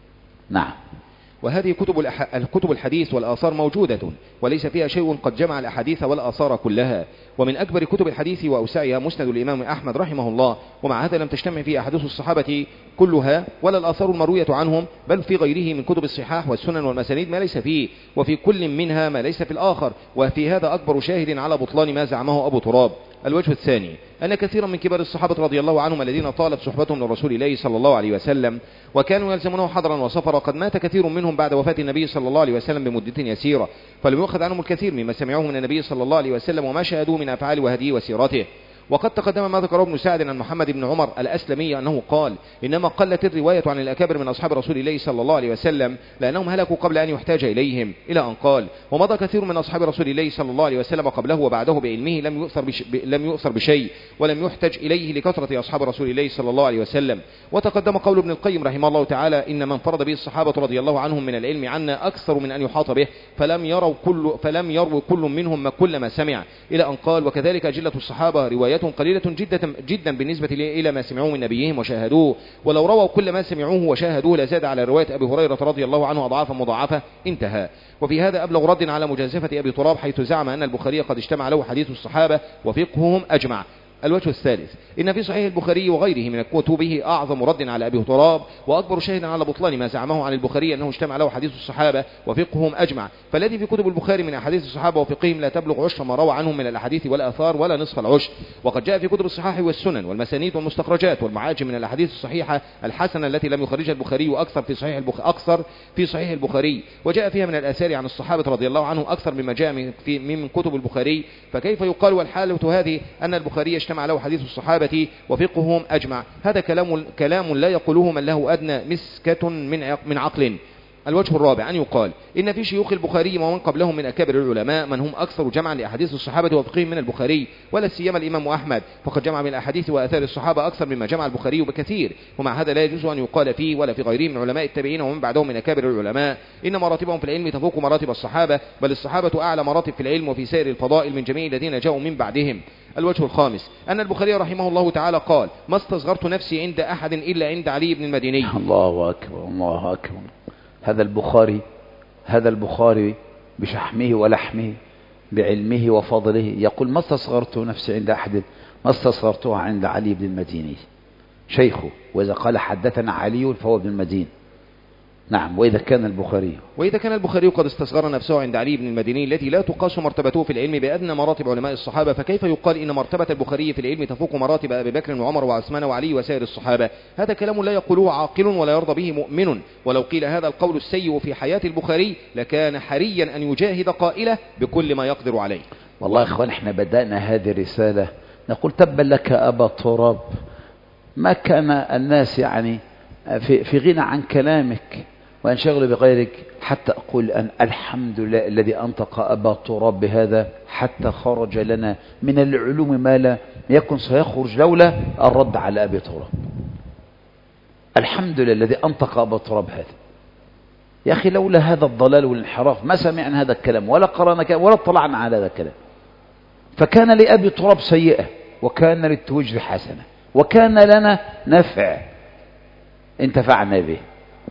نعم. وهذه كتب الكتب الحديث والآثار موجودة، وليس فيها شيء قد جمع الأحاديث والآثار كلها. ومن أكبر كتب الحديث وأوسعها مسند الإمام أحمد رحمه الله، ومع هذا لم تجتمع فيه أحاديث الصحابة كلها ولا الآثار المروية عنهم، بل في غيره من كتب الصحاح والسنن والمسانيد ما ليس فيه، وفي كل منها ما ليس في الآخر. وفي هذا أكبر شاهد على بطلان ما زعمه أبو تراب. الوجه الثاني أن كثيرا من كبار الصحابة رضي الله عنهم الذين طالت صحبتهم لرسول الله صلى الله عليه وسلم وكانوا يلزمونه حضرا وسفرا قد مات كثير منهم بعد وفاة النبي صلى الله عليه وسلم بمدة يسيرة، فلم يؤخذ عنهم الكثير مما سمعوه من النبي صلى الله عليه وسلم وما شاهدوه من أفعال وهديه وسيرته. وقد تقدم ما ذكره ابن سعد عن محمد بن عمر الأسلمي أنه قال: إنما قلت الرواية عن الأكابر من أصحاب رسول الله صلى الله عليه وسلم لأنهم هلكوا قبل أن يحتاج إليهم، إلى أن قال: ومضى كثير من أصحاب رسول الله صلى الله عليه وسلم قبله وبعده بعلمه لم يؤثر, بش... لم يؤثر بشيء ولم يحتج إليه لكثرة أصحاب رسول الله صلى الله عليه وسلم. وتقدم قول ابن القيم رحمه الله تعالى: إن من فرض به الصحابة رضي الله عنهم من العلم عنا أكثر من أن يحاط به، فلم يروا كل فلم يروا كل منهم ما كل ما سمع، إلى أن قال: وكذلك أجلة الصحابة رواية قليلة جدا جدا بالنسبة إلى ما سمعوه من نبيهم وشاهدوه، ولو رووا كل ما سمعوه وشاهدوه لزاد على رواية أبي هريرة رضي الله عنه أضعافا مضاعفة. انتهى. وفي هذا أبلغ رد على مجازفة أبي تراب حيث زعم أن البخاري قد اجتمع له حديث الصحابة وفقههم أجمع. الوجه الثالث إن في صحيح البخاري وغيره من كتبه أعظم رد على أبي تراب وأكبر شاهد على بطلان ما زعمه عن البخاري أنه اجتمع له حديث الصحابة وفقههم أجمع، فالذي في كتب البخاري من أحاديث الصحابة وفقههم لا تبلغ عشر ما روى عنهم من الأحاديث والآثار ولا نصف العشر. وقد جاء في كتب الصحاح والسنن والمسانيد والمستخرجات والمعاجم من الأحاديث الصحيحة الحسنة التي لم يخرجها البخاري أكثر في صحيح البخاري أكثر في صحيح البخاري، وجاء فيها من الآثار عن الصحابة رضي الله عنهم أكثر مما جاء في من كتب البخاري، فكيف يقال والحالة هذه أن البخاري اجتمع له حديث الصحابة وفقههم أجمع؟ هذا كلام كلام لا يقوله من له أدنى مسكة من من عقل. الوجه الرابع أن يقال إن في شيوخ البخاري ومن قبلهم من أكابر العلماء من هم أكثر جمعا لأحاديث الصحابة وفقههم من البخاري، ولا سيما الإمام أحمد فقد جمع من الأحاديث وآثار الصحابة أكثر مما جمع البخاري بكثير، ومع هذا لا يجوز أن يقال فيه ولا في غيره من علماء التابعين ومن بعدهم من أكابر العلماء إن مراتبهم في العلم تفوق مراتب الصحابة، بل الصحابة أعلى مراتب في العلم وفي سائر الفضائل من جميع الذين جاءوا من بعدهم. الوجه الخامس أن البخاري رحمه الله تعالى قال: ما استصغرت نفسي عند أحد إلا عند علي بن المديني. الله أكبر الله أكبر. هذا البخاري هذا البخاري بشحمه ولحمه بعلمه وفضله يقول ما استصغرت نفسي عند أحد، ما استصغرتها عند علي بن المديني شيخه، وإذا قال حدثنا علي فهو ابن المدين. نعم. وإذا كان البخاري وإذا كان البخاري قد استصغر نفسه عند علي بن المديني التي لا تقاس مرتبته في العلم بأدنى مراتب علماء الصحابة، فكيف يقال إن مرتبة البخاري في العلم تفوق مراتب أبي بكر وعمر وعثمان وعلي وسائر الصحابة؟ هذا كلام لا يقوله عاقل ولا يرضى به مؤمن، ولو قيل هذا القول السيء في حياة البخاري لكان حريا أن يجاهد قائله بكل ما يقدر عليه. والله يا إخوان احنا بدأنا هذه الرسالة نقول تبا لك أبا تراب، ما كان الناس يعني في, في غنى عن كلامك وانشغلوا بغيرك، حتى أقول أن الحمد لله الذي أنطق أبا تراب بهذا حتى خرج لنا من العلوم ما لا يكن سيخرج لولا الرد على أبي تراب. الحمد لله الذي أنطق أبا تراب هذا. يا أخي لولا هذا الضلال والانحراف ما سمعنا هذا الكلام ولا قرأنا كلام ولا اطلعنا على هذا الكلام. فكان لأبي تراب سيئة وكان للتوجر حسنة وكان لنا نفع انتفعنا به.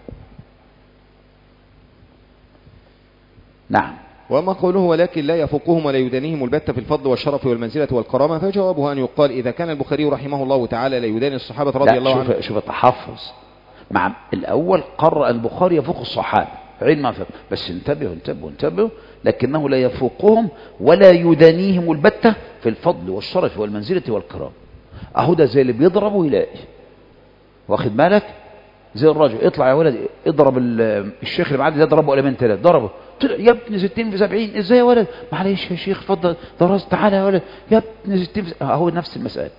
نعم. وأما قوله ولكن لا يفوقهم ولا يدانيهم البتة في الفضل والشرف والمنزلة والكرامة، فجوابه أن يقال إذا كان البخاري رحمه الله تعالى لا يداني الصحابة رضي الله عنهم. شوف التحفظ مع الأول قرأ البخاري يفوق الصحابة علما فقه، بس انتبهوا انتبهوا انتبهوا لكنه لا يفوقهم ولا يدانيهم البتة في الفضل والشرف والمنزلة والكرامة. أهو ده زي اللي بيضرب ويلاقي، واخد بالك؟ زي الراجل يطلع يا ولد اضرب الشيخ اللي معدي يضربه قلمين ثلاث، ضربه يا ابن ستين في سبعين ازاي يا ولد؟ معلش يا شيخ اتفضل درست تعالى يا ولد يا ابن ستين في سبعين. هو نفس المسألة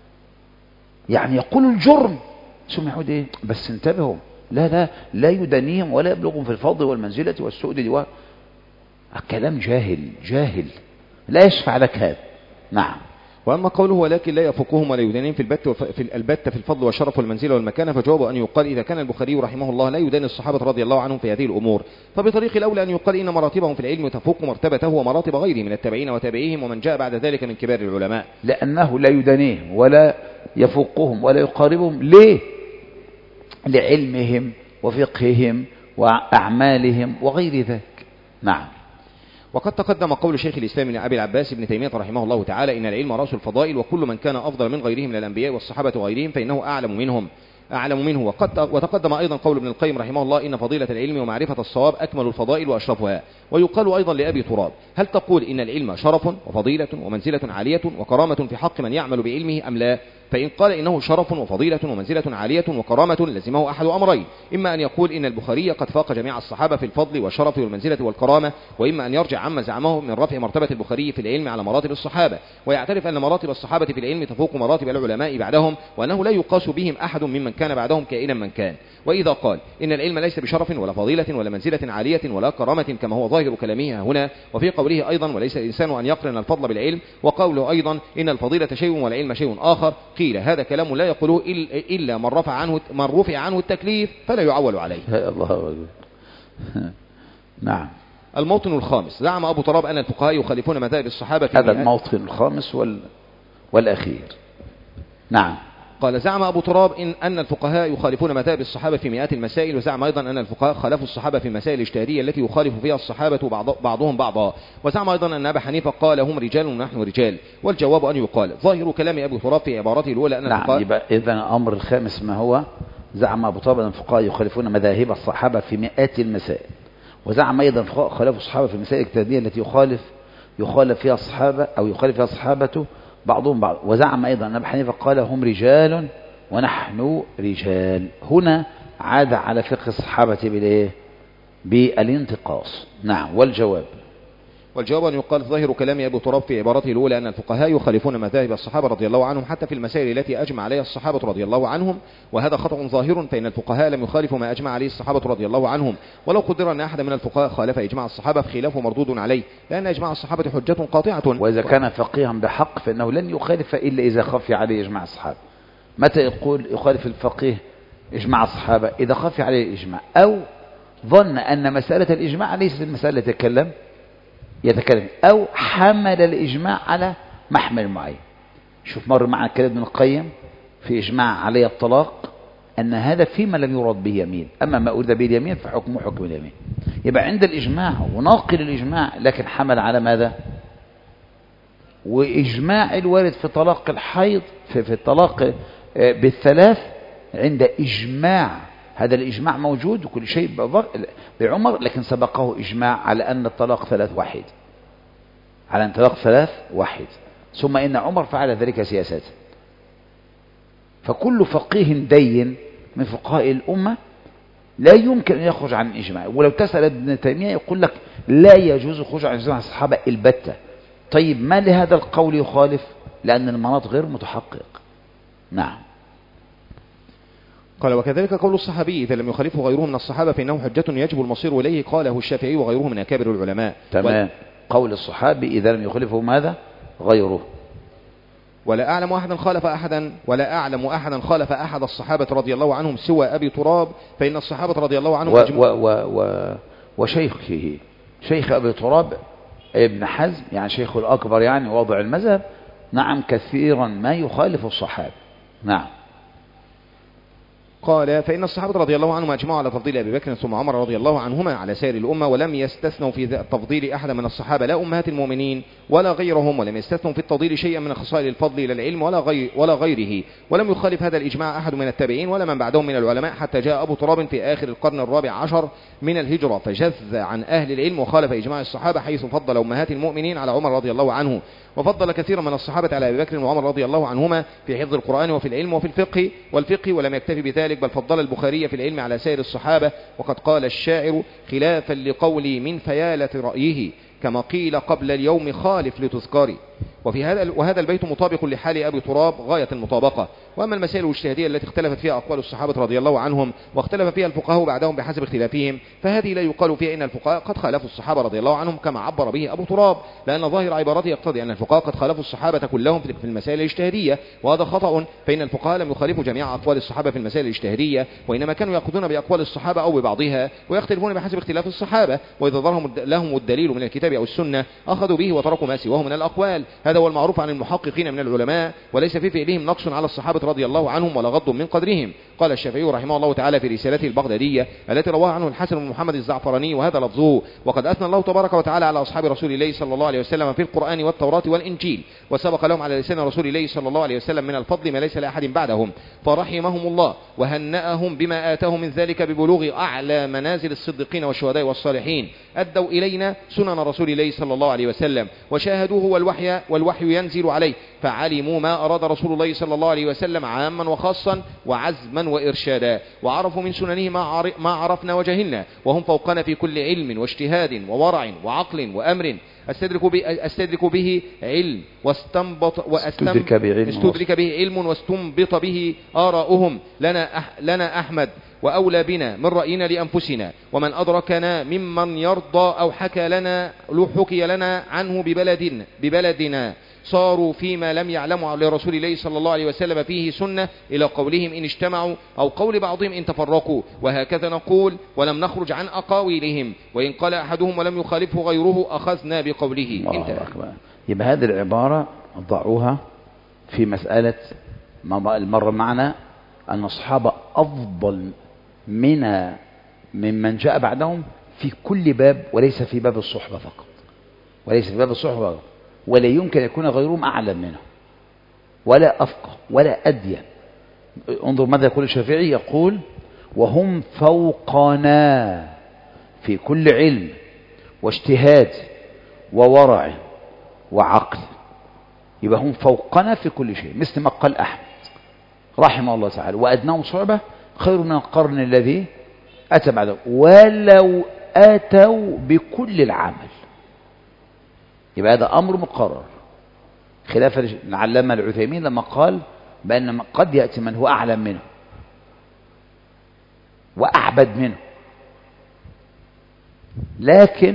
يعني يقول الجرم ثم يعود ايه بس انتبهوا لا لا لا يدانيهم ولا يبلغهم في الفضل والمنزلة والسؤدد و الكلام جاهل جاهل لا يشفع لك هذا. نعم. وأما قوله ولكن لا يفوقهم ولا يدانيهم في البت في البتة في الفضل والشرف والمنزلة والمكانة، فجوابه أن يقال إذا كان البخاري رحمه الله لا يداني الصحابة رضي الله عنهم في هذه الأمور، فبطريق الأولى أن يقال إن مراتبهم في العلم تفوق مرتبته ومراتب غيره من التابعين وتابعيهم ومن جاء بعد ذلك من كبار العلماء، لأنه لا يدانيهم ولا يفوقهم ولا يقاربهم. ليه؟ لعلمهم وفقههم وأعمالهم وغير ذلك. نعم. وقد تقدم قول شيخ الإسلام ابن أبي العباس ابن تيمية رحمه الله تعالى إن العلم رأس الفضائل، وكل من كان أفضل من غيرهم من الأنبياء والصحابة وغيرهم فإنه أعلم منهم أعلم منه. وقد وتقدم أيضا قول ابن القيم رحمه الله إن فضيلة العلم ومعرفة الصواب أكمل الفضائل وأشرفها. ويقال أيضا لأبي تراب هل تقول إن العلم شرف وفضيلة ومنزلة عالية وكرامة في حق من يعمل بعلمه أم لا؟ فإن قال إنه شرف وفضيلة ومنزلة عالية وكرامة لزمه أحد أمرين، إما أن يقول إن البخاري قد فاق جميع الصحابة في الفضل والشرف والمنزلة والكرامة، وإما أن يرجع عما زعمه من رفع مرتبة البخاري في العلم على مراتب الصحابة، ويعترف أن مراتب الصحابة في العلم تفوق مراتب العلماء بعدهم، وأنه لا يقاس بهم أحد ممن كان بعدهم كائنا من كان. وإذا قال إن العلم ليس بشرف ولا فضيلة ولا منزلة عالية ولا كرامة كما هو ظاهر كلامه هنا، وفي قوله أيضا وليس الإنسان أن يقرن الفضل بالعلم، وقوله أيضا إن الفضيلة شيء والعلم شيء آخر، قيل هذا كلام لا يقوله إلا من رفع عنه من رفع عنه التكليف فلا يعول عليه. الله أكبر. نعم. الموطن الخامس زعم أبو تراب أن الفقهاء يخالفون مذاهب الصحابة في هذا الموطن الخامس وال... والأخير. نعم. قال زعم أبو تراب إن أن الفقهاء يخالفون مذاهب الصحابة في مئات المسائل، وزعم أيضا أن الفقهاء خالفوا الصحابة في المسائل الاجتهادية التي يخالف فيها الصحابة بعض بعضهم بعضا، وزعم أيضا أن أبا حنيفة قال هم رجال ونحن رجال. والجواب أن يقال ظاهر كلام أبو تراب في عبارته الأولى أن نعم. يبقى إذن الأمر الخامس ما هو زعم أبو تراب أن الفقهاء يخالفون مذاهب الصحابة في مئات المسائل، وزعم أيضا الفقهاء خالفوا الصحابة في المسائل الاجتهادية التي يخالف يخالف فيها الصحابة أو يخالف فيها الصحابة بعضهم بعض. وزعم أيضا أن أبا حنيفة قال هم رجال ونحن رجال. هنا عاد على فقه الصحابة بالإيه؟ بالانتقاص. نعم. والجواب والجواب أن يقال ظاهر كلام أبو تراب في عبارته الأولى أن الفقهاء يخالفون مذاهب الصحابة رضي الله عنهم حتى في المسائل التي أجمع عليها الصحابة رضي الله عنهم، وهذا خطأ ظاهر، فإن الفقهاء لم يخالفوا ما أجمع عليه الصحابة رضي الله عنهم، ولو قدر أن أحد من الفقهاء خالف إجماع الصحابة فخلافه مردود عليه، لأن إجماع الصحابة حجة قاطعة. وإذا كان فقيها بحق فإنه لن يخالف إلا إذا خفي عليه إجماع الصحابة. متى يقول يخالف الفقيه إجماع الصحابة؟ إذا خفي عليه الإجماع أو ظن أن مسألة الإجماع ليست المسألة يتكلم يتكلم أو حمل الإجماع على محمل معين. شوف مر معنا كلام ابن القيم في إجماع عليه الطلاق أن هذا فيما لم يرد به يمين، أما ما أريد به اليمين فحكمه حكم اليمين. يبقى عند الإجماع وناقل الإجماع، لكن حمل على ماذا؟ وإجماع الوارد في طلاق الحيض في, في الطلاق بالثلاث عند إجماع، هذا الإجماع موجود وكل شيء بعمر، لكن سبقه إجماع على أن الطلاق ثلاث واحد، على أن الطلاق ثلاث واحد، ثم إن عمر فعل ذلك سياسات. فكل فقيه دين من فقهاء الأمة لا يمكن أن يخرج عن الإجماع. ولو تسأل ابن تيمية يقول لك لا يجوز الخروج عن إجماع الصحابة البتة. طيب ما لهذا القول يخالف؟ لأن المناط غير متحقق. نعم. قال وكذلك قول الصحابي إذا لم يخالفه غيره من الصحابة فإنه حجة يجب المصير إليه، قاله الشافعي وغيره من أكابر العلماء. تمام. قول الصحابي إذا لم يخالفه ماذا؟ غيره. ولا أعلم أحدا خالف أحدا ولا أعلم أحدا خالف أحد الصحابة رضي الله عنهم سوى أبي تراب، فإن الصحابة رضي الله عنهم و و و و وشيخه شيخ أبي تراب ابن حزم، يعني شيخه الأكبر يعني واضع المذهب، نعم كثيرا ما يخالف الصحابة. نعم. قال فإن الصحابة رضي الله عنهم أجمعوا على تفضيل أبي بكر ثم عمر رضي الله عنهما على سائر الأمة، ولم يستثنوا في تفضيل أحد من الصحابة لا أمهات المؤمنين ولا غيرهم، ولم يستثنوا في التفضيل شيئا من خصائل الفضل إلى العلم ولا, غير ولا غيره، ولم يخالف هذا الإجماع أحد من التابعين ولا من بعدهم من العلماء، حتى جاء أبو تراب في آخر القرن الرابع عشر من الهجرة فجذ عن أهل العلم وخالف إجماع الصحابة، حيث فضل أمهات المؤمنين على عمر رضي الله عنه، وفضل كثيرا من الصحابة على أبي بكر وعمر رضي الله عنهما في حفظ القرآن وفي العلم وفي الفقه والفقه، ولم يكتفي بذلك بل فضل البخاري في العلم على سائر الصحابة. وقد قال الشاعر خلافا لقولي من فيالة رأيه، كما قيل قبل اليوم خالف لتذكاري. وفي هذا وهذا البيت مطابق لحال أبي تراب غاية المطابقة. وأما المسائل الاجتهادية التي اختلفت فيها أقوال الصحابة رضي الله عنهم واختلف فيها الفقهاء بعدهم بحسب اختلافهم، فهذه لا يقال فيها إن الفقهاء قد خالفوا الصحابة رضي الله عنهم كما عبر به أبو تراب، لأن ظاهر عبارته يقتضي أن الفقهاء قد خالفوا الصحابة كلهم في المسائل الاجتهادية، وهذا خطأ، فإن الفقهاء لم يخالفوا جميع أقوال الصحابة في المسائل الاجتهادية، وإنما كانوا يأخذون بأقوال الصحابة أو ببعضها ويختلفون بحسب اختلاف الصحابة، وإذا ظهر لهم الدليل من الكتاب أو السنة أخذوا به وتركوا ما سواه من الأقوال. هذا هو المعروف عن المحققين من العلماء، وليس في فعلهم نقص على الصحابة رضي الله عنهم ولا غض من قدرهم. قال الشافعي رحمه الله تعالى في رسالته البغدادية التي رواها عنه الحسن بن محمد الزعفراني وهذا لفظه: وقد أثنى الله تبارك وتعالى على أصحاب رسول الله صلى الله عليه وسلم في القرآن والتوراة والإنجيل، وسبق لهم على لسان رسول الله صلى الله عليه وسلم من الفضل ما ليس لأحد بعدهم، فرحمهم الله وهنأهم بما آتاهم من ذلك ببلوغ أعلى منازل الصديقين والشهداء والصالحين. أدوا إلينا سنن رسول الله صلى الله عليه وسلم وشاهدوه والوحي, والوحي ينزل عليه، فعلموا ما أراد رسول الله صلى الله عليه وسلم عاما وخاصا وعزما وإرشادا، وعرفوا من سننه ما عرفنا وجهلنا، وهم فوقنا في كل علم واجتهاد وورع وعقل وأمر. استدرك به, استدرك به علم واستنبط واستدرك به, استدرك به علم واستنبط به آراؤهم لنا, أح لنا أحمد وأولى بنا من رأينا لأنفسنا، ومن أدركنا ممن يرضى أو حكى لنا حكي لنا عنه ببلدنا, ببلدنا صاروا فيما لم يعلموا لرسول الله صلى الله عليه وسلم فيه سنة، إلى قولهم إن اجتمعوا أو قول بعضهم إن تفرقوا، وهكذا نقول ولم نخرج عن أقاويلهم، وإن قال أحدهم ولم يخالفه غيره أخذنا بقوله. يبقى هذه العبارة ضعوها في مسألة المرة معنا أن الصحابة أفضل من ممن جاء بعدهم في كل باب، وليس في باب الصحبة فقط، وليس في باب الصحبة فقط، ولا يمكن يكون غيرهم أعلم منه ولا أفقه ولا أدين. انظر ماذا يقول الشافعي، يقول وهم فوقنا في كل علم واجتهاد وورع وعقل. يبقى هم فوقنا في كل شيء، مثل ما قال أحمد رحمه الله تعالى: وأدناهم صعبة خير من القرن الذي أتى بعده ولو أتوا بكل العمل. يبقى هذا أمر مقرر، خلاف العلامة العثيمين لما قال بأن قد يأتي من هو أعلم منه وأعبد منه، لكن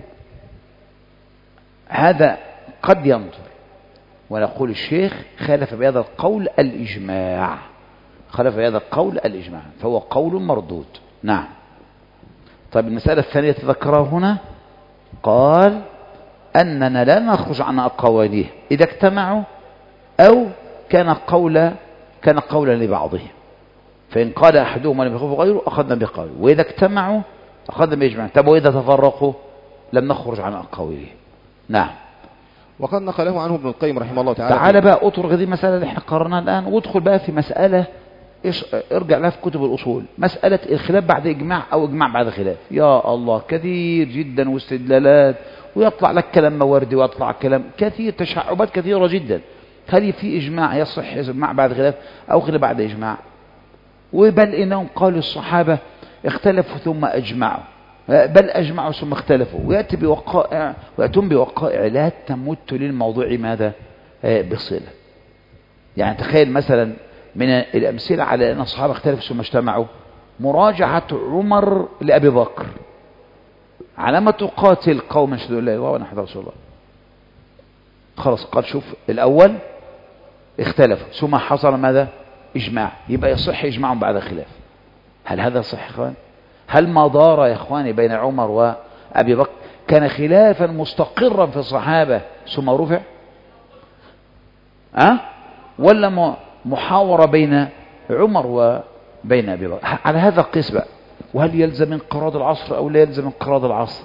هذا قد ينظر، ونقول الشيخ خالف بهذا القول الإجماع، خالف بهذا القول الإجماع، فهو قول مردود. نعم. طيب المسألة الثانية تذكرها هنا، قال أننا لا نخرج عن أقوالهم إذا اجتمعوا أو كان قولا كان قولا لبعضهم، فإن قال أحدهم ولم يخالف غيره أخذنا بقوله، وإذا اجتمعوا أخذنا بإجماع. طب وإذا تفرقوا لم نخرج عن أقاويله. نعم. وقد نقله عنه ابن القيم رحمه الله تعالى. تعال بقى اطرق دي مسألة اللي احنا قررناها الآن، وادخل بقى في مسألة إيش ارجع لها في كتب الأصول، مسألة الخلاف بعد إجماع أو إجماع بعد خلاف. يا الله كثير جدا واستدلالات، ويطلع لك كلام مواردي ويطلع كلام كثير، تشعبات كثيرة جدا. هل في إجماع يصح إجماع بعد خلاف أو خلاف بعد إجماع؟ وبل إنهم قالوا الصحابة اختلفوا ثم أجمعوا، بل أجمعوا ثم اختلفوا، ويأتي بوقائع ويأتون بوقائع لا تمت للموضوع ماذا بصلة. يعني تخيل مثلا من الأمثلة على أن الصحابة اختلفوا ثم اجتمعوا، مراجعة عمر لأبي بكر على ما تقاتل قوما شهدوا لا إله إلا الله وأن محمدا رسول الله. خلاص قال شوف الأول اختلفوا ثم حصل ماذا؟ إجماع، يبقى يصح إجماع بعد خلاف. هل هذا صح يا إخوان؟ هل ما دار يا إخواني بين عمر وأبي بكر كان خلافا مستقرا في الصحابة ثم رفع؟ أه؟ ولا محاورة بين عمر وبين أبي بكر؟ على هذا القيس بقى. وهل يلزم انقراض العصر أو لا يلزم انقراض العصر؟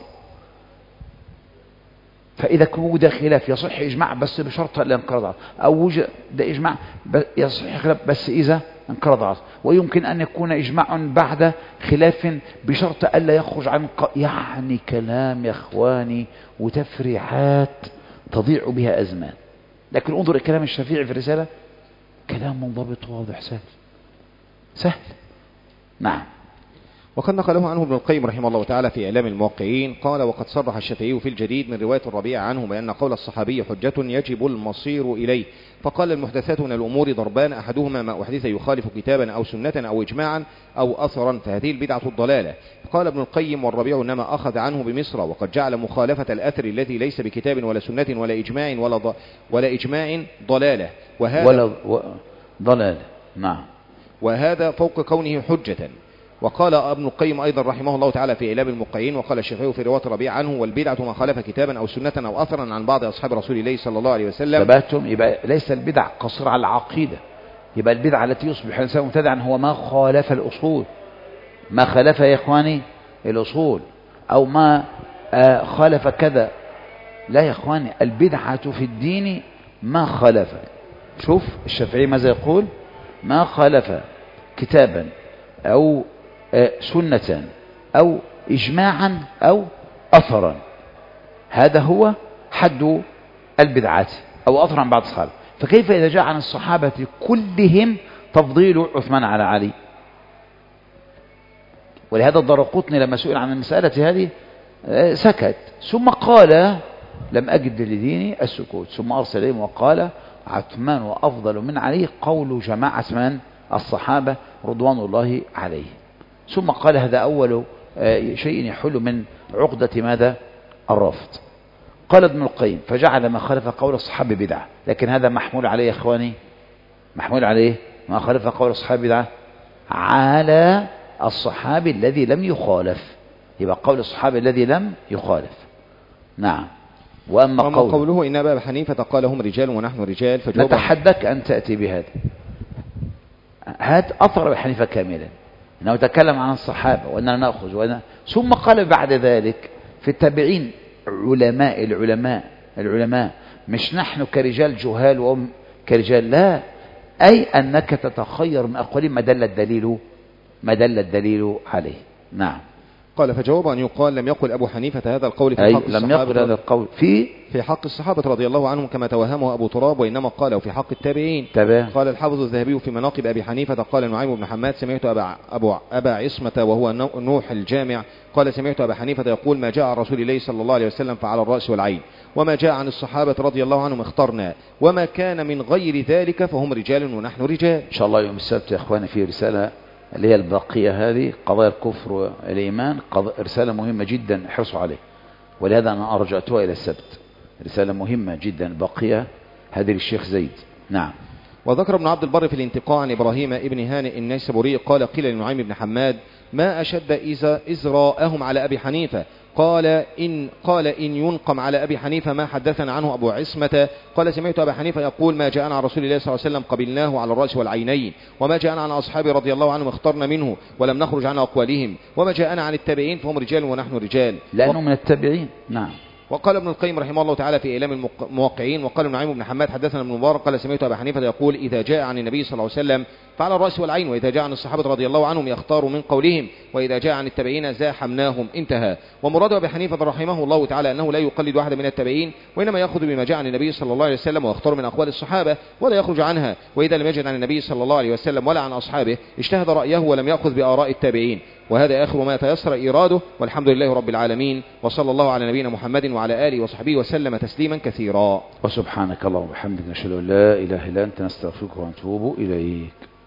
فإذا وجد خلاف يصح إجماع بس بشرط لا انقراض العصر، أو وجد إجماع يصح خلاف بس إذا انقراض العصر. ويمكن أن يكون إجماع بعد خلاف بشرط ألا يخرج عن ق... يعني كلام يا إخواني وتفريعات تضيع بها أزمان. لكن انظر الكلام الشافعي في الرسالة، كلام منضبط واضح سهل سهل. نعم. وقد نقله عنه ابن القيم رحمه الله تعالى في إعلام الموقعين قال: وقد صرح الشافعي في الجديد من رواية الربيع عنه بأن قول الصحابي حجة يجب المصير إليه. فقال: المحدثات من الأمور ضربان، أحدهما ما أحدث يخالف كتابا أو سنة أو إجماعا أو أثرا، فهذه البدعة الضلالة. قال ابن القيم: والربيع إنما أخذ عنه بمصر، وقد جعل مخالفة الأثر الذي ليس بكتاب ولا سنة ولا إجماع ولا ض... ولا إجماع ضلالة، وهذا ولا و... ضلالة. نعم. وهذا فوق كونه حجة. وقال ابن القيم أيضا رحمه الله تعالى في إعلام الموقعين: وقال الشافعي في رواية الربيع عنه: والبدعة ما خالف كتابا أو سنة أو أثرا عن بعض أصحاب رسول الله صلى الله عليه وسلم. ثباتهم. يبقى ليس البدع قصر على العقيدة، يبقى البدعة التي يصبح الإنسان مبتدعا هو ما خالف الأصول، ما خالف يا إخواني الأصول، أو ما آه خالف كذا. لا يا إخواني، البدعة في الدين ما خالف. شوف الشافعي ماذا يقول: ما خالف كتابا أو سنة أو إجماعا أو أثرا، هذا هو حد البدعات، أو أثرا بعد الصحابة. فكيف إذا جاء عن الصحابة كلهم تفضيل عثمان على علي؟ ولهذا الدرقطني لما سئل عن المسألة هذه سكت، ثم قال: لم أجد لديني السكوت. ثم أرسل إليهم وقال: عثمان وأفضل من علي قول جماعة من الصحابة رضوان الله عليه. ثم قال: هذا أول شيء يحل من عقدة ماذا؟ الرفض. قال ابن القيم: فجعل ما خالف قول الصحابة بدعة. لكن هذا محمول عليه يا إخواني، محمول عليه ما خالف قول الصحابة بدعة على الصحابي الذي لم يخالف، يبقى قول الصحابي الذي لم يخالف. نعم. وأما قول قوله إن أبا حنيفة قال: هم رجال ونحن رجال، فجواب نتحدك أن تأتي بهذا. هات أثر أبي حنيفة كاملا، أنه تكلم عن الصحابة وأننا نأخذ وأنا. ثم قال بعد ذلك في التابعين: علماء العلماء العلماء مش نحن كرجال جهال وهم كرجال، لا، أي أنك تتخير من أقوالهم ما دل الدليل ما دل الدليل عليه. نعم. قال: فجواب أن يقال: لم يقل أبو حنيفة هذا القول في أي حق لم يقل هذا القول في في حق الصحابة رضي الله عنهم كما توهمه أبو تراب، وإنما قاله في حق التابعين. تبه. قال الحافظ الذهبي في مناقب أبي حنيفة: قال نعيم بن حماد: سمعت أبا, أبو أبا عصمة وهو نوح الجامع قال: سمعت أبا حنيفة يقول: ما جاء عن رسول الله صلى الله عليه وسلم فعلى الرأس والعين، وما جاء عن الصحابة رضي الله عنهم اخترنا، وما كان من غير ذلك فهم رجال ونحن رجال. إن شاء الله يوم السبت يا إخواني في رسالة اللي هي الباقية هذه، قضايا الكفر والإيمان، رسالة مهمة جدا، احرصوا عليه، ولهذا أنا أرجعتها إلى السبت. رسالة مهمة جدا باقية هذه للشيخ زيد. نعم. وذكر ابن عبد البر في الانتقاء عن إبراهيم ابن هانئ النيسابوري قال قيل لنعيم بن حماد ما أشد إذا إزراءهم على أبي حنيفة قال إن قال إن ينقم على أبي حنيفة ما حدثنا عنه أبو عصمة قال سمعت أبا حنيفة يقول ما جاءنا عن رسول الله صلى الله عليه وسلم قبلناه على الرأس والعينين وما جاءنا عن أصحابه رضي الله عنهم اخترنا منه ولم نخرج عن أقوالهم وما جاءنا عن التابعين فهم رجال ونحن رجال لأنه من التابعين. نعم. وقال ابن القيم رحمه الله تعالى في إعلام الموقعين وقال نعيم بن حماد حدثنا ابن مبارك قال سمعت أبا حنيفة يقول إذا جاء عن النبي صلى الله عليه وسلم فعلى الرأس والعين وإذا جاء عن الصحابة رضي الله عنهم يختار من قولهم وإذا جاء عن التابعين زاحمناهم انتهى. ومراد أبي حنيفة رحمه الله تعالى أنه لا يقلد واحد من التابعين وإنما يأخذ بما جاء عن النبي صلى الله عليه وسلم ويختار من أقوال الصحابة ولا يخرج عنها وإذا لم يجد عن النبي صلى الله عليه وسلم ولا عن أصحابه اجتهد رأيه ولم يأخذ بآراء التابعين. وهذا آخر ما تيسر إيراده والحمد لله رب العالمين وصلى الله على نبينا محمد وعلى آله وصحبه وسلم تسليما كثيرا. وسبحانك اللهم وبحمدك نشهد أن لا إله إلا أنت نستغفرك ونتوب إليك.